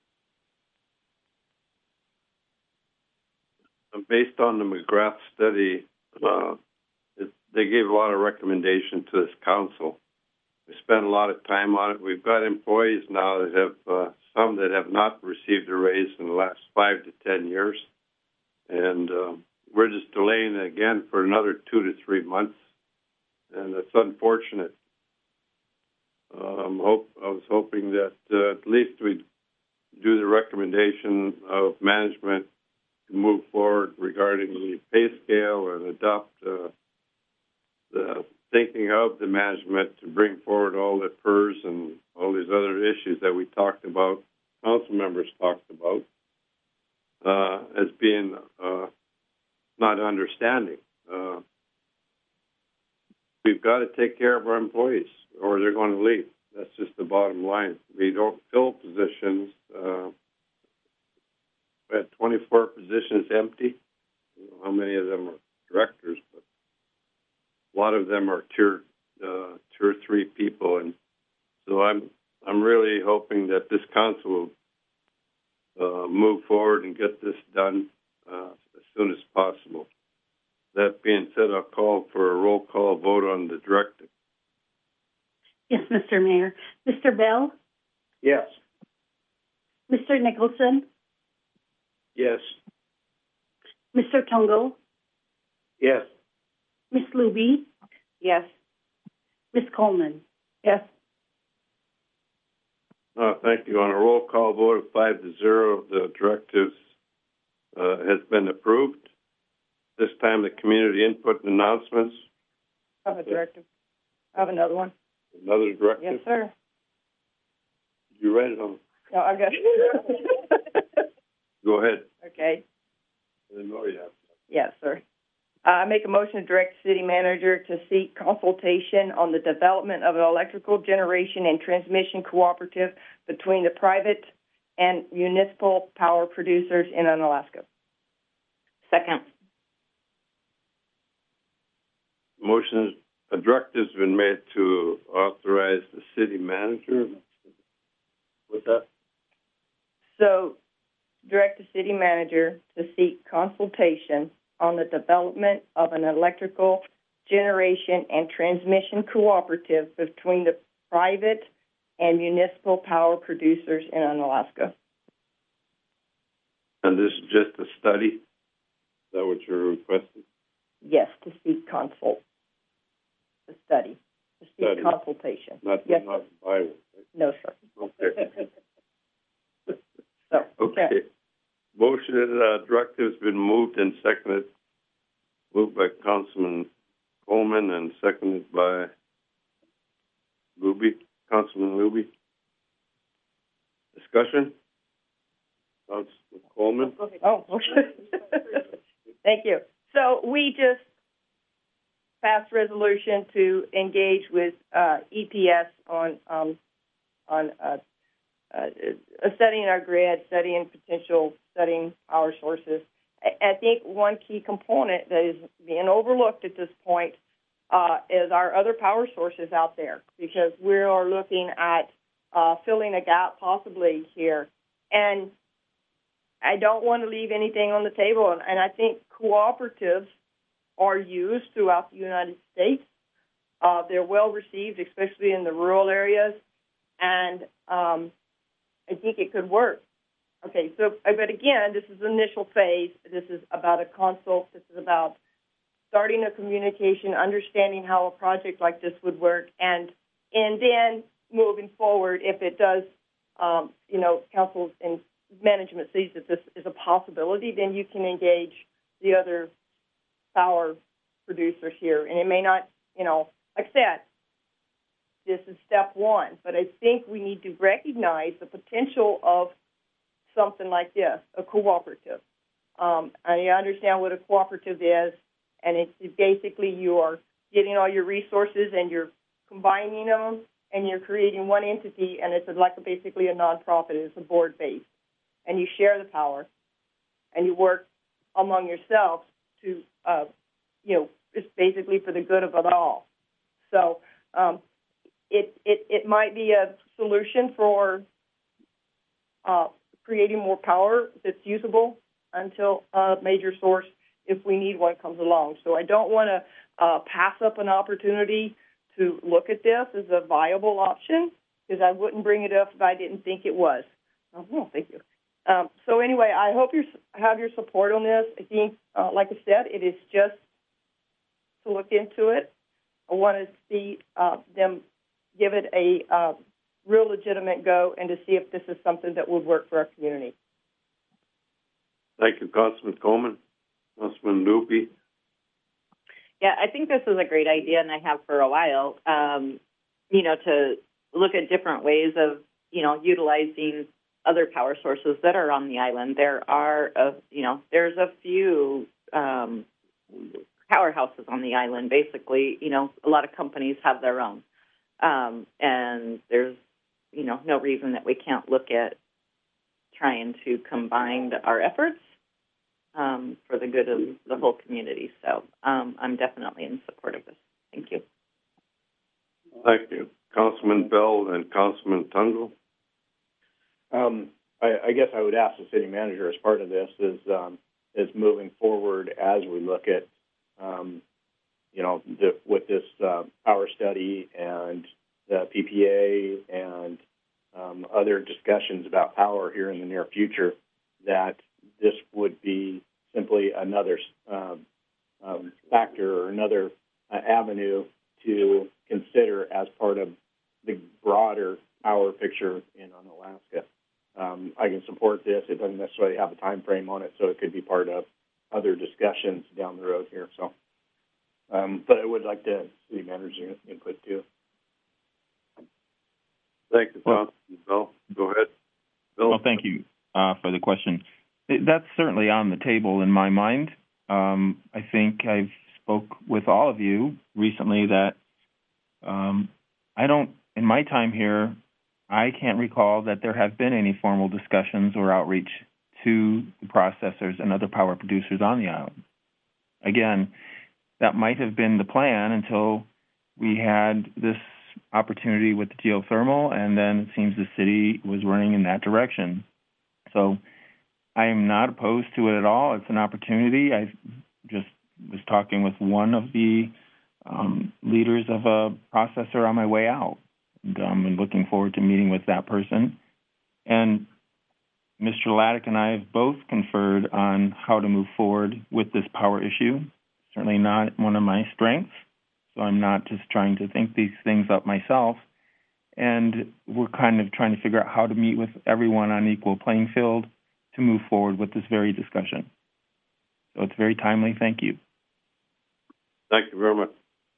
Based on the McGrath study, uh, it, they gave a lot of recommendations to this council. We spent a lot of time on it. We've got employees now that have, uh, some that have not received a raise in the last five to ten years. And uh, we're just delaying it again for another two to three months. And it's unfortunate. Um, hope, I was hoping that uh, at least we'd do the recommendation of management to move forward regarding the pay scale and adopt uh, the thinking of the management to bring forward all the P E R S and all these other issues that we talked about, council members talked about, uh, as being uh, not understanding. Uh, we've got to take care of our employees or they're going to leave. That's just the bottom line. We don't fill positions. Uh, we had twenty-four positions empty. I don't know how many of them are directors, but a lot of them are tier uh, tier three people, and so I'm I'm really hoping that this council will uh, move forward and get this done uh, as soon as possible. That being said, I'll call for a roll call vote on the directive.
Yes, Mister Mayor. Mister Bell?
Yes.
Mister Nicholson?
Yes.
Mister Tungo?
Yes.
Miss Luby?
Yes.
Miss Coleman?
Yes.
Uh, thank you. On a roll call vote of five to zero, the directives uh, has been approved. This time, the community input and announcements.
I have a directive. I have another one.
Another directive?
Yes, sir.
You read it on?
No, I've got
Go ahead.
Okay.
I didn't know you have.
Yes, sir. Uh, I make a motion to direct the city manager to seek consultation on the development of an electrical generation and transmission cooperative between the private and municipal power producers in Unalaska.
Second.
Motion, a directive's been made to authorize the city manager. What's that?
So, direct the city manager to seek consultation on the development of an electrical generation and transmission cooperative between the private and municipal power producers in Unalaska.
And this is just a study? Is that what you're requesting?
Yes, to seek consult. The study. To seek
Study.
consultation.
Not,
yes,
not buy one.
No, sir.
Okay.
So,
okay. Motion uh, directive has been moved and seconded. Moved by Councilman Coleman and seconded by Luby. Councilman Luby. Discussion? Councilman Coleman?
Oh, okay. Thank you. So we just passed resolution to engage with uh, E P S on um, on uh, uh, studying our grid, studying potential, studying power sources. I, I think one key component that is being overlooked at this point uh, is our other power sources out there, because we are looking at uh, filling a gap possibly here. And I don't want to leave anything on the table, and, and I think cooperatives are used throughout the United States. Uh, they're well received, especially in the rural areas, and um, I think it could work. Okay, so, but again, this is the initial phase. This is about a consult. This is about starting a communication, understanding how a project like this would work, and and then moving forward, if it does, um, you know, council and management sees that this is a possibility, then you can engage the other power producers here. And it may not, you know, like I said, this is step one, but I think we need to recognize the potential of something like this, a cooperative. Um, I understand what a cooperative is, and it's basically you are getting all your resources and you're combining them and you're creating one entity, and it's like a, basically a nonprofit. It's a board based, and you share the power, and you work among yourselves to, uh, you know, it's basically for the good of it all. So um, it, it it might be a solution for uh, creating more power that's usable until a major source, if we need one, comes along. So I don't want to uh, pass up an opportunity to look at this as a viable option, because I wouldn't bring it up if I didn't think it was. Oh, well, thank you. Um, so anyway, I hope you have your support on this. I think, uh, like I said, it is just to look into it. I want to see uh, them give it a uh, real legitimate go and to see if this is something that would work for our community.
Thank you, Councilman Coleman. Councilman Loopy.
Yeah, I think this is a great idea, and I have for a while, um, you know, to look at different ways of, you know, utilizing other power sources that are on the island. There are, a, you know, there's a few um, powerhouses on the island. Basically, you know, a lot of companies have their own. Um, and there's, you know, no reason that we can't look at trying to combine our efforts um, for the good of the whole community. So um, I'm definitely in support of this. Thank you.
Thank you. Councilman Bell and Councilman Tungle.
Um, I, I guess I would ask the city manager as part of this is um, is moving forward as we look at, um, you know, the, with this uh, power study and the P P A and um, other discussions about power here in the near future, that this would be simply another um, um, factor or another uh, avenue to consider as part of the broader power picture in on Alaska. Um, I can support this. It doesn't necessarily have a time frame on it, so it could be part of other discussions down the road here. So, um, but I would like the city manager's input too.
Thank you, Councilman Bell. Go ahead, Bill.
Well, thank you uh, for the question. It, that's certainly on the table in my mind. Um, I think I've spoke with all of you recently that um, I don't, in my time here, I can't recall that there have been any formal discussions or outreach to the processors and other power producers on the island. Again, that might have been the plan until we had this opportunity with the geothermal, and then it seems the city was running in that direction. So I am not opposed to it at all. It's an opportunity. I just was talking with one of the um, leaders of a processor on my way out. And um, I'm looking forward to meeting with that person. And Mister Laddick and I have both conferred on how to move forward with this power issue. Certainly not one of my strengths, so I'm not just trying to think these things up myself. And we're kind of trying to figure out how to meet with everyone on equal playing field to move forward with this very discussion. So it's very timely. Thank you.
Thank you very much.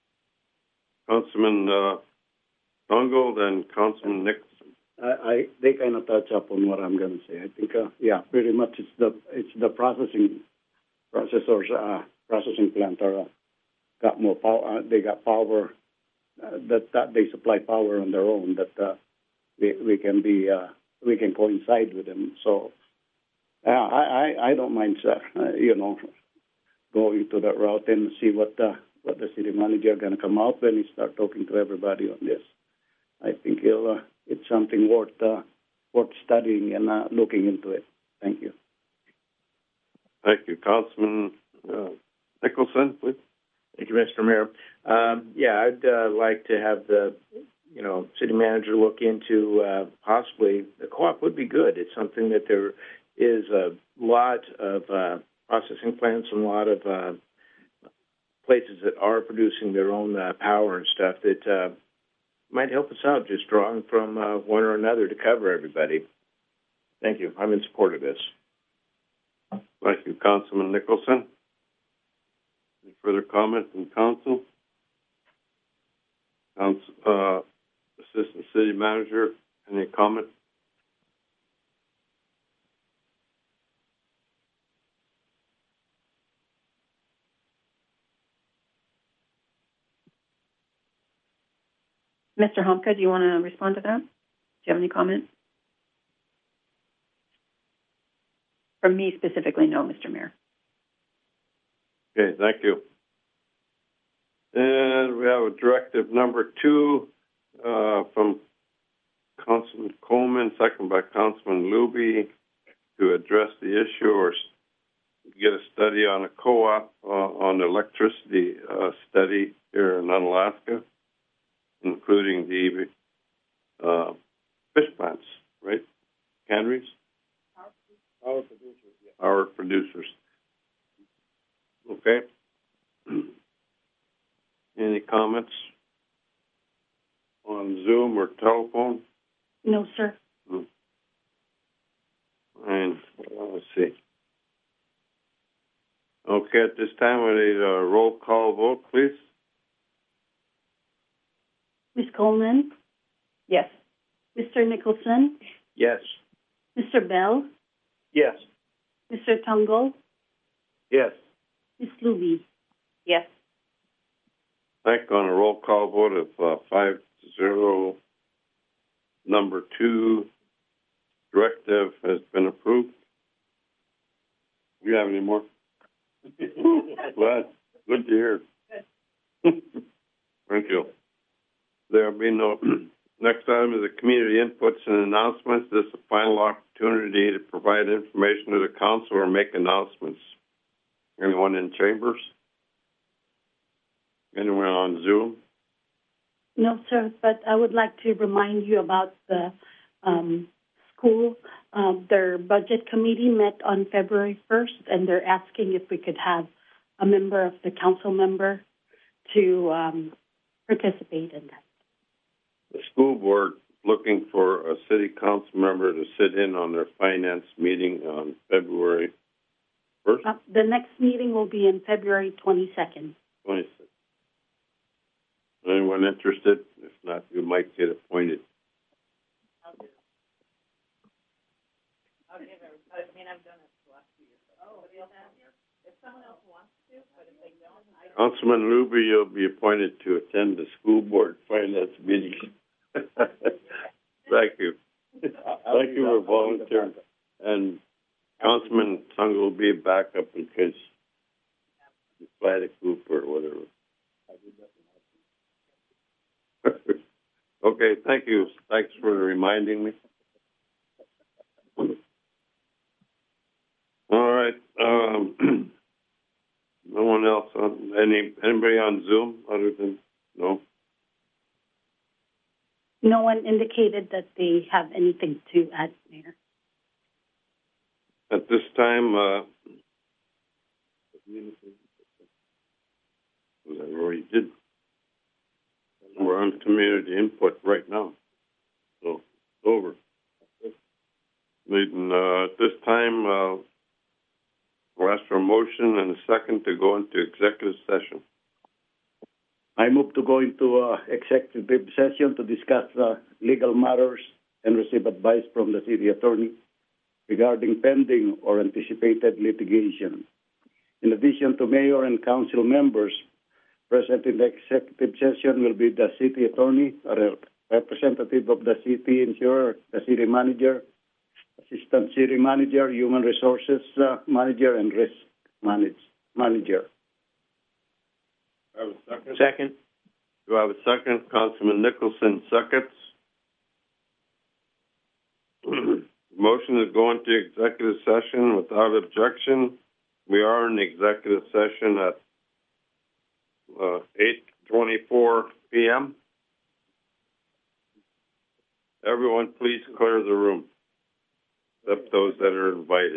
Councilman uh, Tungle, then Councilman Nicholson.
I, I they kind of touch up on what I'm going to say. I think, uh, yeah, pretty much it's the it's the processing processors, uh, processing plant are uh, got more power. Uh, they got power uh, that that they supply power on their own. That uh, we we can be uh, we can coincide with them. So uh, I, I I don't mind, sir. Uh, you know, going to that route and see what the what the city manager are going to come out when he start talking to everybody on this. I think he'll. Uh, It's something worth uh, worth studying and uh, looking into it. Thank you.
Thank you, Councilman uh, Nicholson, please.
Thank you, Mister Mayor. Um, yeah, I'd uh, like to have the, you know, city manager look into uh, possibly the co-op would be good. It's something that there is a lot of uh, processing plants and a lot of uh, places that are producing their own uh, power and stuff that. Uh, might help us out just drawing from uh, one or another to cover everybody. Thank you. I'm in support of this.
Thank you, Councilman Nicholson. Any further comments from council? Council uh, Assistant City Manager, any comment?
Mister Homka, do you want to respond to that? Do you have any comment? From me specifically, no, Mister Mayor.
Okay, thank you. And we have a directive number two uh, from Councilman Coleman, second by Councilman Luby, to address the issue or get a study on a co-op uh, on electricity uh, study here in Unalaska, including the uh, fish plants, right? Canneries?
Our producers, yeah.
Our producers. Okay. Any comments on Zoom or telephone?
No, sir.
Hmm. And uh, let's see. Okay, at this time, we need a roll call vote, please.
Miz Coleman?
Yes.
Mister Nicholson?
Yes.
Mister Bell?
Yes.
Mister Tungle?
Yes.
Miz Luby?
Yes.
Thank you. On a roll call vote of uh, five to zero, number two directive has been approved. Do you have any more? Glad. Good to hear. Thank you. There will be no. Next item is the community inputs and announcements. This is a final opportunity to provide information to the council or make announcements. Anyone in chambers? Anyone on Zoom?
No, sir, but I would like to remind you about the um, school. Um, their budget committee met on February first, and they're asking if we could have a member of the council member to um, participate in that.
The school board looking for a city council member to sit in on their finance meeting on February first?
Uh, the next meeting will be in February twenty-second.
twenty-sixth. Anyone interested? If not, you might get appointed.
I'll do it. I'll give it. I mean, I've done it the last few years. Oh, if someone else wants to, but if they don't, I don't.
Councilman Luby, you'll be appointed to attend the school board finance meeting. Thank you. Thank you for volunteering. And Councilman Sung will be back up in case you fly the coop or whatever. Okay, thank you. Thanks for reminding me. All right. Um, no one else on any anybody on Zoom other than no.
No one indicated that they have anything to add, Mayor.
At this time, uh, I already did. We're on community input right now, so it's over. And, uh, at this time, uh, we'll ask for a motion and a second to go into executive session.
I move to go into uh, executive session to discuss uh, legal matters and receive advice from the city attorney regarding pending or anticipated litigation. In addition to mayor and council members, present in the executive session will be the city attorney, a representative of the city insurer, the city manager, assistant city manager, human resources uh, manager, and risk manage, manager.
Have a second?
Second.
Do I have a second? Councilman Nicholson seconds. Motion is go into executive session without objection. We are in executive session at uh, eight twenty-four p.m. Everyone, please clear the room, except those that are invited.